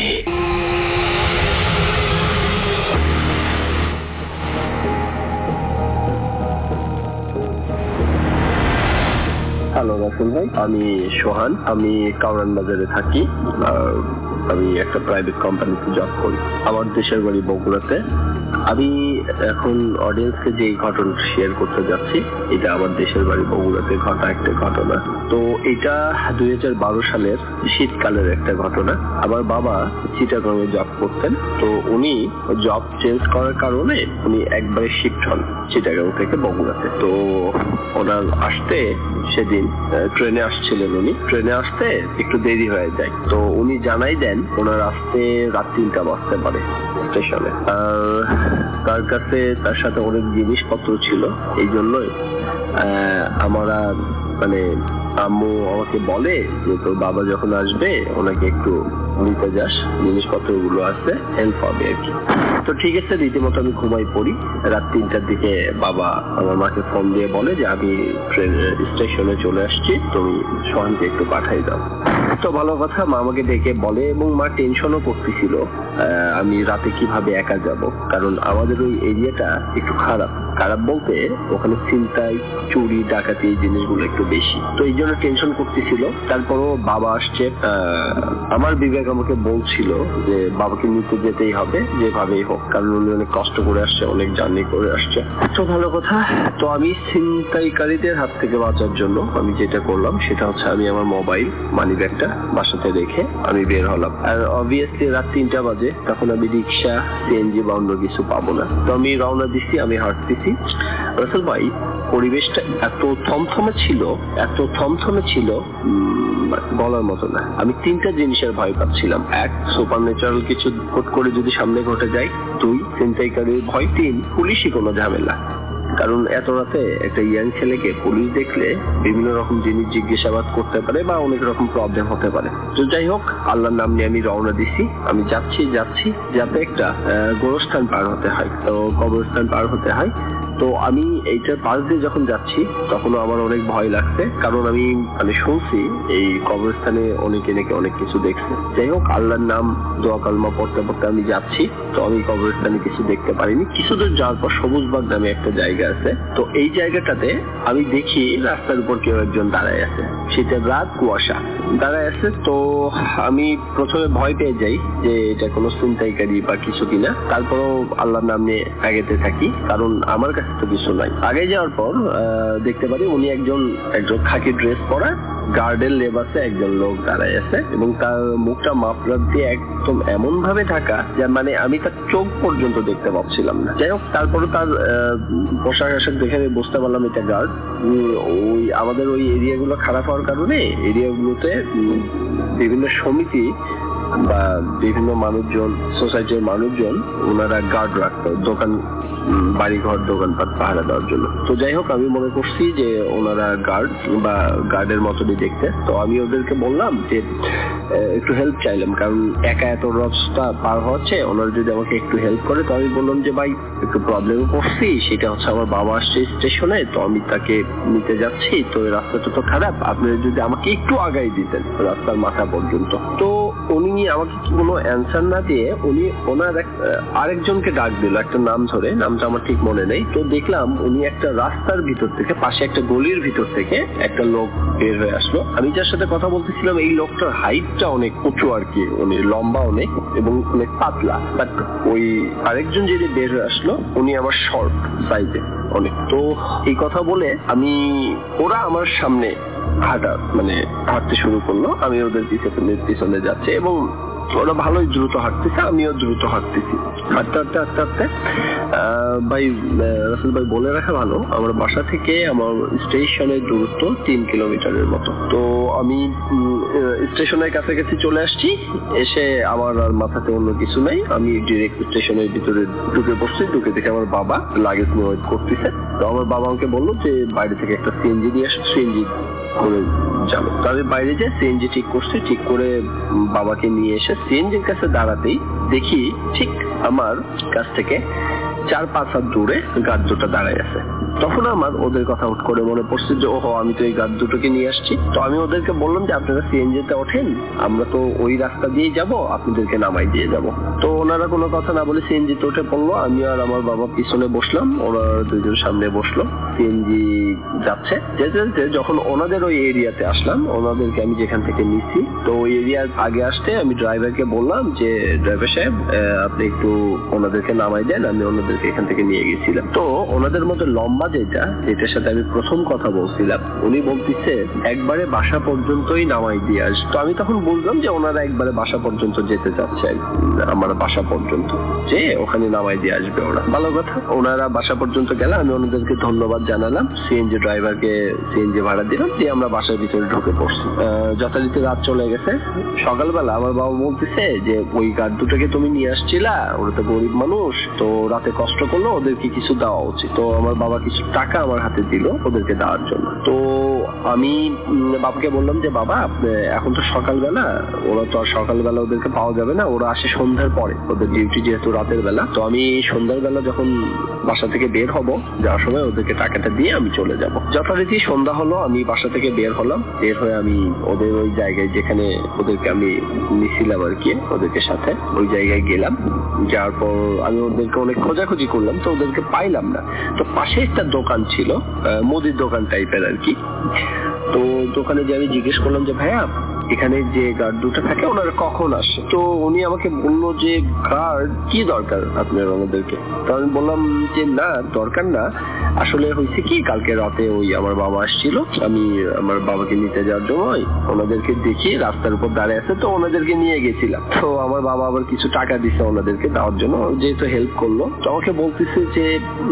hello Rasel ভাই, আমি সোহান, আমি কাউরান বাজারে থাকি। আমি একটা প্রাইভেট কোম্পানিতে জব করি। আমার দেশের বাড়ি বগুড়াতে। আমি এখন অডিয়েন্সকে যে ঘটনা শেয়ার করতে যাচ্ছি, এটা আমার দেশের বাড়ি বগুড়াতে ঘটা একটা ঘটনা। তো এটা 2012 সালের শীতকালের একটা ঘটনা। আমার বাবা চিটাগাংয়ে জব করতেন। তো উনি জব চেঞ্জ করার কারণে উনি একবারে শিফট হন চিটাগাং থেকে বগুড়াতে। তো ওনার আসতে সেদিন ট্রেনে আসছিলেন। উনি ট্রেনে আসতে একটু দেরি হয়ে যায়। তো উনি জানাই দেন ওনার আসতে রাত 3টা বাজতে পারে স্টেশনে। তার কাছে তার সাথে অনেক জিনিসপত্র ছিল। এই জন্যই আমরা মানে আম্মু আমাকে বলে যে তোর বাবা যখন আসবে ওনাকে একটু নিতে যাস, জিনিসপত্র গুলো আছে, হেল্প হবে আর কি। তো ঠিক আছে, রীতিমতো আমি ঘুমাই পড়ি। রাত 3টার দিকে বাবা আমার মাকে ফোন দিয়ে বলে যে আমি ট্রেন স্টেশনে চলে আসছি, তুমি সোহানকে একটু পাঠাই দাও। তো ভালো কথা, মা আমাকে ডেকে বলে এবং মা টেনশনও করতেছিল আমি রাতে কিভাবে একা যাব, কারণ আমাদের ওই এরিয়াটা একটু খারাপ। খারাপ বলতে ওখানে ছিনতাই, চুরি, ডাকাতি এই জিনিসগুলো একটু বেশি। তো এই জন্য টেনশন করতেছিল। তারপরও বাবা আসছে। আমার বিবেক আমাকে বলছিল যে বাবাকে নিতে যেতেই হবে যেভাবেই হোক, কারণ উনি অনেক কষ্ট করে আসছে, অনেক জার্নি করে আসছে। তো ভালো কথা। তো আমি ছিনতাইকারীদের হাত থেকে বাঁচার জন্য আমি যেটা করলাম সেটা হচ্ছে আমি আমার মোবাইল মানি ব্যাগটা বাসাতে রেখে আমি বের হলাম। আর অবভিয়াসলি রাত 3টা বাজে, তখন আমি রিক্সা, সিএনজি বা অন্য কিছু পাবো না। তো আমি রওনা দিচ্ছি, আমি হাঁটতেছি। রাসেল ভাই, পরিবেশটা এত থমথমে ছিল বলার মতো না। আমি 3টা জিনিসের ভয় পাচ্ছিলাম। 1, সুপার ন্যাচারাল কিছু হুট করে যদি সামনে ঘটে যায়। 2, ছিনতাইকারীর ভয়। 3, পুলিশি কোনো ঝামেলা। কারণ এত রাতে একটা ইয়াং ছেলেকে পুলিশ দেখলে বিভিন্ন রকম জিনিস জিজ্ঞাসাবাদ করতে পারে বা অনেক রকম প্রবলেম হতে পারে। তো যাই হোক, আল্লাহর নাম নিয়ে আমি রওনা দিছি। আমি যাচ্ছি যাতে একটা গোরস্থান পার হতে হয়। তো কবরস্থান পার হতে হয়। তো আমি এইটার পাশ দিয়ে যখন যাচ্ছি তখনও আমার অনেক ভয় লাগছে, কারণ আমি শুনছি এই কবরস্থানে অনেকে নাকি অনেক কিছু দেখছে। যাই হোক, আল্লাহর নাম দোয়া কালমা পড়তে পড়তে আমি যাচ্ছি। তো আমি কবরস্থানে কিছু দেখতে পারিনি। কিছু দূর যাওয়ার পর সবুজবাগ নামে একটা জায়গা আছে। তো এই জায়গাটাতে আমি দেখি রাস্তার উপর কেউ একজন দাঁড়ায় আছে। শীতের রাত, কুয়াশা, দাঁড়ায় আছে। তো আমি প্রথমে ভয় পেয়ে যাই যে এটা কোনো ছিনতাইকারী বা কিছু কিনা। তারপরও আল্লাহর নাম নিয়ে আগাতে থাকি, কারণ আমার কাছে তো কিছু নাই। আগে যাওয়ার পর দেখতে পারি উনি একজন খাকি ড্রেস পরা গার্ডের লেবাসে একজন লোক দাঁড়ায় আছে এবং তার মুখটা মাফলার দিয়ে একদম এমন ভাবে ঢাকা যে আমি তার চোখ পর্যন্ত দেখতে পাচ্ছিলাম না। যাই হোক, তারপরে তার পোশাক আশাক দেখে আমি বুঝতে পারলাম এটা গার্ড। ওই আমাদের ওই এরিয়াগুলো খারাপ হওয়ার কারণে এরিয়াগুলোতে বিভিন্ন সমিতি বা বিভিন্ন মানুষজন, সোসাইটির মানুষজন ওনারা গার্ড রাখতো দোকান, বাড়িঘর, দোকানপাট পাহারা দেওয়ার জন্য। তো যাই হোক, আমি মনে করছি যে ওনারা গার্ড বা গার্ডের মতনই দেখতে। তো আমি ওদেরকে বললাম যে একটু হেল্প চাইলাম, কারণ একা এত রাস্তা পার হচ্ছে, ওনারা যদি আমাকে একটু হেল্প করে। তো আমি বললাম যে ভাই, একটু প্রবলেমে পড়ছি, সেটা হচ্ছে আমার বাবা আসছে স্টেশনে, তো আমি তাকে নিতে যাচ্ছি। তো এই রাস্তাটা তো খারাপ, আপনি যদি আমাকে একটু আগাই দিতেন রাস্তার মাথা পর্যন্ত। তো উনি আমাকে কোনো অ্যান্সার না দিয়ে উনি ওনার আরেকজনকে ডাক দিল একটা নাম ধরে, নামটা আমার ঠিক মনে নেই। তো দেখলাম উনি একটা রাস্তার ভিতর থেকে, পাশে একটা গলির ভিতর থেকে একটা লোক বের হয়ে আসলো। আমি যার সাথে কথা বলতেছিলাম এই লোকটার হাইটটা অনেক উঁচু আর কি, উনি লম্বা অনেক এবং অনেক পাতলা। বাট ওই আরেকজন যিনি বের হয়ে আসলো উনি আমার শর্ট সাইজে অনেক। তো এই কথা বলে ওরা আমার সামনে হাঁটতে শুরু করলো। আমি ওদের পিছনে যাচ্ছি এবং ওরা ভালোই দ্রুত হাঁটতেছে, আমিও দ্রুত হাঁটতেছি। হাঁটতে হাঁটতে হাঁটতে হাঁটতে ভাই রাসেল ভাই বলে রাখা ভালো, আমার বাসা থেকে আমার স্টেশনের দূরত্ব 3 কিলোমিটারের মতো। তো আমি স্টেশনের কাছাকাছি চলে আসছি, এসে আমার আর মাথাতে অন্য কিছু নাই, আমি ডিরেক্ট স্টেশনের ভিতরে ঢুকে পড়ছি। ঢুকে দেখে আমার বাবা লাগেজ নিয়ে ওয়েট করতেছে। তো আমার বাবা আমাকে বললো যে বাইরে থেকে একটা সিএনজি দিয়ে আসো, সিএনজি করে যাবো। তো আমি বাইরে যে সিএনজি ঠিক করছি, ঠিক করে বাবাকে নিয়ে এসে সিএনজির কাছে দাঁড়াতেই দেখি ঠিক আমার কাছ থেকে 4-5 হাত দূরে গার্ড দুটো দাঁড়ায় আছে। তখন আমার ওদের কথা হুট করে মনে পড়ছে যে ওহো, আমি তো এই গার্ড দুটোকে নিয়ে আসছি। তো আমি ওদেরকে বললাম যে আপনারা সিএনজিতে ওঠেন, আমরা তো ওই রাস্তা দিয়ে যাব, আপনাদেরকে নামাই দিয়ে যাব। তো ওনারা কোনো কথা না বলে সিএনজিতে উঠে পড়লো, আমি আর আমার বাবা পিছনে বসলাম, ওরা দুইজন সামনে বসলো। সিএনজি যাচ্ছে, যেতে যখন ওনাদের ওই এরিয়াতে আসলাম, ওনাদেরকে আমি যেখান থেকে নিচ্ছি, তো ওই এরিয়ার আগে আসতে আমি ড্রাইভারকে বললাম যে ড্রাইভার সাহেব আপনি একটু ওনাদেরকে নামাই দেন, আমি ওনাদেরকে এখান থেকে নিয়ে গেছিলাম। তো ওনাদের মধ্যে লম্বা যেটার সাথে আমি প্রথম কথা বলছিলাম, উনি বলতেছে একবারে বাসা পর্যন্তই নামাই দিয়ে আস। তো আমি তখন বুঝলাম যে ওনারা একবারে বাসা পর্যন্ত যেতে চাচ্ছে, আমার বাসা পর্যন্ত যে ওখানে নামাই দিয়ে আসবে ওরা। ভালো কথা, ওনারা বাসা পর্যন্ত গেলে আমি ওনাদেরকে ধন্যবাদ জানালাম, সিএনজি ড্রাইভারকে সিএনজি ভাড়া দিলাম, দিয়ে আমরা বাসার ভিতরে ঢুকে পড়ছি। যথারীতি রাত চলে গেছে। সকালবেলা আমার বাবা বলতেছে যে ওই গার্ড দুটোকে তুমি নিয়ে আসছিলা, ওরা তো গরিব মানুষ, তো রাতে কষ্ট করলো, ওদেরকে কিছু দেওয়া উচিত। তো আমার বাবা কিছু টাকা আমার হাতে দিল ওদেরকে দেওয়ার জন্য। তো আমি বাবাকে বললাম যে বাবা এখন তো সকালবেলা, ওরা তো আর সকালবেলা ওদেরকে পাওয়া যাবে না, ওরা আসে সন্ধ্যার পরে, ওদের ডিউটি যেহেতু রাতের বেলা। তো আমি সন্ধ্যার বেলা যখন বাসা থেকে বের হব, যাওয়ার সময় ওদেরকে টাকাটা দিয়ে আমি চলে যাব। যথারীতি সন্ধ্যা হলো, আমি বাসা থেকে বের হলাম। বের হয়ে আমি ওদের ওই জায়গায় যেখানে ওদেরকে আমি নিছিলাম আর কি, ওদেরকে সাথে ওই জায়গায় গেলাম। যাওয়ার পর আমি ওদেরকে অনেক খোঁজাখুঁজি করলাম, তো ওদেরকে পাইলাম না। তো পাশে একটা দোকান ছিল, মুদির দোকান টাইপের আর কি। তো দোকানে যে আমি জিজ্ঞেস করলাম যে ভাইয়া এখানে যে গার্ড দুটো থাকে ওনারা কখন আসে? তো উনি আমাকে বললো যে গার্ড কি দরকার আপনার আমাদেরকে? তো আমি বললাম যে না দরকার না, আসলে হয়েছে কি কালকে রাতে ওই আমার বাবা আসছিল, আমি আমার বাবাকে নিতে যাওয়ার জন্য ওনাদেরকে দেখি রাস্তার উপর দাঁড়িয়ে আছে, তো ওনাদেরকে নিয়ে গেছিলাম। তো আমার বাবা আবার কিছু টাকা দিছে ওনাদেরকে দেওয়ার জন্য, যেহেতু হেল্প করলো। তো আমাকে বলতেছে যে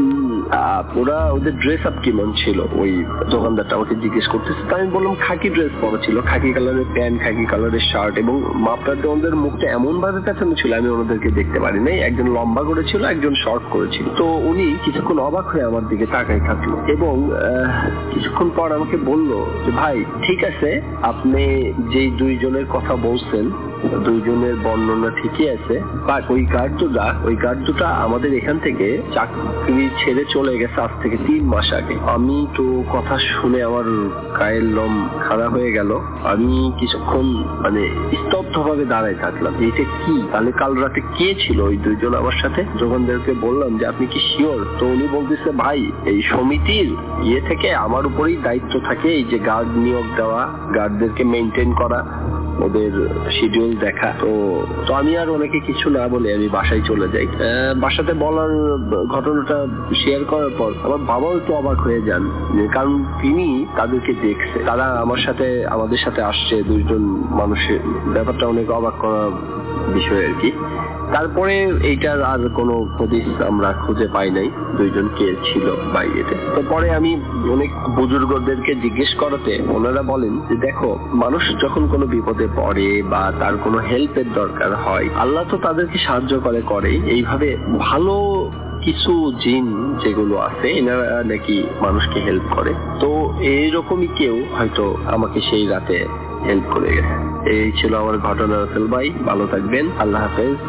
ওরা ওদের ড্রেস আপ কেমন ছিল, ওই দোকানদারটা আমাকে জিজ্ঞেস করতেছে। তো আমি বললাম খাকি ড্রেস পরা ছিল, খাকি কালারের প্যান্ট, খাকি কালারের শার্ট, এবং মাপটাতে ওদের মুখটা এমন ভাবে পেছানো ছিল আমি ওনাদেরকে দেখতে পারি নাই। একজন লম্বা করেছিল, একজন শর্ট করেছিল। তো উনি কিছুক্ষণ অবাক হয়ে আমার দিকে তাকাই থাকলো, এবং কিছুক্ষণ পর আমাকে বলল যে ভাই ঠিক আছে, আপনি যেই দুইজনের কথা বলছেন দুইজনের বর্ণনা ঠিকই আছে, বাট ওই গার্ড দুটা আমাদের এখান থেকে চাকরি ছেড়ে চলে গেছে আজ থেকে 3 মাস আগে। আমি তো কথা শুনে আমার গায়ের লোম খাড়া হয়ে গেল। আমি কিছুক্ষণ মানে স্তব্ধ ভাবে দাঁড়ায় থাকলাম, এইটা কি, তাহলে কাল রাতে কে ছিল ওই দুইজন আমার সাথে? দোকানদারকে বললাম যে আপনি কি শিওর? তো উনি বলতেছে ভাই এই সমিতির থেকে আমার উপরেই দায়িত্ব থাকে এই যে গার্ড নিয়োগ দেওয়া, গার্ডদেরকে মেনটেন করা, ওদের শিডিউল দেখা। তো আমি আর অনেকে কিছু না বলে আমি বাসায় চলে যাই। বাসাতে বলার ঘটনাটা শেয়ার করার পর আমার বাবাও একটু অবাক হয়ে যান, কারণ তিনি তাদেরকে দেখছে, তারা আমাদের সাথে আসছে, দুইজন মানুষের ব্যাপারটা অনেক অবাক করার বিষয় আর কি। তারপরে এইটার আর কোনো হদিস আমরা খুঁজে পাই নাই দুইজন কে ছিল বাইরেতে। তো পরে আমি অনেক বুজুর্গদেরকে জিজ্ঞেস করাতে ওনারা বলেন যে দেখো, মানুষ যখন কোনো বিপদে পড়ে বা তার কোনো হেল্পের দরকার হয়, আল্লাহ তো তাদেরকে সাহায্য করে। এইভাবে ভালো কিছু জিন যেগুলো আছে এনারা নাকি মানুষকে হেল্প করে। তো এইরকমই কেউ হয়তো আমাকে সেই রাতে হেল্প করে গেছে। এই ছিল আমার ঘটনা। রাসেল ভাই ভালো থাকবেন, আল্লাহ হাফেজ।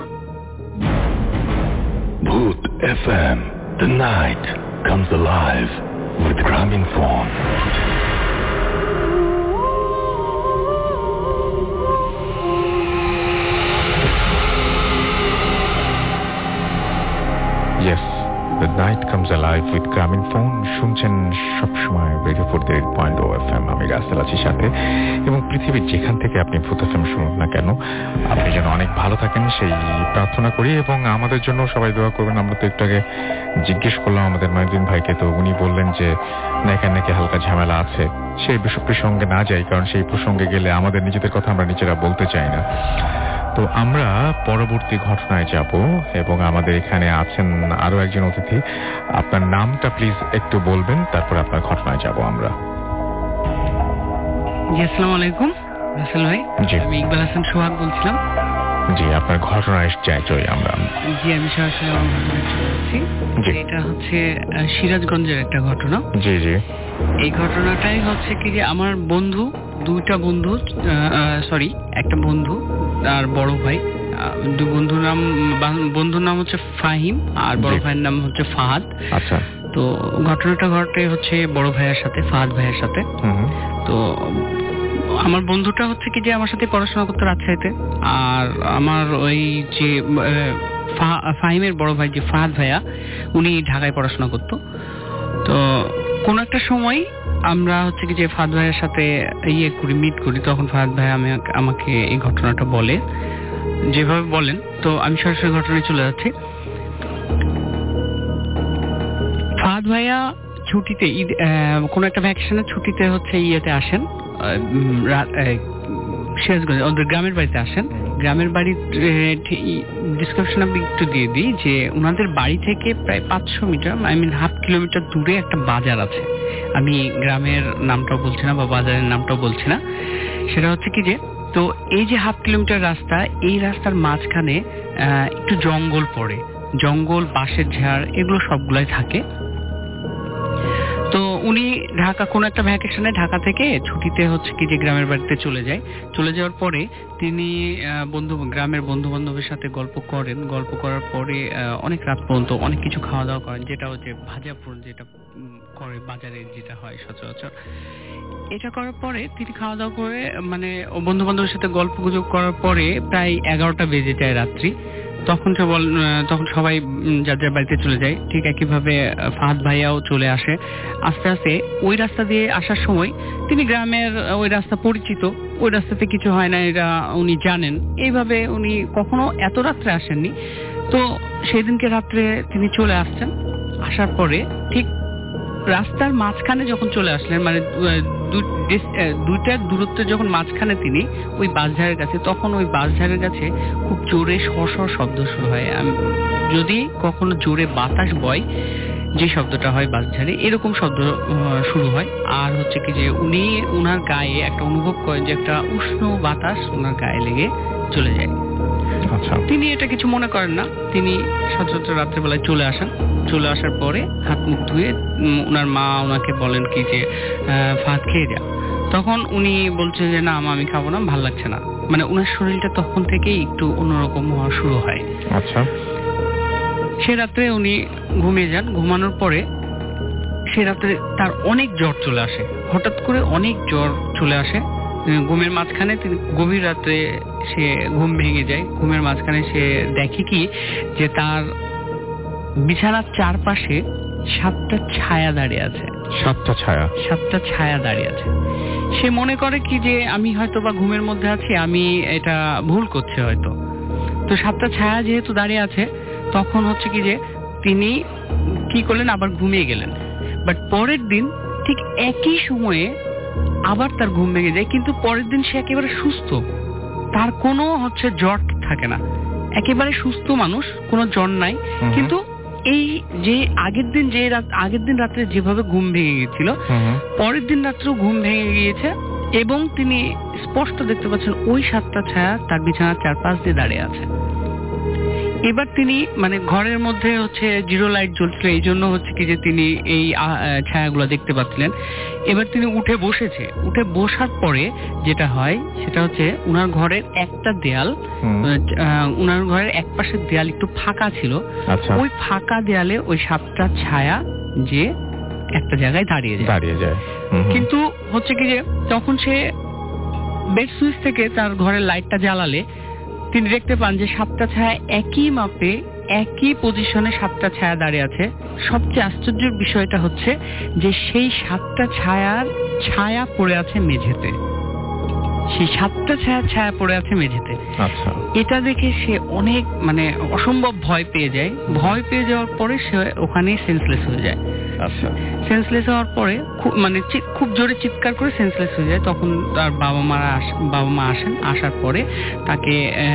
Bhoot FM, the night comes alive with Gramophone. Yes, the night comes alive with Gramophone. শুনছেন সবসময় রেডিও 48.0 FM। আমি রাসেল আছি সাথে, এবং পৃথিবীর যেখান থেকে আপনি ভূত FM শুনুন না কেন, আপনি যেন অনেক ভালো থাকেন সেই প্রার্থনা করি, এবং আমাদের জন্য সবাই দোয়া করবেন। আমরা তো একটু আগে জিজ্ঞেস করলাম আমাদের মহিউদ্দিন ভাইকে, তো উনি বললেন যে নাকি হালকা ঝামেলা আছে। সেই প্রসঙ্গে না যাই, কারণ সেই প্রসঙ্গে গেলে আমাদের নিজেদের কথা আমরা নিজেরা বলতে চাই না। তো আমরা পরবর্তী ঘটনায় যাব এবং আমাদের এখানে আছেন আরো একজন অতিথি। আপনার নামটা প্লিজ একটু বলবেন, তারপর আপনার ঘটনায় যাব আমরা। জি, আসসালামু আলাইকুম রাসেল ভাই। আমি ইকবাল হাসান সোহাগ বলছিলাম। জি, আপনার ঘটনায় যাই আমরা। জি, আমি সরাসরি আমার ঘটনায় চলে যাচ্ছি। এটা হচ্ছে সিরাজগঞ্জের একটা ঘটনা। জি জি। এই ঘটনাটাই হচ্ছে কি যে আমার বন্ধু, একটা বন্ধু আর বড় ভাই, বন্ধুর নাম হচ্ছে ফাহিম আর বড় ভাইয়ের নাম হচ্ছে ফাহাদ। আচ্ছা। তো ঘটনাটা ঘটে হচ্ছে বড় ভাইয়ের সাথে, ফাহাদ ভাইয়ের সাথে। তো আমার বন্ধুটা হচ্ছে কি যে আমার সাথে পড়াশোনা করতো রাজশাহীতে, আর আমার ওই যে ফাহিমের বড় ভাই যে ফাহাদ ভাইয়া, উনি ঢাকায় পড়াশোনা করতো। তো কোন একটা সময় আমরা হচ্ছে কি যে ফাহাদ ভাইয়ের সাথে মিট করি, তখন ফাহাদ ভাই আমাকে এই ঘটনাটা বলে, যেভাবে বলেন। তো আমি সরাসরি ঘটনায় চলে যাচ্ছি। ফাহাদ ভাইয়া ছুটিতে কোন একটা ভ্যাকেশনের ছুটিতে হচ্ছে আসেন সিরাজগঞ্জ, ওদের গ্রামের বাড়িতে আসেন। গ্রামের বাড়ির ডিসক্রিপশন আমি একটু দিয়ে দিই যে ওনাদের বাড়ি থেকে প্রায় 500 মিটার, হাফ কিলোমিটার দূরে একটা বাজার আছে। আমি গ্রামের নামটাও বলছি না বা বাজারের নামটাও বলছি না। সেটা হচ্ছে কি যে, তো এই যে হাফ কিলোমিটার রাস্তা, এই রাস্তার মাঝখানে একটু জঙ্গল পড়ে, জঙ্গল, বাঁশের ঝাড়, এগুলো সবগুলাই থাকে। তো উনি কোন একটা ভ্যাকেশনে ঢাকা থেকে ছুটিতে হচ্ছে কি যে গ্রামের বাড়িতে চলে যাওয়ার পরে তিনি গ্রামের বন্ধু বান্ধবের সাথে গল্প করার পরে অনেক রাত পর্যন্ত অনেক কিছু খাওয়া দাওয়া করেন, যেটা হচ্ছে ভাজাপুর, যেটা করে বাজারে যেটা হয় সচরাচর। এটা করার পরে তিনি খাওয়া দাওয়া করে বন্ধু বান্ধবের সাথে গল্প গুজব করার পরে প্রায় 11টা বেজে যায় রাত্রি। তখন সবাই যার যার বাড়িতে চলে যায়। ঠিক একইভাবে ফাহাদ ভাইয়াও চলে আসে। আস্তে আস্তে ওই রাস্তা দিয়ে আসার সময় তিনি গ্রামের ওই রাস্তা পরিচিত, ওই রাস্তাতে কিছু হয় না এটা উনি জানেন। এইভাবে উনি কখনো এত রাত্রে আসেননি। তো সেদিনকে রাত্রে তিনি চলে আসছেন। আসার পরে ঠিক রাস্তার মাঝখানে যখন চলে আসলেন, দুইটার দূরত্বে যখন মাঝখানে তিনি ওই বাঁশঝাড়ের কাছে, তখন ওই বাঁশঝাড়ের কাছে খুব জোরে সর শব্দ শুরু হয়। যদি কখনো জোরে বাতাস বয় যে শব্দটা হয় বাঁশঝাড়ে, এরকম শব্দ শুরু হয়। আর হচ্ছে কি যে উনি ওনার গায়ে একটা অনুভব করেন যে একটা উষ্ণ বাতাস ওনার গায়ে লেগে চলে যায়। তিনি এটা কিছু মনে করেন না। তিনি সচরাচর রাত্রেবেলায় চলে আসেন। চলে আসার পরে হাত মুখ ধুয়ে ওনার মা ওনাকে বলেন কি যে ভাত খেয়ে যা। তখন উনি বলছে যে না আমি খাবো না, ভালো লাগছে না। ওনার শরীরটা তখন থেকেই একটু অন্যরকম হওয়া শুরু হয়। আচ্ছা। সে রাত্রে উনি ঘুমিয়ে যান। ঘুমানোর পরে সে রাত্রে তার অনেক জ্বর চলে আসে, হঠাৎ করে অনেক জ্বর চলে আসে। ঘুমের মাঝখানে তিনি গভীর রাত্রে সে ঘুম ভেঙে যায়। ঘুমের মাঝখানে সে দেখে কি যে তার বিছানার চারপাশে 7টা ছায়া দাঁড়িয়ে আছে। 7টা ছায়া দাঁড়িয়ে আছে। সে মনে করে কি যে আমি হয়তো বা ঘুমের মধ্যে আছি, আমি এটা ভুল করছি হয়তো। তো 7টা ছায়া যেহেতু দাঁড়িয়ে আছে, তখন হচ্ছে কি যে তিনি কি করলেন, আবার ঘুমিয়ে গেলেন। বাট পরের দিন ঠিক একই সময়ে আবার তার ঘুম ভেঙে যায়, কিন্তু পরের দিন সে একেবারে সুস্থ, তার কোনো জ্বর থাকে না, একেবারে সুস্থ মানুষ, কোনো জ্বর নাই। কিন্তু এই যে আগের দিন রাত্রে যেভাবে ঘুম ভেঙে গিয়েছিল, পরের দিন রাত্রেও ঘুম ভেঙে গিয়েছে এবং তিনি স্পষ্ট দেখতে পাচ্ছেন ওই 7টা ছায়া তার বিছানার চারপাশ দিয়ে দাঁড়িয়ে আছে। এবার তিনি ঘরের মধ্যে জিরো লাইট জ্বলছিল, এই জন্য হচ্ছে কি যে তিনি এই ছায়াগুলো দেখতে পাচ্ছিলেন। এবার তিনি উঠে বসার পরে যেটা হয় সেটা হচ্ছে উনার ঘরের একটা দেয়াল, উনার ঘরের এক পাশের দেয়াল একটু ফাঁকা ছিল। ওই ফাঁকা দেয়ালে ওই 7টা ছায়া যে একটা জায়গায় দাঁড়িয়ে যায়। কিন্তু হচ্ছে কি যে তখন সে বেড সুইচ থেকে তার ঘরের লাইটটা জ্বালালে তিনি দেখতে পান যে 7টা ছায়া একই মাপে একই পজিশনে 7টা ছায়া দাঁড়িয়ে আছে। সবচেয়ে আশ্চর্যের বিষয়টা হচ্ছে যে সেই 7টা ছায়া পড়ে আছে মেঝেতে। সেই 7টা ছায়া পড়ে আছে মেঝেতে। আচ্ছা। এটা দেখে সে অনেক অসম্ভব ভয় পেয়ে যায়। ভয় পেয়ে যাওয়ার পরে সে ওখানে সেন্সলেস হয়ে যায়। আচ্ছা। সেন্সলেস হওয়ার পরে খুব জোরে চিৎকার করে সেন্সলেস হয়ে যায়। তখন তার বাবা মা আসেন। আসার পরে তাকে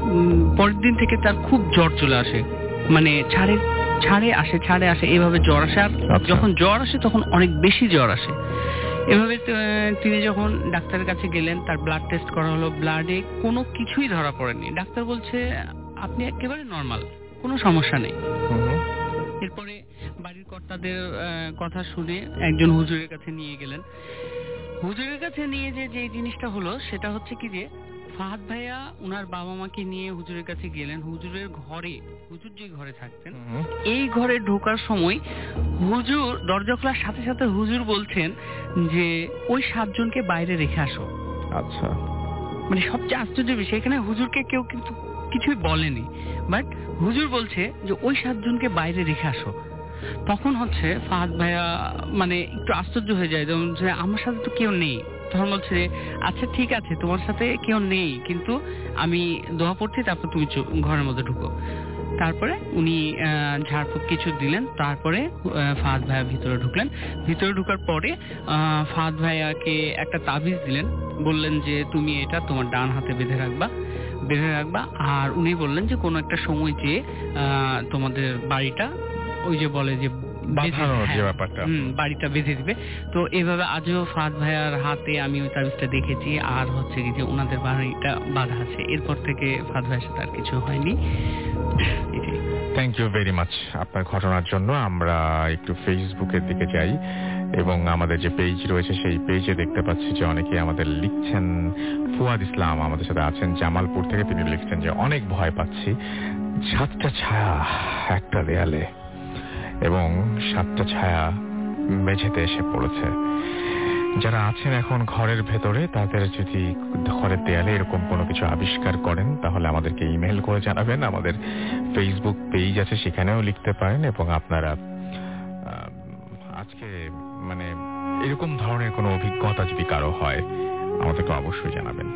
পরের দিন থেকে তার খুব জ্বর চলে আসে, মানে ছাড়ে আসে এভাবে জ্বর আসে। আর যখন জ্বর আসে তখন অনেক বেশি জ্বর আসে। এভাবে তিনি যখন ডাক্তারের কাছে গেলেন, তার ব্লাড টেস্ট করা হলো, ব্লাডে কোনো কিছুই ধরা পড়েনি। ডাক্তার বলছে আপনি একেবারে নর্মাল, কোনো সমস্যা নেই। এরপরে বাড়ির কর্তাদের কথা শুনে একজন হুজুরের কাছে নিয়ে গেলেন। হুজুরের কাছে নিয়ে যে জিনিসটা হলো সেটা হচ্ছে কি যে ফাহাদ ভাইয়া ওনার বাবা মাকে নিয়ে হুজুরের কাছে গেলেন। হুজুর যে ঘরে থাকতেন, এই ঘরে ঢোকার সময় হুজুর দরজা খোলার সাথে সাথে হুজুর বলছেন যে ওই 7 জনকে বাইরে রেখে আসো। আচ্ছা, মানে সবচেয়ে আশ্চর্য বিষয়, এখানে হুজুরকে কেউ কিন্তু কিছুই বলেনি, বাট হুজুর বলছে যে ওই 7 জনকে বাইরে রেখে আসো। তখন হচ্ছে ফাহাদ ভাইয়া মানে একটু আশ্চর্য হয়ে যায়, যেমন যে আমার সাথে তো কেউ নেই। তখন বলছে আচ্ছা ঠিক আছে, তোমার সাথে কেউ নেই, কিন্তু আমি দোয়া পড়ছি, তারপর তুমি ঘরের মধ্যে ঢুকো। তারপরে উনি ঝাড়ফুঁক কিছু দিলেন, তারপরে ফাহাদ ভাইয়া ভিতরে ঢুকলেন। ভিতরে ঢুকার পরে ফাহাদ ভাইয়াকে একটা তাবিজ দিলেন, বললেন যে তুমি এটা তোমার ডান হাতে বেঁধে রাখবা। আর উনি বললেন যে কোনো একটা সময় যে তোমাদের বাড়িটা ওই যে বলে যে বাড়িটা বেঁধে দিবে। তো এভাবে আজও ফাহাদ ভাইয়ার হাতে আমি ওই তাবিজটা দেখেছি, আর হচ্ছে কি যে ওনাদের বাড়িটা বাঁধা আছে। এরপর থেকে ফাহাদ ভাইয়ের সাথে আর কিছু হয়নি। থ্যাংক ইউ ভেরি মাচ আপনার ঘটনার জন্য। আমরা একটু ফেসবুকের দিকে যাই এবং আমাদের যে পেজ রয়েছে সেই পেজে দেখতে পাচ্ছি যে অনেকে আমাদের লিখছেন। ফুয়াদ ইসলাম আমাদের সাথে আছেন জামালপুর থেকে, তিনি লিখছেন যে অনেক ভয় পাচ্ছি, 7টা ছায়া একটা দেয়ালে এবং 7টা ছায়া মেঝেতে এসে পড়েছে। যারা আছেন এখন ঘরের ভেতরে, তাদের যদি ঘরের দেয়ালে এরকম কোনো কিছু আবিষ্কার করেন তাহলে আমাদেরকে ইমেল করে জানাবেন। আমাদের ফেসবুক পেজ আছে, সেখানেও লিখতে পারেন। এবং আপনারা আজকে মানে এরকম ধরনের কোনো অভিজ্ঞতা যদি কারো হয় আমাদেরকে অবশ্যই জানাবেন।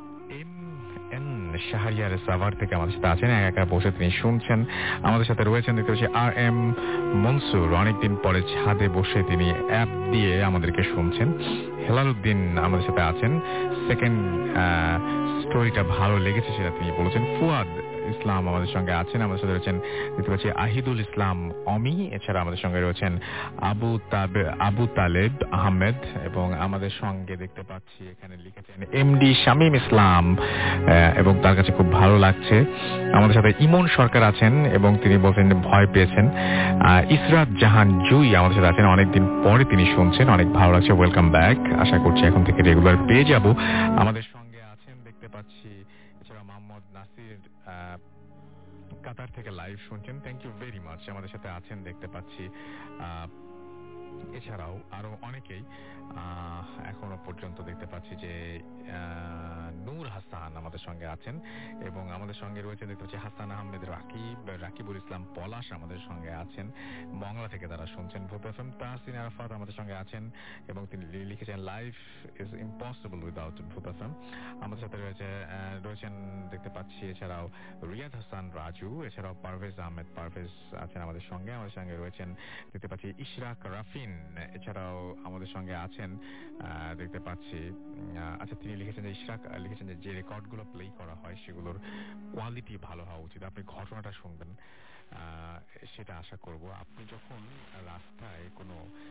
শাহরিয়ার সাভার থেকে আমাদের সাথে আছেন, একা বসে তিনি শুনছেন। আমাদের সাথে রয়েছেন দেখতে পাচ্ছি RM মনসুর, অনেকদিন পরে ছাদে বসে তিনি অ্যাপ দিয়ে আমাদেরকে শুনছেন। হেলাল উদ্দিন আমাদের সাথে আছেন, সেকেন্ড স্টোরিটা ভালো লেগেছে সেটা তিনি বলেছেন। ফুয়াদ ইসলাম আমাদের সঙ্গে আছেন, আমাদের সাথে রয়েছেন দেখতে পাচ্ছি আহিদুল ইসলাম অমি, এছাড়া আমাদের সঙ্গে রয়েছেন আবু তালেব আহমেদ, এবং আমাদের সঙ্গে দেখতে পাচ্ছি এখানে লিখেছেন MD শামীম ইসলাম, এবং তার কাছে খুব ভালো লাগছে। আমাদের সাথে ইমন সরকার আছেন এবং তিনি বলছেন ভয় পেয়েছেন। ইসরাত জাহান জুই আমাদের সাথে আছেন, অনেকদিন পরে তিনি শুনছেন, অনেক ভালো লাগছে, ওয়েলকাম ব্যাক। আশা করছি এখন থেকে রেগুলার পেয়ে যাব। আমাদের সঙ্গে আছেন দেখতে পাচ্ছি এছাড়া মোহাম্মদ নাসির কাতার থেকে লাইভ শুনছেন, থ্যাংক ইউ ভেরি মাচ। আমাদের সাথে আছেন দেখতে পাচ্ছি এছাড়াও আরো অনেকেই এখনো পর্যন্ত দেখতে পাচ্ছি যে নূর হাসান আমাদের সঙ্গে আছেন, এবং আমাদের সঙ্গে রয়েছে দেখতে পাচ্ছি হাসান আহমেদ রাকিবুল ইসলাম পলাশ আমাদের সঙ্গে আছেন, বাংলা থেকে তারা শুনছেন ভূত FM। তাহসিন আরাফাত আমাদের সঙ্গে আছেন এবং তিনি লিখেছেন life is impossible without Bhoot FM। আমাদের সাথে রয়েছেন দেখতে পাচ্ছি এছাড়াও রিয়াদ হাসান রাজু, এছাড়াও পারভেজ আহমেদ পারভেজ আছেন আমাদের সঙ্গে রয়েছেন দেখতে পাচ্ছি ইশরাক রাফিন, এছাড়াও আমাদের সঙ্গে আছেন দেখতে পাচ্ছি আচ্ছা তিনি লিখেছেন যে ইশরাক লিখেছেন যে রেকর্ডগুলো প্লে করা হয় সেগুলোর কোয়ালিটি ভালো হওয়া উচিত। আপনি ঘটনাটা শুনবেন সেটা আশা করব। আপনি যখন রাস্তায় কোনো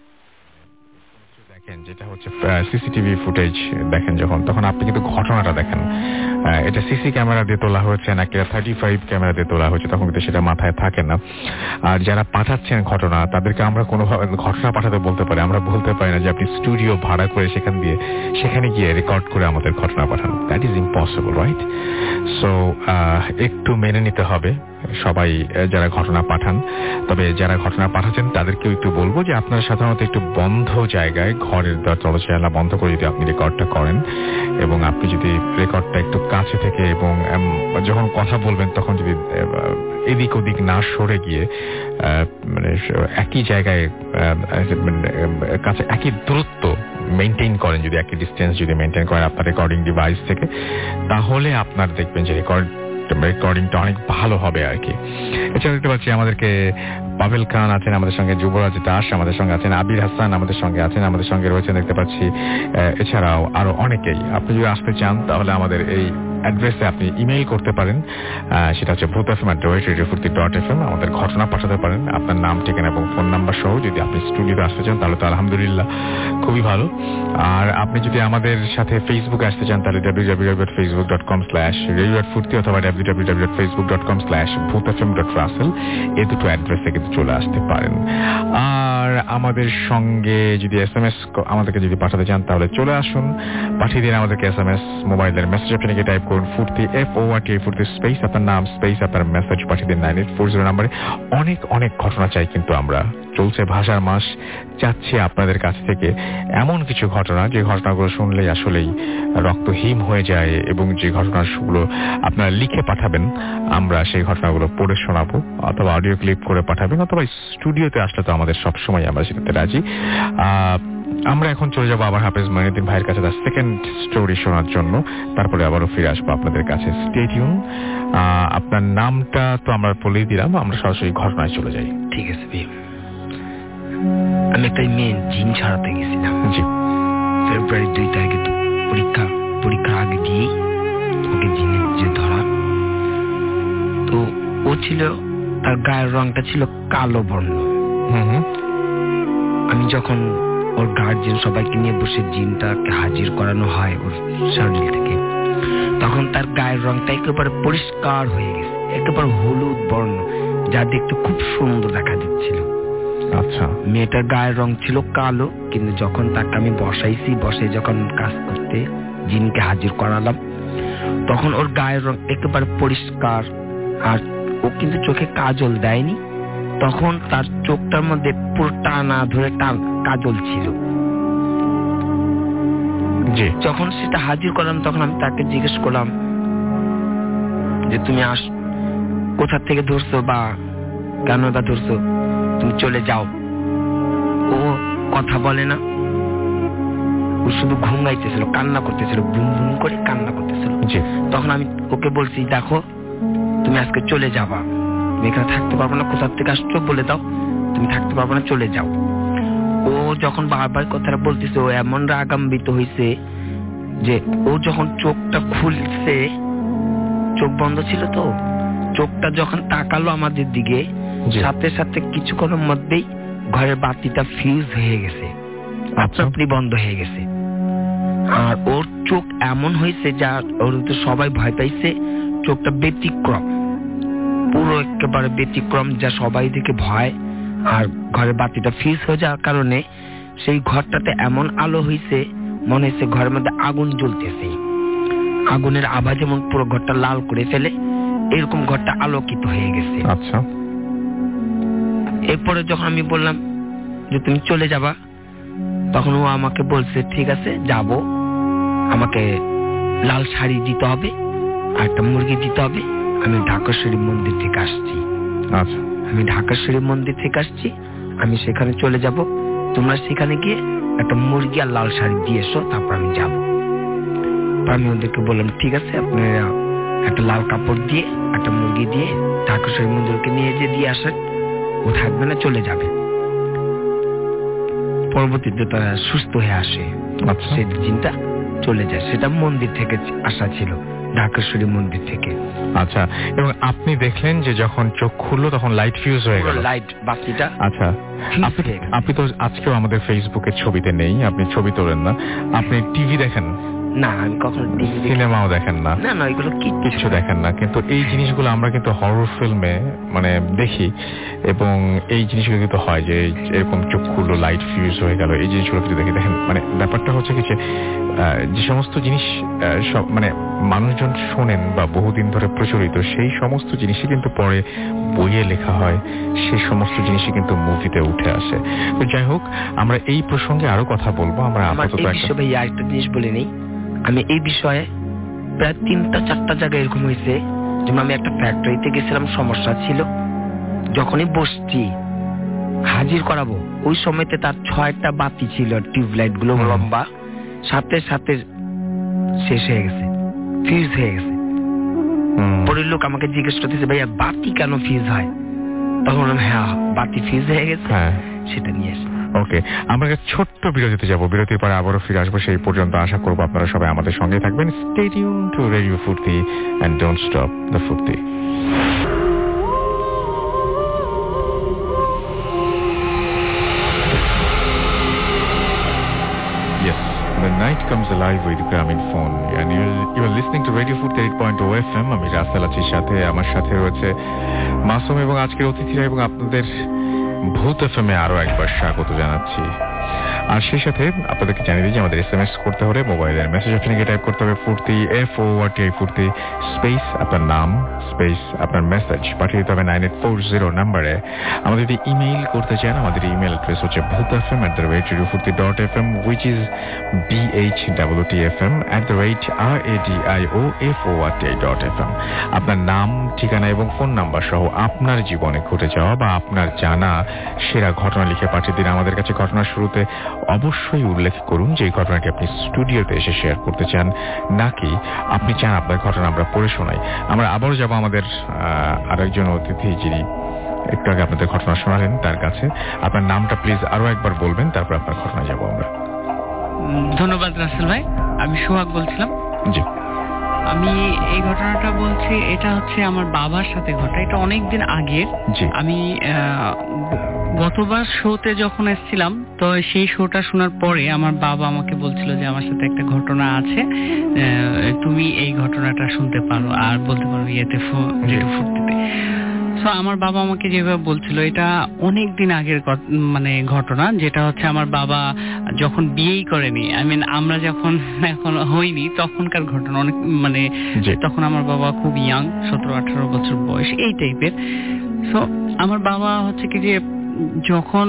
দেখেন যেটা হচ্ছে সিসিটিভি ফুটেজ দেখেন যখন, তখন আপনি কিন্তু ঘটনাটা দেখেন এটা সিসি ক্যামেরা দিয়ে তোলা হয়েছে নাকি 35 ক্যামেরা দিয়ে তোলা হয়েছে, তখন কিন্তু সেটা মাথায় থাকে না। আর যারা পাঠাচ্ছেন ঘটনা তাদেরকে আমরা কোনোভাবে ঘটনা পাঠাতে বলতে পারি, আমরা বলতে পারি না যে আপনি স্টুডিও ভাড়া করে সেখানে গিয়ে রেকর্ড করে আমাদের ঘটনা পাঠান। That is impossible, right? So একটু মেনে নিতে হবে সবাই যারা ঘটনা পাঠান। তবে যারা ঘটনা পাঠাচ্ছেন তাদেরকেও একটু বলবো যে আপনারা সাধারণত একটু বন্ধ জায়গায় ঘরের দরজা জানালা বন্ধ করে যদি আপনি রেকর্ডটা করেন, এবং আপনি যদি রেকর্ডটা একটু কাছে থেকে এবং যখন কথা বলবেন তখন যদি এদিক ওদিক না সরে গিয়ে মানে একই জায়গায় কাছে একই দূরত্ব মেনটেন করেন, যদি একই ডিস্টেন্স যদি মেনটেন করেন আপনার রেকর্ডিং ডিভাইস থেকে, তাহলে আপনার দেখবেন যে রেকর্ডিংটা অনেক ভালো হবে আর কি। এছাড়া দেখতে পাচ্ছি আমাদেরকে পাভেল খান আছেন আমাদের সঙ্গে, যুবরাজ দাস আমাদের সঙ্গে আছেন, আবির হাসান আমাদের সঙ্গে আছেন, আমাদের সঙ্গে রয়েছেন দেখতে পাচ্ছি এছাড়াও আরো অনেকেই। আপনি যদি আসতে চান তাহলে আমাদের এই অ্যাড্রেসে আপনি ইমেইল করতে পারেন, সেটা হচ্ছে bhutfm@radio40.fm। আমাদের ঘটনা পাঠাতে পারেন আপনার নাম, ঠিকানা এবং ফোন নাম্বার সহ। যদি আপনি স্টুডিওতে আসতে চান তাহলে তো আলহামদুলিল্লাহ, খুবই ভালো। আর আপনি যদি আমাদের সাথে ফেসবুকে আসতে চান তাহলে www.facebook.com/radio@furti অথবা www.facebook.com/bhutfm.russell এই দুটো অ্যাড্রেসে কিন্তু চলে আসতে পারেন। আর আমাদের সঙ্গে যদি SMS আমাদেরকে যদি পাঠাতে চান তাহলে চলে আসুন, পাঠিয়ে দিন আমাদেরকে SMS। মোবাইলের মেসেজ অপশনে গিয়ে টাইপ করুন ফুর্তি, FORTI, ফুর্তি স্পেস আপনার নাম স্পেস আপনার মেসেজ পাঠিয়ে দিন 9840 নম্বরে। অনেক অনেক ঘটনা চাই কিন্তু আমরা। চলছে ভাষার মাস, চাচ্ছি আপনাদের কাছ থেকে এমন কিছু ঘটনা যে ঘটনাগুলো শুনলেই আসলেই রক্ত হিম হয়ে যায়, এবং যে ঘটনাগুলো আপনারা লিখে পাঠাবেন আমরা সেই ঘটনাগুলো পড়ে শোনাবো, অথবা অডিও ক্লিপ করে পাঠাবেন, অথবা স্টুডিওতে আসলে তো আমাদের সবসময় আমরা সেটাতে রাজি। আমরা এখন চলে যাবো আবার হাফেজ মঈনুদ্দিন ভাইয়ের কাছে তার সেকেন্ড স্টোরি শোনার জন্য, তারপরে আবারও ফিরে আসবো আপনাদের কাছে। Stay tune. আপনার নামটা তো আমরা বলেই দিলাম, আমরা সরাসরি ঘটনায় চলে যাই। ঠিক আছে ভাই। আমি একটা মেয়ে জিন ছাড়াতে গেছিলাম। জি। ফেব্রুয়ারি 2 তারিখে পরীক্ষার আগে দিয়েই ওকে জিনের যে ধরা। তো ও ছিল, তার গায়ের রংটা ছিল কালো বর্ণ। আমি যখন ওর গার্জিয়ান সবাইকে নিয়ে বসে জিনটাকে হাজির করানো হয় ওর শরীর থেকে, তখন তার গায়ের রংটা একেবারে পরিষ্কার হয়ে গেছে, একেবারে হলুদ বর্ণ, যা দেখতে খুব সুন্দর দেখা যাচ্ছিল। আচ্ছা। মেয়েটার গায়ের রং ছিল কালো, কিন্তু যখন তাকে আমি বসে যখন কাজ করতে জিনকে হাজির করালাম, তখন ওর গায়ের রং একেবারে পরিষ্কার। আর ও কিন্তু চোখে কাজল দেয়নি, তখন তার চোখটার মধ্যে পুরো টানা ধরে কাজল ছিল। যখন সেটা হাজির করলাম তখন আমি তাকে জিজ্ঞেস করলাম যে তুমি কোথা থেকে ধরছো বা কেন বা ধরছো, তুমি চলে যাও। ও কথা বলে না, ও শুধু ঘুমাইতেছিল, কান্না করতেছিল, বুম বুম করে কান্না করতেছিল। তখন আমি ওকে বলছি, দেখো তুমি আজকে চলে যাবা, তুমি এখানে থাকতে পারবো না, কোথা থেকে আসছো বলে দাও, তুমি থাকতে পারবো না, চলে যাও। ও যখন বারবার কথাটা বলতেছে, ও এমন রাগান্বিত হয়েছে যে ও যখন চোখটা খুলছে, চোখ বন্ধ ছিল তো, চোখটা যখন তাকালো আমাদের দিকে, সাথে সাথে কিছুক্ষণের মধ্যেই ঘরের বাতিটা ফিউজ হয়ে গেছে, আপনি বন্ধ হয়ে গেছে। আর ওর চোখ এমন হয়েছে যা ওর তো সবাই ভয় পাইছে, চোখটা ব্যতিক্রম, পুরো একেবারে ব্যতিক্রম, যা সবাই দেখে ভয়। আর ঘরের বাতিটা ফিউজ হয়ে যাওয়ার কারণে সেই ঘরটাতে এমন আলো হয়েছে, মনে হচ্ছে ঘরের মধ্যে আগুন জ্বলতেছে, আগুনের আভা যেমন পুরো ঘরটা লাল করে ফেলে, এরকম ঘরটা আলোকিত হয়ে গেছে। আচ্ছা। এরপরে যখন আমি বললাম যে তুমি চলে যাবা, তখন ও আমাকে বলছে ঠিক আছে যাব, আমাকে লাল শাড়ি দিতে হবে আর একটা মুরগি দিতে হবে, আমি ঢাকেশ্বরী মন্দির থেকে আসছি। আচ্ছা। আমি ঢাকেশ্বরী মন্দির থেকে আসছি, আমি সেখানে চলে যাব, তোমরা সেখানে গিয়ে একটা মুরগি আর লাল শাড়ি দিয়ে এসো, তারপর আমি যাব। আমি ওদেরকে বললাম ঠিক আছে, আপনারা একটা লাল কাপড় দিয়ে একটা মুরগি দিয়ে ঢাকেশ্বরী মন্দিরকে নিয়ে দিয়ে আসেন, ও থাকবে না, চলে যাবে। পরবর্তীতে তারা সুস্থ হয়ে আসে, সেই জিনটা চলে যায়। সেটা মন্দির থেকে আসা ছিল, ঢাকেশ্বরী মন্দির থেকে। আচ্ছা। এবং আপনি দেখলেন যে যখন চোখ খুললো তখন লাইট ফিউজ হয়ে গেল, লাইট বাতিটা। আচ্ছা। আপনি তো আজকেও আমাদের ফেসবুকের ছবিতে নেই, আপনি ছবি তোলেন না, আপনি টিভি দেখেন না? আমি কখনো টিভি, সিনেমাও দেখেন না? না, এগুলো কিচ্ছু দেখেন না। কিন্তু এই জিনিসগুলো আমরা কিন্তু হরর ফিল্মে মানে দেখি, এবং এই জিনিসগুলো কিন্তু হয় যে এরকম চোখ খুললো, লাইট ফিউজ হয়ে গেল, এই জিনিসগুলো কিন্তু দেখেন। মানে ব্যাপারটা হচ্ছে কি যে সমস্ত জিনিস মানে মানুষজন শোনেন বা বহুদিন ধরে প্রচলিত, সেই সমস্ত জিনিসই কিন্তু পরে বইয়ে লেখা হয়, সেই সমস্ত জিনিসই কিন্তু মুভিতে উঠে আসে। তো যাই হোক, আমরা এই প্রসঙ্গে আরো কথা বলবো। আমরা আপাতত একটা জিনিস বলে নেই, আমি এই বিষয়ে প্রায় 3-4টা জায়গায় এরকম হয়েছে। যেমন আমি একটা ফ্যাক্টরিতে গেছিলাম, সমস্যা ছিল, যখনই বসছি হাজির করাবো, ওই সময়তে তার 6টা বাতি ছিল, টিউবলাইট গুলো লম্বা, সাথে সাথে শেষ হয়ে গেছে, ফিউজ হয়ে গেছে। পরের লোক আমাকে জিজ্ঞেস করতেছে, ভাইয়া বাতি কেন ফিউজ হয়? তখন বললাম হ্যাঁ, বাতি ফিউজ হয়ে গেছে, সেটা নিয়ে এসে। ওকে, আমরা ছোট্ট বিরতিতে যাব, বিরতির পরে আবারও ফিরে আসবো। সেই পর্যন্ত আশা করবো আপনারা সবাই আমাদের সঙ্গে থাকবেন। Stay tune to radio Furti and don't stop the Furti. Yes, the night comes alive with Gramin Phone and you're listening to Radio Food 8.0 FM. আমি রাসেল আছি সাথে, আমার সাথে রয়েছে মাসুম এবং আজকের অতিথিরা, এবং আপনাদের ভূত এফএম এ আরো একবার স্বাগত জানাচ্ছি। আর সেই সাথে আপনাদেরকে জানিয়ে দিই যে আমাদের SMS করতে হলে মোবাইলের মেসেজ অপশনে গিয়ে টাইপ করতে হবে ফুর্তি FORTI ফুর্তি স্পেস আপনার নাম স্পেস আপনার মেসেজ পাঠিয়ে দিতে হবে 9840 নম্বরে। আমাদের যদি ইমেইল করতে চান, আমাদের ইমেইল অ্যাড্রেস হচ্ছে bhutfm@radiofurti.fm which is bhwtfm@radioforti.fm। আপনার নাম, ঠিকানা এবং ফোন নাম্বার সহ আপনার জীবনে ঘটে যাওয়া বা আপনার জানা সেরা ঘটনা লিখে পাঠিয়ে দিন আমাদের কাছে। ঘটনার শুরুতে অবশ্যই উল্লেখ করুন যে এই ঘটনাটি আপনি স্টুডিওতে এসে শেয়ার করতে চান, নাকি আপনি চান আপনার ঘটনা আমরা পড়ে শোনাই। আমরা আবারও যাব আমাদের আরেকজন অতিথি যিনি একটু আগে আপনাদের ঘটনা শোনালেন তার কাছে। আপনার নামটা প্লিজ আরো একবার বলবেন, তারপর আপনার ঘটনা যাব আমরা। ধন্যবাদ রাসেল ভাই, আমি সোহাগ বলছিলাম। জি, আমি এই ঘটনাটা বলছি, এটা হচ্ছে আমার বাবার সাথে ঘটা। এটা অনেকদিন আগের। আমি গতবার শোতে যখন এসেছিলাম, তো সেই শোটা শোনার পরে আমার বাবা আমাকে বলছিল যে আমার সাথে একটা ঘটনা আছে, তুমি এই ঘটনাটা শুনতে পারো আর বলতে পারো ইয়েতে ফুর্তিতে। সো আমার বাবা আমাকে যেভাবে বলছিল, এটা অনেক দিন আগের মানে ঘটনা, যেটা হচ্ছে আমার বাবা যখন বিয়েই করেনি, আমরা যখন এখন হইনি তখনকার ঘটনা। অনেক মানে তখন আমার বাবা খুব ইয়াং, 17-18 বছর বয়স, এই টাইপের। সো আমার বাবা হচ্ছে কি যে যখন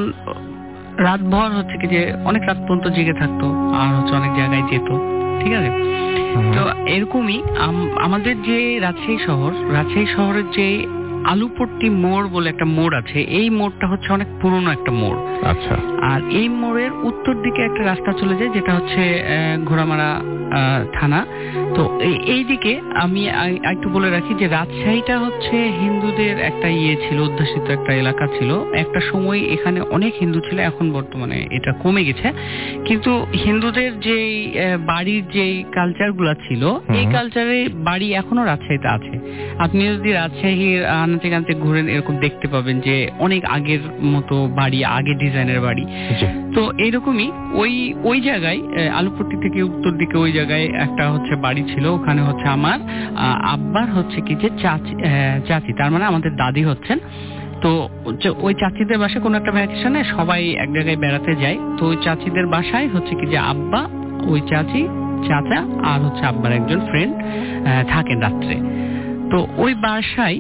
রাতভর হচ্ছে কি যে অনেক রাত পর্যন্ত জেগে থাকতো আর হচ্ছে অনেক জায়গায় যেত, ঠিক আছে। তো এরকমই আমাদের যে রাজশাহী শহরের যে আলুপট্টি মোড় বলে একটা মোড় আছে, এই মোড়টা হচ্ছে অনেক পুরনো একটা মোড়। আচ্ছা। আর এই মোড়ের উত্তর দিকে একটা রাস্তা চলে যায়, যেটা হচ্ছে ঘোড়ামারা থানা। তো এই দিকে আমি একটু বলে রাখি যে রাজশাহীটা হচ্ছে হিন্দুদের একটা ছিল, অধ্যুষিত একটা এলাকা ছিল। একটা সময় এখানে অনেক হিন্দু ছিল, এখন বর্তমানে এটা কমে গেছে। কিন্তু হিন্দুদের যে বাড়ির যে কালচারগুলো ছিল, এই কালচারের বাড়ি এখনো রাজশাহীতে আছে। আপনি যদি রাজশাহীর আনাচে কানাচে ঘুরেন, এরকম দেখতে পাবেন যে অনেক আগের মতো বাড়ি, আগের ডিজাইনের বাড়ি। তো এইরকমই ওই জায়গায় আলুপট্টি থেকে উত্তর দিকে ওই জায়গায় একটা হচ্ছে বাড়ি ছিল। ওখানে হচ্ছে আমার আব্বার হচ্ছে কি যে চাচি, তার মানে আমাদের দাদি হচ্ছেন। তো ওই চাচিদের বাসায় কোনো একটা ভ্যাকেশনে সবাই এক জায়গায় বেড়াতে যায়। তো ওই চাচিদের বাসায় হচ্ছে কি যে আব্বা, ওই চাচি, চাচা আর হচ্ছে আব্বার একজন ফ্রেন্ড থাকেন রাত্রে। তো ওই বাসায়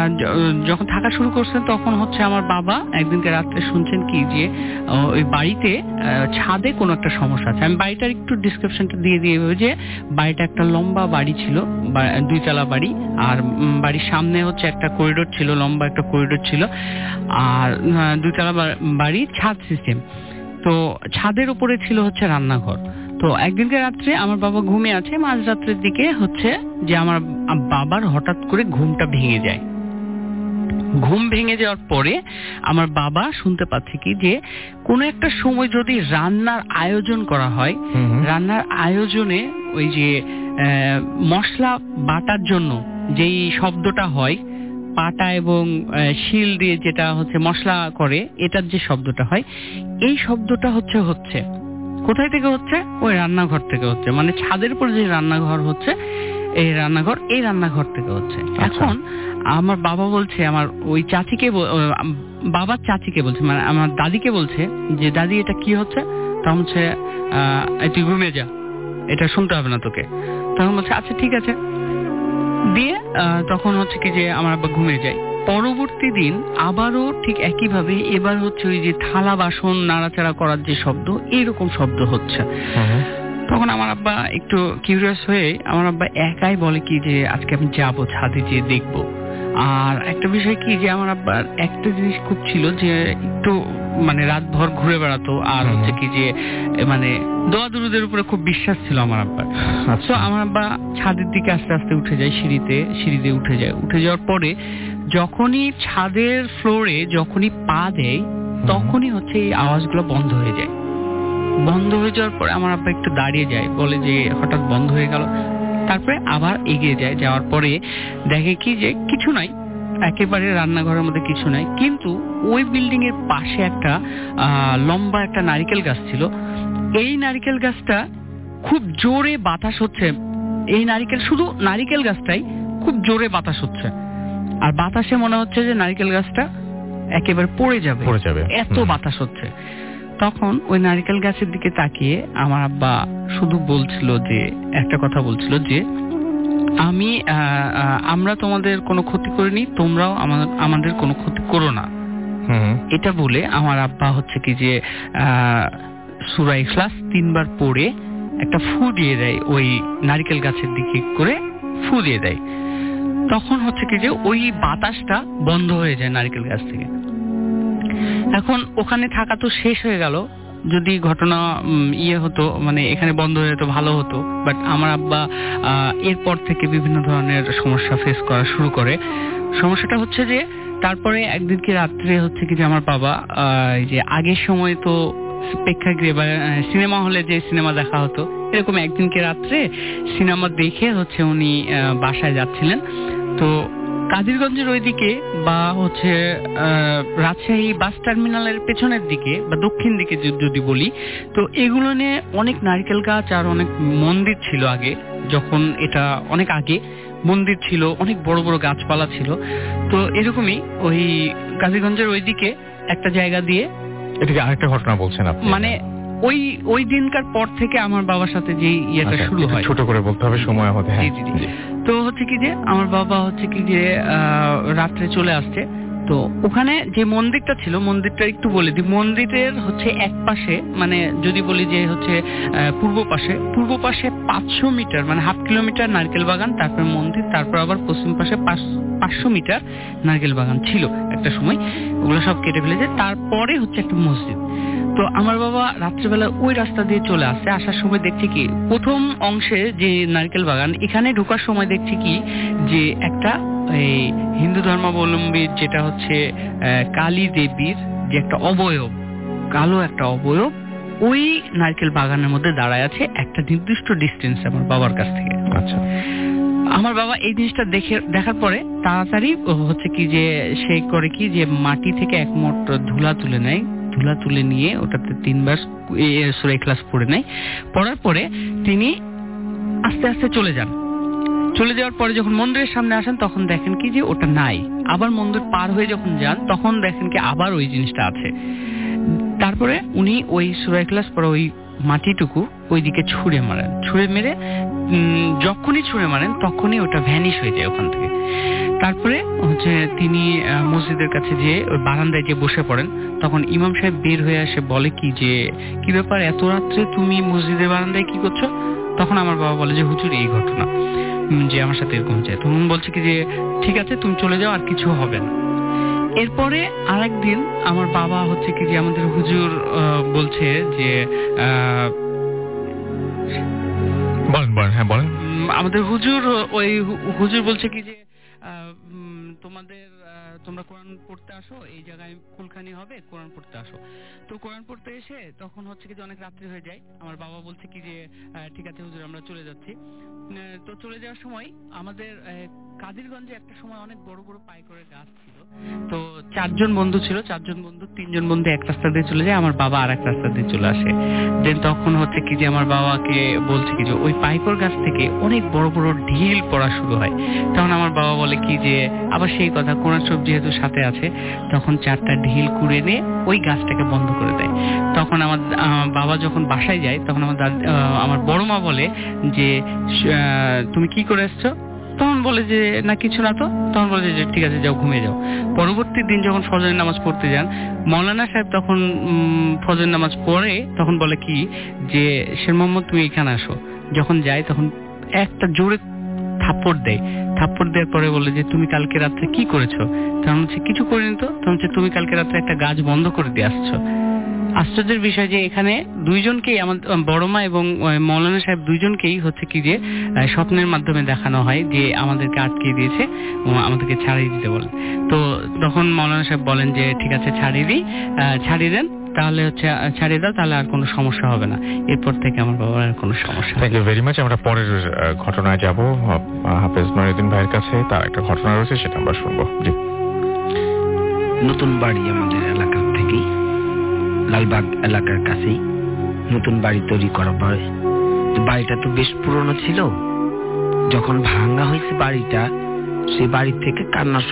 যখন থাকা শুরু করছেন, তখন হচ্ছে আমার বাবা একদিনকে রাত্রে শুনছেন কি যে ওই বাড়িতে ছাদে কোনো একটা সমস্যা আছে। আমি বাড়িটার একটু ডিসক্রিপশনটা দিয়ে যে বাড়িটা একটা লম্বা বাড়ি ছিল, 2 তলা বাড়ি, আর বাড়ির সামনে হচ্ছে একটা করিডোর ছিল, লম্বা একটা করিডোর ছিল, আর 2 তলা বাড়ি, ছাদ সিস্টেম। তো ছাদের উপরে ছিল হচ্ছে রান্নাঘর। তো একদিনকে রাত্রে আমার বাবা ঘুমিয়ে আছে, মাঝরাত্রের দিকে হচ্ছে যে আমার বাবার হঠাৎ করে ঘুমটা ভেঙে যায়। ঘুম ভেঙে যাওয়ার পরে আমার বাবা শুনতে পাচ্ছে কি যে কোনো একটা সময় যদি রান্নার আয়োজন করা হয়, রান্নার আয়োজনে ওই যে মশলা বাটার জন্য যেই শব্দটা হয়, পাটা এবং শিল দিয়ে যেটা হচ্ছে মশলা করে, এটার যে শব্দটা হয়, এই শব্দটা হচ্ছে কোথায় থেকে হচ্ছে? ওই রান্নাঘর থেকে হচ্ছে। মানে ছাদের উপর যে রান্নাঘর হচ্ছে, এই রান্নাঘর থেকে হচ্ছে। এখন আমার বাবা বলছে, আমার ওই চাচিকে, বাবার চাচিকে বলছে, মানে আমার দাদিকে বলছে যে দাদি এটা কি হচ্ছে? তখন হচ্ছে তুই ঘুমিয়ে যা, এটা শুনতে হবে না তোকে। তখন বলছে আচ্ছা ঠিক আছে, দিয়ে তখন হচ্ছে কি যে আমার আব্বা ঘুমিয়ে যায়। পরবর্তী দিন আবারও ঠিক একইভাবে, এবার হচ্ছে ওই যে থালা বাসন নাড়াচাড়া করার যে শব্দ, এইরকম শব্দ হচ্ছে। তখন আমার আব্বা একটু কিউরিয়াস হয়ে আমার আব্বা একাই বলে কি যে আজকে আমি যাবো ছাদে, যেয়ে দেখবো। আর একটা বিষয় কি যে আমার আব্বার একটা জিনিস খুব ছিল যে একটু মানে রাতভর ঘুরে বেড়াতো, আর হচ্ছে কি যে মানে দোয়া দুরুদের উপরে খুব বিশ্বাস ছিল আমার আব্বার। তো আমার আব্বা ছাদের দিকে আস্তে আস্তে উঠে যায়, সিঁড়িতে উঠে যাওয়ার পরে যখনই ছাদের ফ্লোরে যখনই পা দেয়, তখনই হচ্ছে এই আওয়াজগুলো বন্ধ হয়ে যায়। বন্ধ হয়ে যাওয়ার পরে আমার আব্বা একটু দাঁড়িয়ে যায়, বলে যে হঠাৎ বন্ধ হয়ে গেল। তারপরে আবার এগিয়ে যায়, যাওয়ার পরে দেখে কি যে কিছু নাই, একেবারে রান্নাঘরের মধ্যে কিছু নাই, কিন্তু ওই বিল্ডিং এর পাশে একটা লম্বা একটা নারিকেল গাছ ছিল। এই নারিকেল গাছটা খুব জোরে বাতাস হচ্ছে, এই শুধু নারিকেল গাছটাই খুব জোরে বাতাস হচ্ছে, আর বাতাসে মনে হচ্ছে যে নারিকেল গাছটা একেবারে পড়ে যাবে, এত বাতাস হচ্ছে। তখন ওই নারিকেল গাছের দিকে তাকিয়ে আমার আব্বা শুধু বলছিল যে একটা কথা বলছিল যে আমরা তোমাদের কোনো ক্ষতি করিনি, তোমরাও আমাদের কোনো ক্ষতি করো না। এটা বলে আমার আব্বা হচ্ছে কি যে সূরা ইখলাস 3 বার পড়ে একটা ফু দিয়ে দেয়, ওই নারিকেল গাছের দিকে করে ফু দিয়ে দেয়। তখন হচ্ছে কি যে ওই বাতাসটা বন্ধ হয়ে যায় নারিকেল গাছ থেকে। এখন ওখানে থাকা তো শেষ হয়ে গেল, যদি ঘটনা হতো মানে এখানে বন্ধ হয়ে যেত ভালো হতো, বাট আমার আব্বা এরপর থেকে বিভিন্ন ধরনের সমস্যা ফেস করা শুরু করে। সমস্যাটা হচ্ছে যে তারপরে একদিনকে রাত্রে হচ্ছে কি যে আমার বাবা যে আগের সময় তো প্রেক্ষাগৃহে বা সিনেমা হলে যে সিনেমা দেখা হতো, এরকম একদিনকে রাত্রে সিনেমা দেখে হচ্ছে উনি বাসায় যাচ্ছিলেন। তো কাদিরগঞ্জের ওইদিকে বা হচ্ছে রাজশাহী বাস টার্মিনালের পেছনের দিকে বা দক্ষিণ দিকে যদি বলি, তো এগুলো নিয়ে অনেক নারকেল গাছ আর অনেক মন্দির ছিল আগে, যখন এটা অনেক আগে মন্দির ছিল, অনেক বড় বড় গাছপালা ছিল। তো এরকমই ওই কাদিরগঞ্জের ওইদিকে একটা জায়গা দিয়ে, এটা কি আরেকটা ঘটনা বলছেন আপনি? মানে ওই দিনকার পর থেকে আমার বাবার সাথে যে ইয়েটা শুরু হয়, ছোট করে বলতে হবে সময় হতে। তো হচ্ছে কি যে আমার বাবা হচ্ছে কি যে রাত্রে চলে আসছে। তো ওখানে যে মন্দিরটা ছিল, মন্দিরটা একটু বলে দিই, মন্দিরের হচ্ছে এক পাশে, মানে যদি বলি যে হচ্ছে পূর্ব পাশে 500 মিটার মানে হাফ কিলোমিটার নারকেল বাগান, তারপর মন্দির, তারপর আবার পশ্চিম পাশে 500 মিটার নারকেল বাগান ছিল একটা সময়, ওগুলো সব কেটে ফেলেছে। তারপরে হচ্ছে একটা মসজিদ। তো আমার বাবা রাত্রেবেলা ওই রাস্তা দিয়ে চলে আসছে, আসার সময় দেখছি কি প্রথম অংশে যে নারকেল বাগান, এখানে ঢোকার সময় দেখছি কি যে একটা এই হিন্দু ধর্মাবলম্বীর যেটা হচ্ছে কালী দেবীর যে একটা অবয়ব, কালো একটা অবয়ব, ওই নারকেল বাগানের মধ্যে দাঁড়ায় আছে একটা নির্দিষ্ট ডিস্টেন্স আমার বাবার কাছ থেকে। আচ্ছা, আমার বাবা এই জিনিসটা দেখার পরে তাড়াতাড়ি হচ্ছে কি যে সে করে কি যে মাটি থেকে এক মোট ধুলা তুলে নেয়, ধুলা তুলে নিয়ে ওটাতে 3 বার সূরা ইখলাস পড়ে নেয়। পড়ার পরে তিনি আস্তে আস্তে চলে যান। চলে যাওয়ার পরে যখন মন্দিরের সামনে আসেন তখন দেখেন কি যে ওটা নাই। আবার মন্দির পার হয়ে যখন যান তখন দেখেন কি আবার ওই জিনিসটা আছে। তারপরে উনি ওই সূরা ইখলাস পরে ওই মাটিটুকু ওইদিকে ছুঁড়ে মেরে যখনই ছুঁড়ে মারেন তখনই ওটা ভ্যানিশ হয়ে যায় ওখান থেকে। তারপরে হচ্ছে তিনি মসজিদের কাছে যেয়ে ওই বারান্দায় যে বসে পড়েন, তখন ইমাম সাহেব বের হয়ে আসে, বলে কি যে কি ব্যাপার এত রাত্রে তুমি মসজিদের বারান্দায় কি করছো? তখন আমার বাবা বলে যে হুজুর এই ঘটনা যে আমার সাথে এরকম হচ্ছে। তখন বলছে কি যে ঠিক আছে তুমি চলে যাও, আর কিছু হবে না। এরপরে আরেকদিন আমার বাবা হচ্ছে কি যে আমাদের হুজুর বলছে যে বলেন। আমাদের হুজুর বলছে কি যে তোমরা কোরআন পড়তে আসো, এই জায়গায় কুলখানি হবে, কোরআন পড়তে আসো। তো কোরআন পড়তে এসে তখন হচ্ছে কি যে অনেক রাত্রি হয়ে যায়। আমার বাবা বলছে কি যে ঠিক আছে হুজুর আমরা চলে যাচ্ছি। তো চলে যাওয়ার সময় আমাদের কাদিরগঞ্জে একটা সময় অনেক বড় বড় পাইকরের গাছ ছিল। তো 4 জন বন্ধু ছিল, 4 জন বন্ধু, 3 জন বন্ধু এক রাস্তা দিয়ে চলে যায়, আমার বাবা আর এক রাস্তা দিয়ে চলে আসে। দেন তখন হচ্ছে কি যে আমার বাবাকে বলছে কি যে ওই পাইকর গাছ থেকে অনেক বড় বড় ঢিল পড়া শুরু হয়। তখন আমার বাবা বলে কি যে আবার সেই কথা, কোরআন শরীফ যেহেতু সাথে আছে, তখন 4টা ঢিল কুড়ে নিয়ে ওই গাছটাকে বন্ধ করে দেয়। তখন আমার বাবা যখন বাসায় যায় তখন আমার বড় মা বলে যে তুমি কি করে এসছো? তখন বলে যে না কিছু না। তো তখন বলে যে ঠিক আছে যাও ঘুমিয়ে যাও। পরবর্তী দিন যখন ফজরের নামাজ পড়তে যান, মৌলানা সাহেব তখন ফজরের নামাজ পড়ে, তখন বলে কি যে শের মোহাম্মদ তুমি এখানে আসো। যখন যায় তখন একটা জোরে থাপ্পড় দেওয়ার পরে বলে যে তুমি কালকে রাত্রে কি করেছো? তখন হচ্ছে কিছু করিনি। তো তখন হচ্ছে তুমি কালকে রাত্রে একটা গাছ বন্ধ করে দিয়ে আসছো। আশ্চর্যের বিষয় যে এখানে দুইজনকেই আমাদের বড় মা এবং মৌলানা সাহেব দুইজনকেই হচ্ছে কি যে স্বপ্নের মাধ্যমে দেখানো হয় যে আমাদেরকে আটকে দিয়েছে, আমাদেরকে ছাড়িয়ে দিতে বলে। তো তখন মৌলানা সাহেব বলেন যে ঠিক আছে ছাড়িয়ে দেন, তাহলে হচ্ছে ছাড়িয়ে দাও, তাহলে আর কোনো সমস্যা হবে না। এরপর থেকে আমার বাবার আর কোনো সমস্যা। Thank you very much. আমরা পরের ঘটনায় যাব, হাফেজ মহিউদ্দিন ভাইয়ের কাছে। তার একটা ঘটনা রয়েছে, সেটা আমরা শুনবো। জি। নতুন বাড়ি আমাদের এলাকার থেকেই, লালবাগ এলাকার কাছেই নতুন বাড়ি তৈরি করা পরে বাড়িটা তো বেশ পুরনো ছিল। যখন ভাঙা হয়েছে বাড়িটা, সেই বাড়ি থেকে কান্নার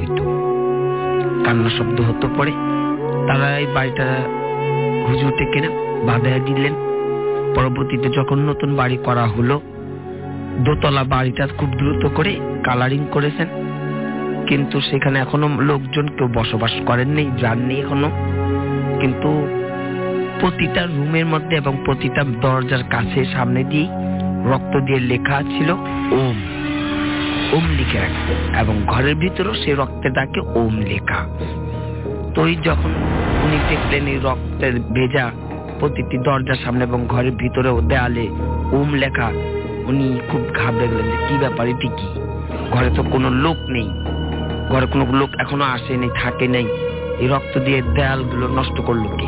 শব্দ হতো। পরে তারা এই বাড়িটা হুজুরকে কিনে বাঁধা দিলেন। পরবর্তীতে যখন নতুন বাড়ি করা হলো, দোতলা বাড়িটা খুব দ্রুত করে কালারিং করেছেন, কিন্তু সেখানে এখনো লোকজন কেউ বসবাস করেননি, যাননি এখনো। কিন্তু প্রতিটা রুমের মধ্যে এবং প্রতিটা দরজার কাছে সামনে দিয়ে রক্ত দিয়ে লেখা ছিল ওম লিখে রাখছে, এবং ঘরের ভিতরেও সেই রক্তের দাগে ওম লেখা। তো যখন উনি দেখলেন এই রক্তের ভেজা প্রতিটি দরজার সামনে এবং ঘরের ভিতরেও দেয়ালে ওম লেখা, উনি খুব ঘাবড়ে গেলেন যে কি ব্যাপার, এটি কি? ঘরে তো কোনো লোক নেই, ঘরে কোনো লোক এখনো আসেনি, থাকে নাই, এই রক্ত দিয়ে দেয়ালগুলো নষ্ট করলো কে?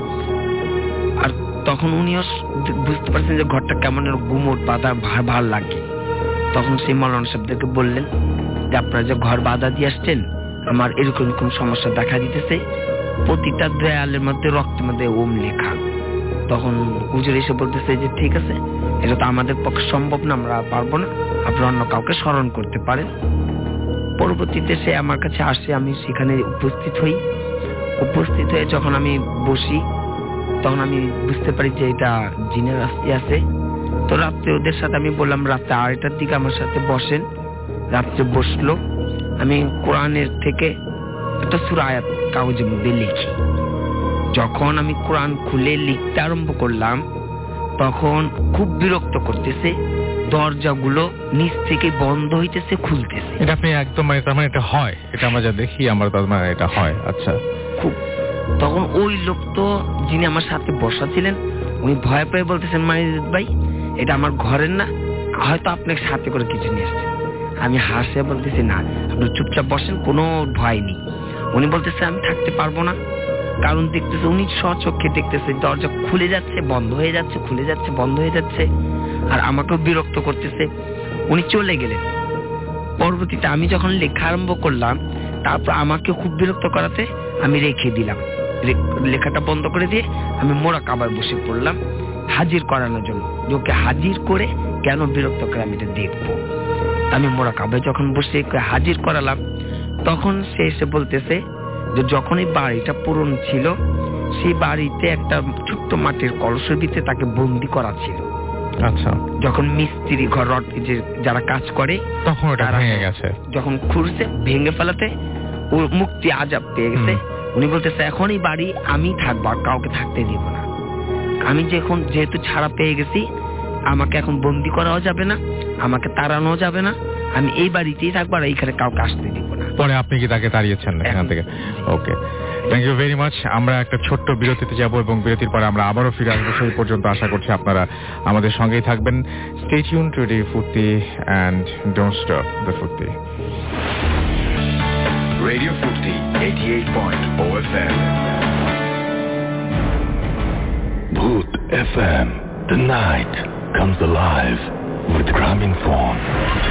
আর তখন উনিও বুঝতে পারছেন যে ঘরটা কেমন গুমোট বাঁধা ভাল লাগে। তখন সেই মৌলানা সাহেবদেরকে বললেন যে আপনারা যে ঘর বাঁধা দিয়ে আসছেন, আমার এরকম কোন সমস্যা দেখা দিতেছে, প্রতিটা দেয়ালের মধ্যে রক্তের মধ্যে ওম লেখা। তখন হুজুর এসে বলতেছে যে ঠিক আছে, এটা তো আমাদের পক্ষে সম্ভব না, আমরা পারবো না, আপনারা অন্য কাউকে স্মরণ করতে পারেন। পরবর্তীতে সে আমার কাছে আসে, আমি সেখানে উপস্থিত হয়ে যখন আমি বসি, তখন আমি বুঝতে পারি যে এটা জিনের আস্তি আছে। তো রাত্রে ওদের সাথে আমি বললাম রাত্রে 8টার দিকে আমার সাথে বসেন। রাত্রে বসলো, আমি কোরআনের থেকে একটা সূরা আয়াত কাগজের মধ্যে লিখি। যখন আমি কোরআন খুলে লিখতে আরম্ভ করলাম, তখন খুব বিরক্ত করতেছে, দরজাগুলো নিচ থেকে বন্ধ হইতেছে, খুলতেছে। এটা আপনি একদম তার মানে এটা হয়, এটা আমরা যা দেখি আমরা তার মানে এটা হয়। আচ্ছা। খুব তখন ওই লোক তো যিনি আমার সাথে বসা ছিলেন, উনি ভয় পেয়ে বলতেছেন মাইজুদ ভাই, এটা আমার ঘরের না, হয়তো আপনাকে সাথে করে কিছু নিয়ে আসছেন। আমি হাসে বলতেছি না, আপনি চুপচাপ বসেন, কোনো ভয় নেই। উনি বলতেছে আমি থাকতে পারবো না, কারণ দেখতেছে উনি স্বচক্ষে দেখতেছে দরজা খুলে যাচ্ছে, বন্ধ হয়ে যাচ্ছে, খুলে যাচ্ছে, বন্ধ হয়ে যাচ্ছে, আর আমাকেও বিরক্ত করতেছে। উনি চলে গেলেন। পরবর্তীতে আমি যখন লেখা আরম্ভ করলাম, তারপর আমাকে খুব বিরক্ত করাতে আমি রেখে দিলাম। লেখাটা বন্ধ করে দিয়ে আমি মোরাকাবায় বসে পড়লাম হাজির করানোর জন্য। ওকে হাজির করে কেন বিরক্ত করে আমি এটা দেখবো। আমি মোরাকাবায় যখন বসে হাজির করালাম, তখন সে এসে বলতেছে যে যখন এই বাড়িটা পুরনো ছিল, সেই বাড়িতে একটা ছোট্ট মাটির কলসের ভিতরে তাকে বন্দি করা ছিল। আচ্ছা। যখন মিস্ত্রি ঘর যে যারা কাজ করে, তখন ওটা ভেঙে গেছে। যখন খুঁড়ছে, ভেঙে ফেলাতে ও মুক্তি আজাব পেয়ে গেছে। উনি বলতেছে এখন এই বাড়ি আমি থাকবো, আর কাউকে থাকতে দিব না। আমি যেহেতু ছাড়া পেয়ে গেছি, আমাকে এখন বন্দি করাও যাবে না, আমাকে তাড়ানো যাবে না, আমি এই বাড়িতেই থাকবো, আর এইখানে কাউকে আসতে দিব না। পরে আপনি কি তাকে তাড়িয়েছেন এখান থেকে? Okay, thank you very much. আমরা একটা ছোট্ট বিরতিতে যাব এবং বিরতির পরে আমরা আবারও ফিরে আসবো। সেই পর্যন্ত আশা করছি আপনারা আমাদের সঙ্গেই থাকবেন। Stay tune to radio Furti and don't stop the Furti. Radio Furti 88.0 FM. Bhoot FM. The night comes alive with Gramophone.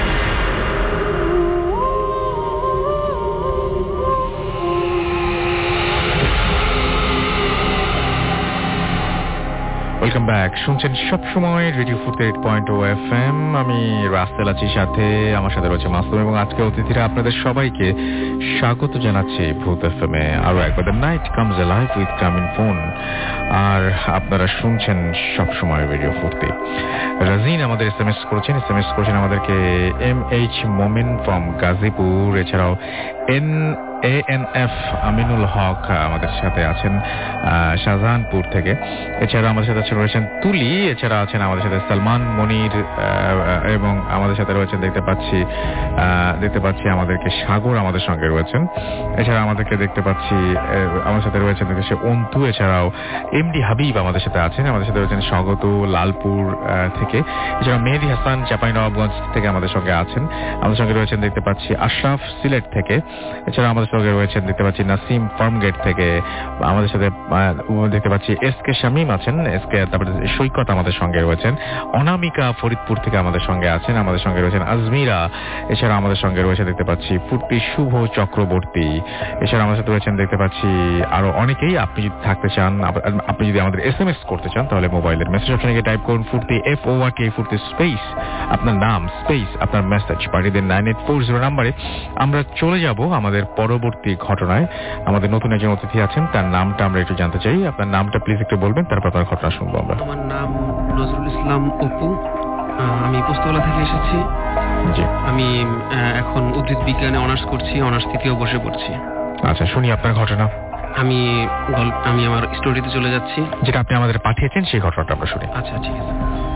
Welcome back. শুনছেন সবসময় রেডিও ফুর্তি 88.0 FM। আমি রাসেল আছি, সাথে আমার সাথে রয়েছে মাসুম, এবং আজকে অতিথিরা আপনাদের সবাইকে স্বাগত জানাচ্ছি ভূত এফএমে আরো একবার। The night comes alive with Grameenphone. আর আপনারা শুনছেন সবসময় রেডিও ফুর্তি। রাজিন আমাদের এসএমএস করেছেন আমাদেরকে MH মোমিন ফ্রম গাজীপুর, এছাড়াও ANF আমিনুল হক আমাদের সাথে আছেন শাহজাহানপুর থেকে। এছাড়া আমাদের সাথে রয়েছেন তুলি, এছাড়া আছেন আমাদের সাথে সালমান মনির, এবং আমাদের সাথে রয়েছেন দেখতে পাচ্ছি আমাদেরকে সাগর আমাদের সঙ্গে রয়েছেন। এছাড়া আমাদেরকে দেখতে পাচ্ছি আমাদের সাথে রয়েছেন সে অন্তু, এছাড়াও এমডি হাবিব আমাদের সাথে আছেন। আমাদের সাথে রয়েছেন স্বাগত লালপুর থেকে। এছাড়া মেহেদি হাসান চাঁপাইনবাবগঞ্জ থেকে আমাদের সঙ্গে আছেন। আমাদের সঙ্গে রয়েছেন দেখতে পাচ্ছি আশরাফ সিলেট থেকে। এছাড়া আমাদের সঙ্গে রয়েছেন দেখতে পাচ্ছি নাসিম ফার্মগেট থেকে। আমাদের সাথে দেখতে পাচ্ছি এসকে শামীম আছেন, তারপরে সৈকত আমাদের সঙ্গে রয়েছেন। অনামিকা ফরিদপুর থেকে আমাদের সঙ্গে আছেন। আমাদের সঙ্গে রয়েছেন আজমিরা। এছাড়া আমাদের সঙ্গে রয়েছে দেখতে পাচ্ছি ফুর্তি শুভ চক্রবর্তী। এছাড়া আমাদের সাথে রয়েছেন দেখতে পাচ্ছি আরো অনেকেই। আপনি যদি থাকতে চান, আপনি যদি আমাদের SMS করতে চান, তাহলে মোবাইলের মেসেজ অপশনে গিয়ে টাইপ করুন ফুর্তি FORT ফুর্তি স্পেস আপনার নাম স্পেস আপনার মেসেজ পাঠিয়ে দেন 9840 নম্বরে। আমরা চলে যাব আমাদের পরবর্তী ঘটনায়। আমাদের নতুন একজন অতিথি আছেন, তার নামটা আমরা একটু জানতে চাই। আপনার নামটা প্লিজ একটু বলবেন, তারপর আপনার ঘটনা শুনবো আমরা। আমার নাম নজরুল ইসলাম অপু, আমি পোস্তগোলা থেকে এসেছি। জি, আমি এখন উদ্ভিদ বিজ্ঞানে অনার্স করছি, অনার্স তৃতীয় বর্ষে পড়ছি। আচ্ছা, শুনি আপনার ঘটনা। আমি আমার স্টোরিতে চলে যাচ্ছি, যেটা আপনি আমাদের পাঠিয়েছেন সেই ঘটনাটা আমরা শুনি। আচ্ছা, ঠিক আছে।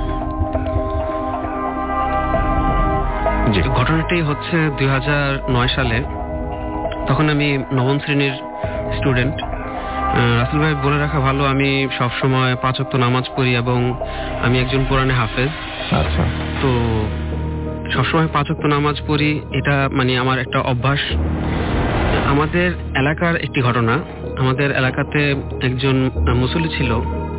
ঘটনাটি হচ্ছে 2009 সালে। তখন আমি নবম শ্রেণীর স্টুডেন্ট। রাসেল ভাই বলে রাখা ভালো, আমি সবসময় 5 ওয়াক্ত নামাজ পড়ি এবং আমি একজন কোরআনে হাফেজ। আচ্ছা, তো সবসময় 5 ওয়াক্ত নামাজ পড়ি, এটা মানে আমার একটা অভ্যাস। আমাদের এলাকার একটি ঘটনা, আমাদের এলাকাতে একজন মুসল্লি ছিল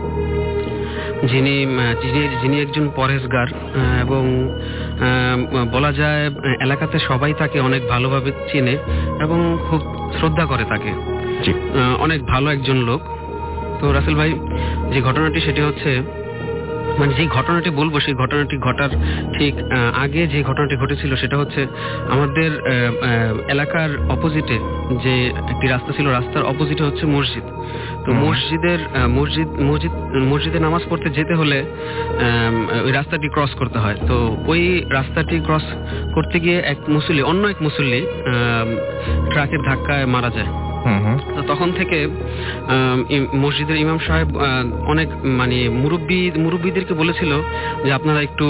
যিনি একজন পরহেজগার, এবং বলা যায় এলাকাতে সবাই তাকে অনেক ভালোভাবে চেনে এবং খুব শ্রদ্ধা করে তাকে। অনেক ভালো একজন লোক। তো রাসেল ভাই, যে ঘটনাটি সেটি হচ্ছে, মানে যে ঘটনাটি বলবো সেই ঘটনাটি ঘটার ঠিক আগে যে ঘটনাটি ঘটেছিল সেটা হচ্ছে আমাদের এলাকার অপোজিটে যে একটি রাস্তা ছিল, রাস্তার অপোজিটে হচ্ছে মসজিদ। তো মসজিদে নামাজ পড়তে যেতে হলে ওই রাস্তাটি ক্রস করতে হয়। তো ওই রাস্তাটি ক্রস করতে গিয়ে অন্য এক মুসল্লি ট্রাকের ধাক্কায় মারা যায়। তো তখন থেকে মসজিদের ইমাম সাহেব অনেক মানে মুরব্বীদেরকে বলেছিল যে আপনারা একটু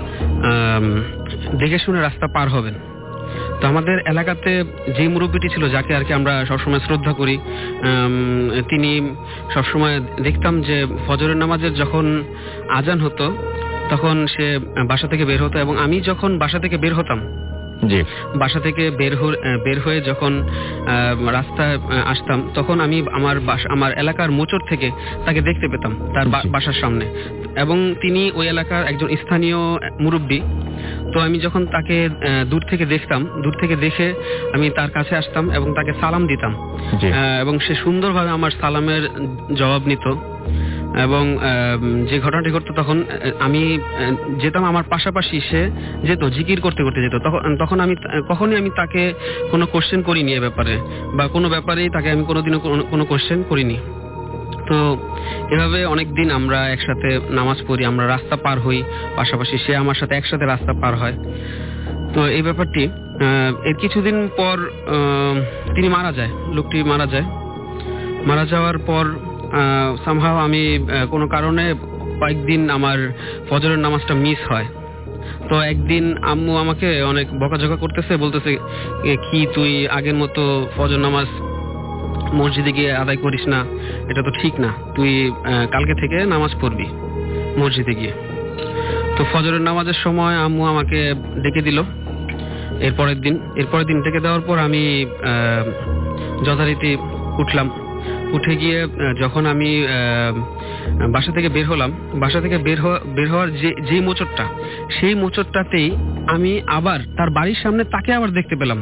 দেখে শুনে রাস্তা পার হবেন। তো আমাদের এলাকাতে যে মুরব্বীটি ছিল, যাকে আর কি আমরা সবসময় শ্রদ্ধা করি, তিনি সবসময় দেখতাম যে ফজরের নামাজের যখন আজান হতো তখন সে বাসা থেকে বের হতো, এবং আমি যখন বাসা থেকে বের হতাম, বাসা থেকে বের হয়ে যখন রাস্তায় আসতাম, তখন আমি আমার এলাকার মোচড় থেকে তাকে দেখতে পেতাম তার বাসার সামনে, এবং তিনি ওই এলাকার একজন স্থানীয় মুরব্বী। তো আমি যখন তাকে দূর থেকে দেখতাম, দূর থেকে দেখে আমি তার কাছে আসতাম এবং তাকে সালাম দিতাম, এবং সে সুন্দরভাবে আমার সালামের জবাব নিত। এবং যে ঘটনাটি ঘটতো তখন আমি যেতাম, আমার পাশাপাশি সে যেত, জিকির করতে করতে যেত। তখন আমি কখনই আমি তাকে কোনো কোশ্চেন করিনি এ ব্যাপারে, বা কোনো ব্যাপারেই তাকে আমি কোনোদিনও কোনো কোশ্চেন করিনি। তো এভাবে অনেকদিন আমরা একসাথে নামাজ পড়ি, আমরা রাস্তা পার হই পাশাপাশি, সে আমার সাথে একসাথে রাস্তা পার হয়। তো এই ব্যাপারটি এর কিছুদিন পর তিনি মারা যায়, লোকটি মারা যায়। মারা যাওয়ার পর সামহাও আমি কোনো কারণে কয়েকদিন আমার ফজরের নামাজটা মিস হয়। তো একদিন আম্মু আমাকে অনেক বকাঝকা করতেছে, বলতেছে কি তুই আগের মতো ফজর নামাজ মসজিদে গিয়ে আদায় করিস না, এটা তো ঠিক না, তুই কালকে থেকে নামাজ পড়বি মসজিদে গিয়ে। তো ফজরের নামাজের সময় আম্মু আমাকে ডেকে দিল এরপরের দিন ডেকে দেওয়ার পর আমি যথারীতি উঠলাম। উঠে গিয়ে যখন আমি বাসা থেকে বের হলাম, বাসা থেকে বের হওয়ার যে মোচড়টা, সেই মোচড়টাতেই আমি আবার তার বাড়ির সামনে তাকে আবার দেখতে পেলাম।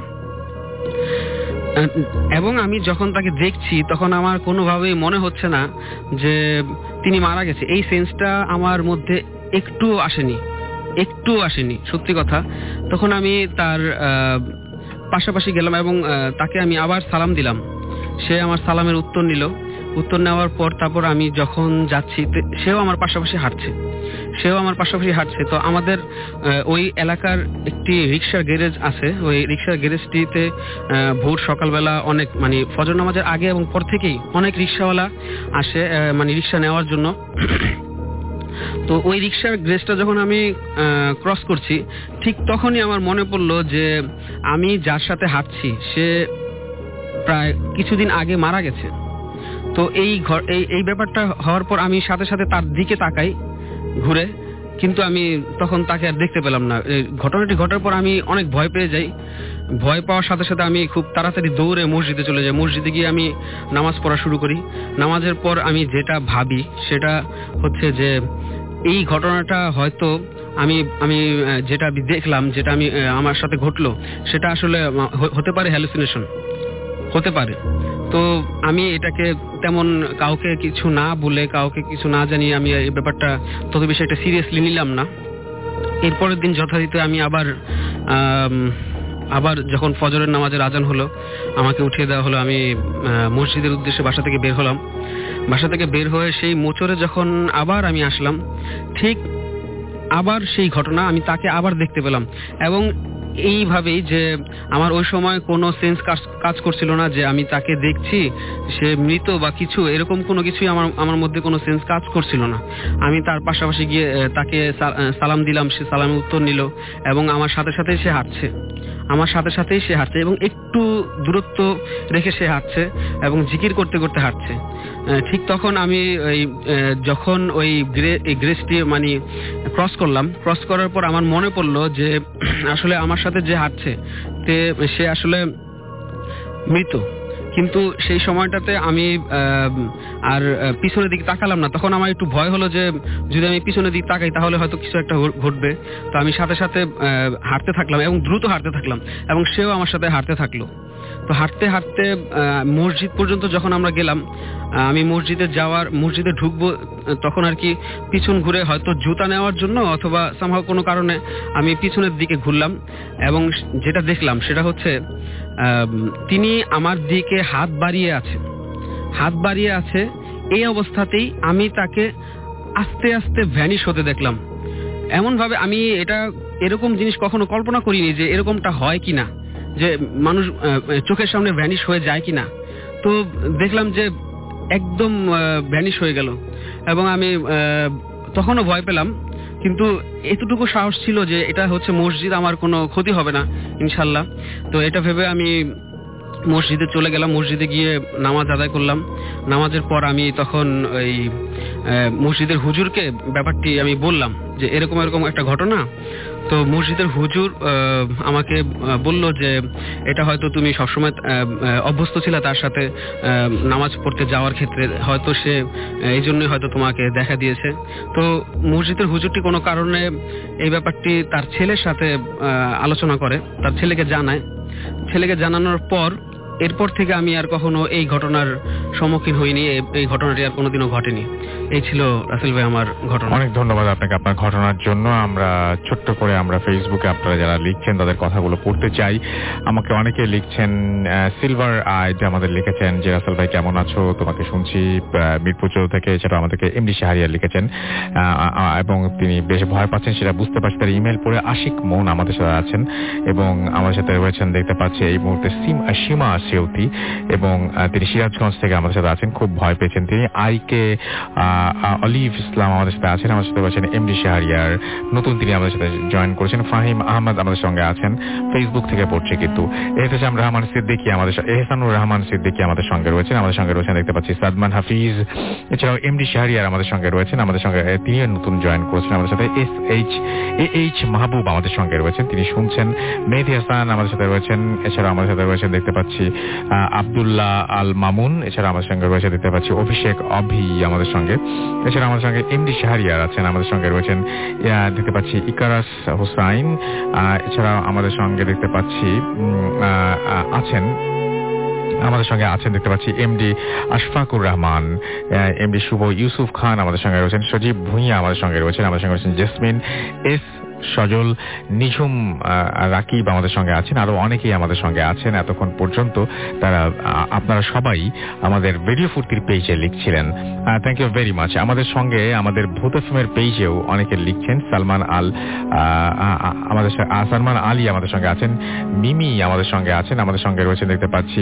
এবং আমি যখন তাকে দেখছি তখন আমার কোনোভাবেই মনে হচ্ছে না যে তিনি মারা গেছে। এই সেন্সটা আমার মধ্যে একটু আসেনি সত্যি কথা। তখন আমি তার পাশাপাশি গেলাম এবং তাকে আমি আবার সালাম দিলাম। সে আমার সালামের উত্তর নিল। উত্তর নেওয়ার পর তারপর আমি যখন যাচ্ছি সেও আমার পাশাপাশি হাঁটছে। তো আমাদের ওই এলাকার একটি রিক্সার গ্যারেজ আছে, ওই রিক্সার গ্যারেজটিতে ভোর সকালবেলা অনেক মানে ফজর নামাজের আগে এবং পর থেকেই অনেক রিক্সাওয়ালা আসে মানে রিক্সা নেওয়ার জন্য। তো ওই রিক্সার গ্যারেজটা যখন আমি ক্রস করছি ঠিক তখনই আমার মনে পড়লো যে আমি যার সাথে হাঁটছি সে প্রায় কিছুদিন আগে মারা গেছে। তো এই ব্যাপারটা হওয়ার পর আমি সাথে সাথে তার দিকে তাকাই ঘুরে, কিন্তু আমি তখন তাকে আর দেখতে পেলাম না। ঘটনাটি ঘটার পর আমি অনেক ভয় পেয়ে যাই। ভয় পাওয়ার সাথে সাথে আমি খুব তাড়াতাড়ি দৌড়ে মসজিদে চলে যাই। মসজিদে গিয়ে আমি নামাজ পড়া শুরু করি। নামাজের পর আমি যেটা ভাবি সেটা হচ্ছে যে এই ঘটনাটা হয়তো আমি যেটা দেখলাম, যেটা আমার সাথে ঘটলো সেটা আসলে হতে পারে হ্যালুসিনেশন, হতে পারে। তো আমি এটাকে তেমন কাউকে কিছু না বলে, কাউকে কিছু না জানিয়ে আমি এই ব্যাপারটা তত বেশি একটা সিরিয়াসলি নিলাম না। এরপরের দিন যথারীতি আমি আবার যখন ফজরের নামাজের আজান হলো আমাকে উঠিয়ে দেওয়া হলো। আমি মসজিদের উদ্দেশ্যে বাসা থেকে বের হলাম। বাসা থেকে বের হয়ে সেই মোচরে যখন আবার আমি আসলাম, ঠিক আবার সেই ঘটনা, আমি তাকে আবার দেখতে পেলাম। এবং এইভাবেই যে আমার ওই সময় কোনো সেন্স কাজ করছিল না যে আমি তাকে দেখছি, সে মৃত বা কিছু এরকম কোনো কিছুই আমার মধ্যে কোনো সেন্স কাজ করছিল না। আমি তার পাশাপাশি গিয়ে তাকে সালাম দিলাম, সে সালামের উত্তর নিল এবং আমার সাথে সাথেই সে হাঁটছে এবং একটু দূরত্ব রেখে সে হাঁটছে এবং জিকির করতে করতে হাঁটছে। ঠিক তখন আমি যখন ওই গ্রেসটি মানে ক্রস করার পর আমার মনে পড়লো যে আসলে আমার সাথে যে হাঁটছে সে আসলে মৃত। কিন্তু সেই সময়টাতে আমি আর পিছনের দিকে তাকালাম না। তখন আমার একটু ভয় হলো যে যদি আমি পিছনের দিকে তাকাই তাহলে হয়তো কিছু একটা ঘটবে। তো আমি সাথে সাথে হাঁটতে থাকলাম এবং দ্রুত হাঁটতে থাকলাম এবং সেও আমার সাথে হাঁটতে থাকলো। তো হাঁটতে হাঁটতে মসজিদ পর্যন্ত যখন আমরা গেলাম, আমি মসজিদে ঢুকবো তখন আর কি পিছন ঘুরে হয়তো জুতা নেওয়ার জন্য অথবা সামহাও কোনো কারণে আমি পিছনের দিকে ঘুরলাম এবং যেটা দেখলাম সেটা হচ্ছে তিনি আমার দিকে হাত বাড়িয়ে আছে। এই অবস্থাতেই আমি তাকে আস্তে আস্তে ভ্যানিশ হতে দেখলাম। এমন ভাবে আমি এরকম জিনিস কখনো কল্পনা করিনি যে এরকমটা হয় কিনা, যে মানুষ চোখের সামনে ভ্যানিশ হয়ে যায় কিনা। তো দেখলাম যে একদম ভ্যানিশ হয়ে গেল এবং আমি তখনও ভয় পেলাম, কিন্তু এতটুকু সাহস ছিল যে এটা হচ্ছে মসজিদ, আমার কোনো ক্ষতি হবে না ইনশাল্লাহ। তো এটা ভেবে আমি মসজিদে চলে গেলাম। মসজিদে গিয়ে নামাজ আদায় করলাম। নামাজের পর আমি তখন ওই মসজিদের হুজুরকে ব্যাপারটি আমি বললাম যে এরকম একটা ঘটনা। তো মসজিদের হুজুর আমাকে বলল যে এটা হয়তো তুমি সবসময় অভ্যস্ত ছিলে তার সাথে নামাজ পড়তে যাওয়ার ক্ষেত্রে, হয়তো সে এই জন্যই হয়তো তোমাকে দেখা দিয়েছে। তো মসজিদের হুজুরটি কোনো কারণে এই ব্যাপারটি তার ছেলের সাথে আলোচনা করে, তার ছেলেকে জানানোর পর এরপর থেকে আমি আর কখনো এই ঘটনার সম্মুখীন হইনি। এই ঘটনাটি আর কোনোদিনও ঘটেনি। এই ছিল রাসেল ভাই আমার ঘটনা। অনেক ধন্যবাদ আপনাকে আপনার ঘটনার জন্য। আমরা ছোট্ট করে ফেসবুকে আপনারা যারা লিখছেন তাদের কথাগুলো পড়তে চাই। আমাকে অনেকে লিখছেন, সিলভার আইড আমাদের লিখেছেন যে রাসেল ভাই কেমন আছো, তোমাকে শুনছি মিরপুর থেকে। এছাড়া আমাদেরকে এমডি শাহরিয়ার লিখেছেন এবং তিনি বেশ ভয় পাচ্ছেন সেটা বুঝতে পারছি। তার ইমেল পড়ে আশিক মন আমাদের সাথে আছেন এবং আমাদের সাথে রয়েছেন দেখতে পাচ্ছি এই মুহূর্তে সীমা সেউতি এবং তিনি সিরাজগঞ্জ থেকে আমাদের সাথে আছেন। খুব ভয় পেয়েছেন তিনি। আইকে অলিভ ইসলাম আমাদের সাথে আছেন। আমাদের সাথে আছেন এমডি শাহরিয়ার, নতুন তিনি আমাদের সাথে জয়েন করেছেন। ফাহিম আহমদ আমাদের সঙ্গে আছেন, ফেসবুক থেকে পড়ছে কিন্তু। এহসানুর রহমান সিদ্দিকী আমাদের সঙ্গে রয়েছেন। আমাদের সঙ্গে রয়েছেন দেখতে পাচ্ছি সাদমান হাফিজ। এছাড়াও এমডি শাহরিয়ার আমাদের সঙ্গে রয়েছেন। আমাদের সঙ্গে তিনি নতুন জয়েন করেছেন। আমাদের সাথে এইচ মাহবুব আমাদের সঙ্গে রয়েছেন, তিনি শুনছেন। মেহেদি হাসান আমাদের সাথে রয়েছেন। এছাড়া আমাদের সাথে রয়েছেন দেখতে পাচ্ছি আব্দুল্লাহ আল মামুন। এছাড়া আমাদের সঙ্গে রয়েছে দেখতে পাচ্ছি অভিষেক আমাদের সঙ্গে। এছাড়া আমাদের সঙ্গে এমডি শাহরিয়ার আছেন। আমাদের সঙ্গে রয়েছেন দেখতে পাচ্ছি ইকারাস হুসাইন। এছাড়া আমাদের সঙ্গে দেখতে পাচ্ছি আমাদের সঙ্গে আছেন দেখতে পাচ্ছি এমডি আশফাকুর রহমান, এমডি শুভ ইউসুফ খান আমাদের সঙ্গে রয়েছেন। সজীব ভুঁইয়া আমাদের সঙ্গে রয়েছেন। আমাদের সঙ্গে রয়েছেন জেসমিন সজল, নিঝুম, রাকিব আমাদের সঙ্গে আছেন, আরো অনেকেই আমাদের সঙ্গে আছেন এতক্ষণ পর্যন্ত। তারা আপনারা সবাই আমাদের রেডিও ফুর্তির পেজে লিখছিলেন। Thank you very much. আমাদের সঙ্গে আমাদের ভূত এফএমের পেজেও অনেকে লিখছেন। সালমান আলী আমাদের সঙ্গে আছেন, মিমি আমাদের সঙ্গে আছেন, আমাদের সঙ্গে রয়েছেন দেখতে পাচ্ছি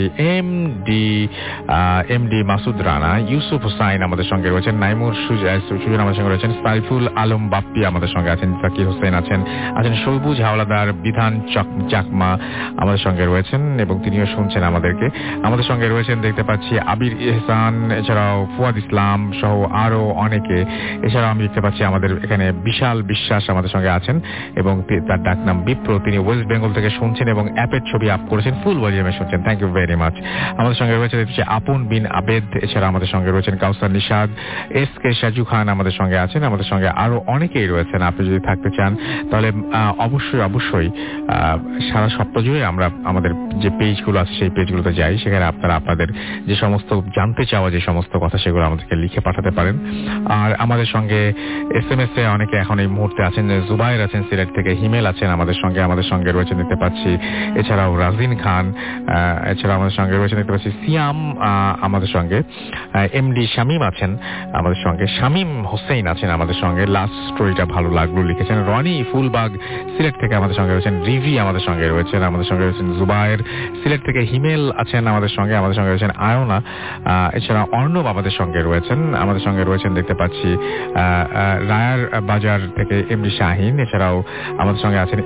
এমডি মাসুদ রানা, ইউসুফ হুসাইন আমাদের সঙ্গে রয়েছেন, নাইমুর সুজন আমাদের সঙ্গে রয়েছেন, সাইফুল আলম বাপ্পি আমাদের সঙ্গে আছেন, জাকির হোসেন আছেন সবুজ হাওলাদার, বিধান চাকমা আমাদের সঙ্গে রয়েছেন এবং তিনিও শুনছেন আমাদেরকে। আমাদের সঙ্গে রয়েছেন দেখতে পাচ্ছি আবির ইহসান, এছাড়াও ফুয়াদ ইসলাম সহ আরো অনেকে। এছাড়াও আমি দেখতে পাচ্ছি আমাদের এখানে বিশাল বিশ্বাস আমাদের সঙ্গে আছেন এবং তার ডাক নাম বিপ্র, তিনি ওয়েস্ট বেঙ্গল থেকে শুনছেন এবং অ্যাপের ছবি আপ করেছেন, ফুল ভলিউমে শুনছেন। Thank you very much. আমাদের সঙ্গে রয়েছে আপন বিন আবেদ, এছাড়া আমাদের সঙ্গে রয়েছেন কাউসার নিশাদ, এস কে সাজু খান আমাদের সঙ্গে আছেন, আমাদের সঙ্গে আরো অনেকেই রয়েছেন। আপনি যদি থাকতে চান তাহলে অবশ্যই সারা সপ্তাহ জুড়ে আমরা আমাদের যে পেজগুলো আছে সেই পেজগুলোতে যাই, সেখানে আপনারা আপনাদের যে সমস্ত জানতে চাওয়া যে সমস্ত কথা সেগুলো আমাদেরকে লিখে পাঠাতে পারেন। আর আমাদের সঙ্গে SMS এ অনেকে এখন এই মুহূর্তে আছেন, জুবাইর আছেন সিলেট থেকে, হিমেল আছেন আমাদের সঙ্গে রয়েছেন দেখতে পাচ্ছি, এছাড়াও রাজিন খান, এছাড়া আমাদের সঙ্গে রয়েছেন দেখতে পাচ্ছি সিয়াম আমাদের সঙ্গে, এমডি শামীম আছেন আমাদের সঙ্গে, শামীম হোসেন আছেন আমাদের সঙ্গে, লাস্ট স্টোরিটা ভালো লাগলো লিখেছেন, রনি ফুলবাগ সিলেট থেকে আমাদের সঙ্গে রয়েছেন, রিভি আমাদের সঙ্গে রয়েছেন, আমাদের সঙ্গে রয়েছেন জুবাইর সিলেট থেকে, হিমেল আছেন আমাদের সঙ্গে রয়েছেন আয়না, এছাড়া অর্ণব আমাদের সঙ্গে রয়েছেন দেখতে পাচ্ছি রায়ার বাজার থেকে এমডি শাহিন, এছাড়াও আমাদের সঙ্গে আছেন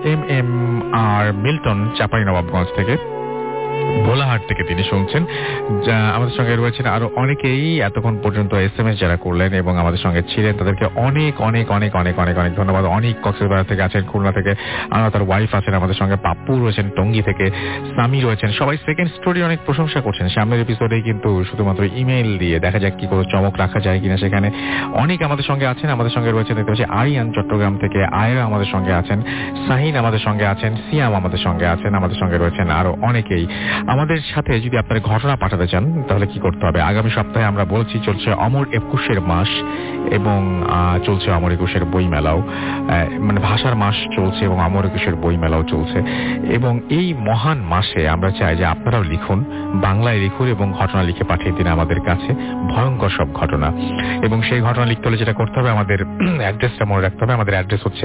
MMR মিল্টন চাঁপাইনবাবগঞ্জ থেকে, ভোলাহাট থেকে তিনি শুনছেন। আমাদের সঙ্গে রয়েছেন আরো অনেকেই এতক্ষণ পর্যন্ত SMS যারা করলেন এবং আমাদের সঙ্গে ছিলেন তাদেরকে অনেক অনেক অনেক অনেক অনেক অনেক ধন্যবাদ। অনেক কক্সবাজার থেকে আছেন, খুলনা থেকে আমরা, তার ওয়াইফ আছেন আমাদের সঙ্গে, পাপ্পু রয়েছেন টঙ্গী থেকে, সামি রয়েছেন, সবাই সেকেন্ড স্টোরি অনেক প্রশংসা করছেন। সামনের এপিসোডে কিন্তু শুধুমাত্র ইমেইল দিয়ে দেখা যাক কি করে চমক রাখা যায় কিনা সেখানে অনেক আমাদের সঙ্গে আছেন। আমাদের সঙ্গে রয়েছেন দেখতে পাচ্ছি আরিয়ান চট্টগ্রাম থেকে, আয়রা আমাদের সঙ্গে আছেন, শাহিন আমাদের সঙ্গে আছেন, সিয়াম আমাদের সঙ্গে আছেন, আমাদের সঙ্গে রয়েছেন আরো অনেকেই। আমাদের সাথে যদি আপনারা ঘটনা পাঠাতে চান তাহলে কি করতে হবে? আগামী সপ্তাহে আমরা বলছি চলছে অমর 21 মাস এবং চলছে অমর 21 বইমেলাও, মানে ভাষার মাস চলছে এবং অমর 21 বইমেলাও চলছে এবং এই মহান মাসে আমরা চাই যে আপনারাও লিখুন, বাংলায় লিখুন এবং ঘটনা লিখে পাঠিয়ে দিন আমাদের কাছে, ভয়ঙ্কর সব ঘটনা। এবং সেই ঘটনা লিখতে হলে যেটা করতে হবে, আমাদের অ্যাড্রেসটা মনে রাখতে হবে। আমাদের অ্যাড্রেস হচ্ছে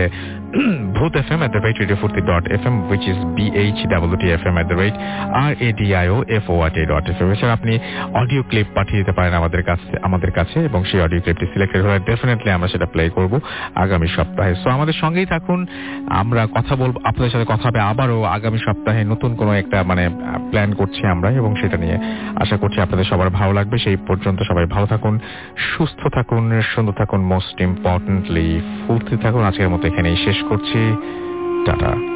bhutfm@radiofurti.fm, which is BHWTFM@radio.fm। এছাড়া আপনি অডিও ক্লিপ পাঠিয়ে দিতে পারেন আমাদের কাছে এবং সেই অডিও ক্লিপটি সিলেক্টেড হলে ডেফিনেটলি আমরা সেটা প্লে করব আগামী সপ্তাহে। সো আমাদের সঙ্গেই থাকুন, আমরা কথা বলবো, আপনাদের সাথে কথা হবে আবারও আগামী সপ্তাহে। নতুন কোনো একটা প্ল্যান করছি আমরা এবং সেটা নিয়ে আশা করছি আপনাদের সবার ভালো লাগবে। সেই পর্যন্ত সবাই ভালো থাকুন, সুস্থ থাকুন, সুন্দর থাকুন, মোস্ট ইম্পর্টেন্টলি ফুর্তি থাকুন। আজকের মতো এখানেই শেষ করছি, টাটা।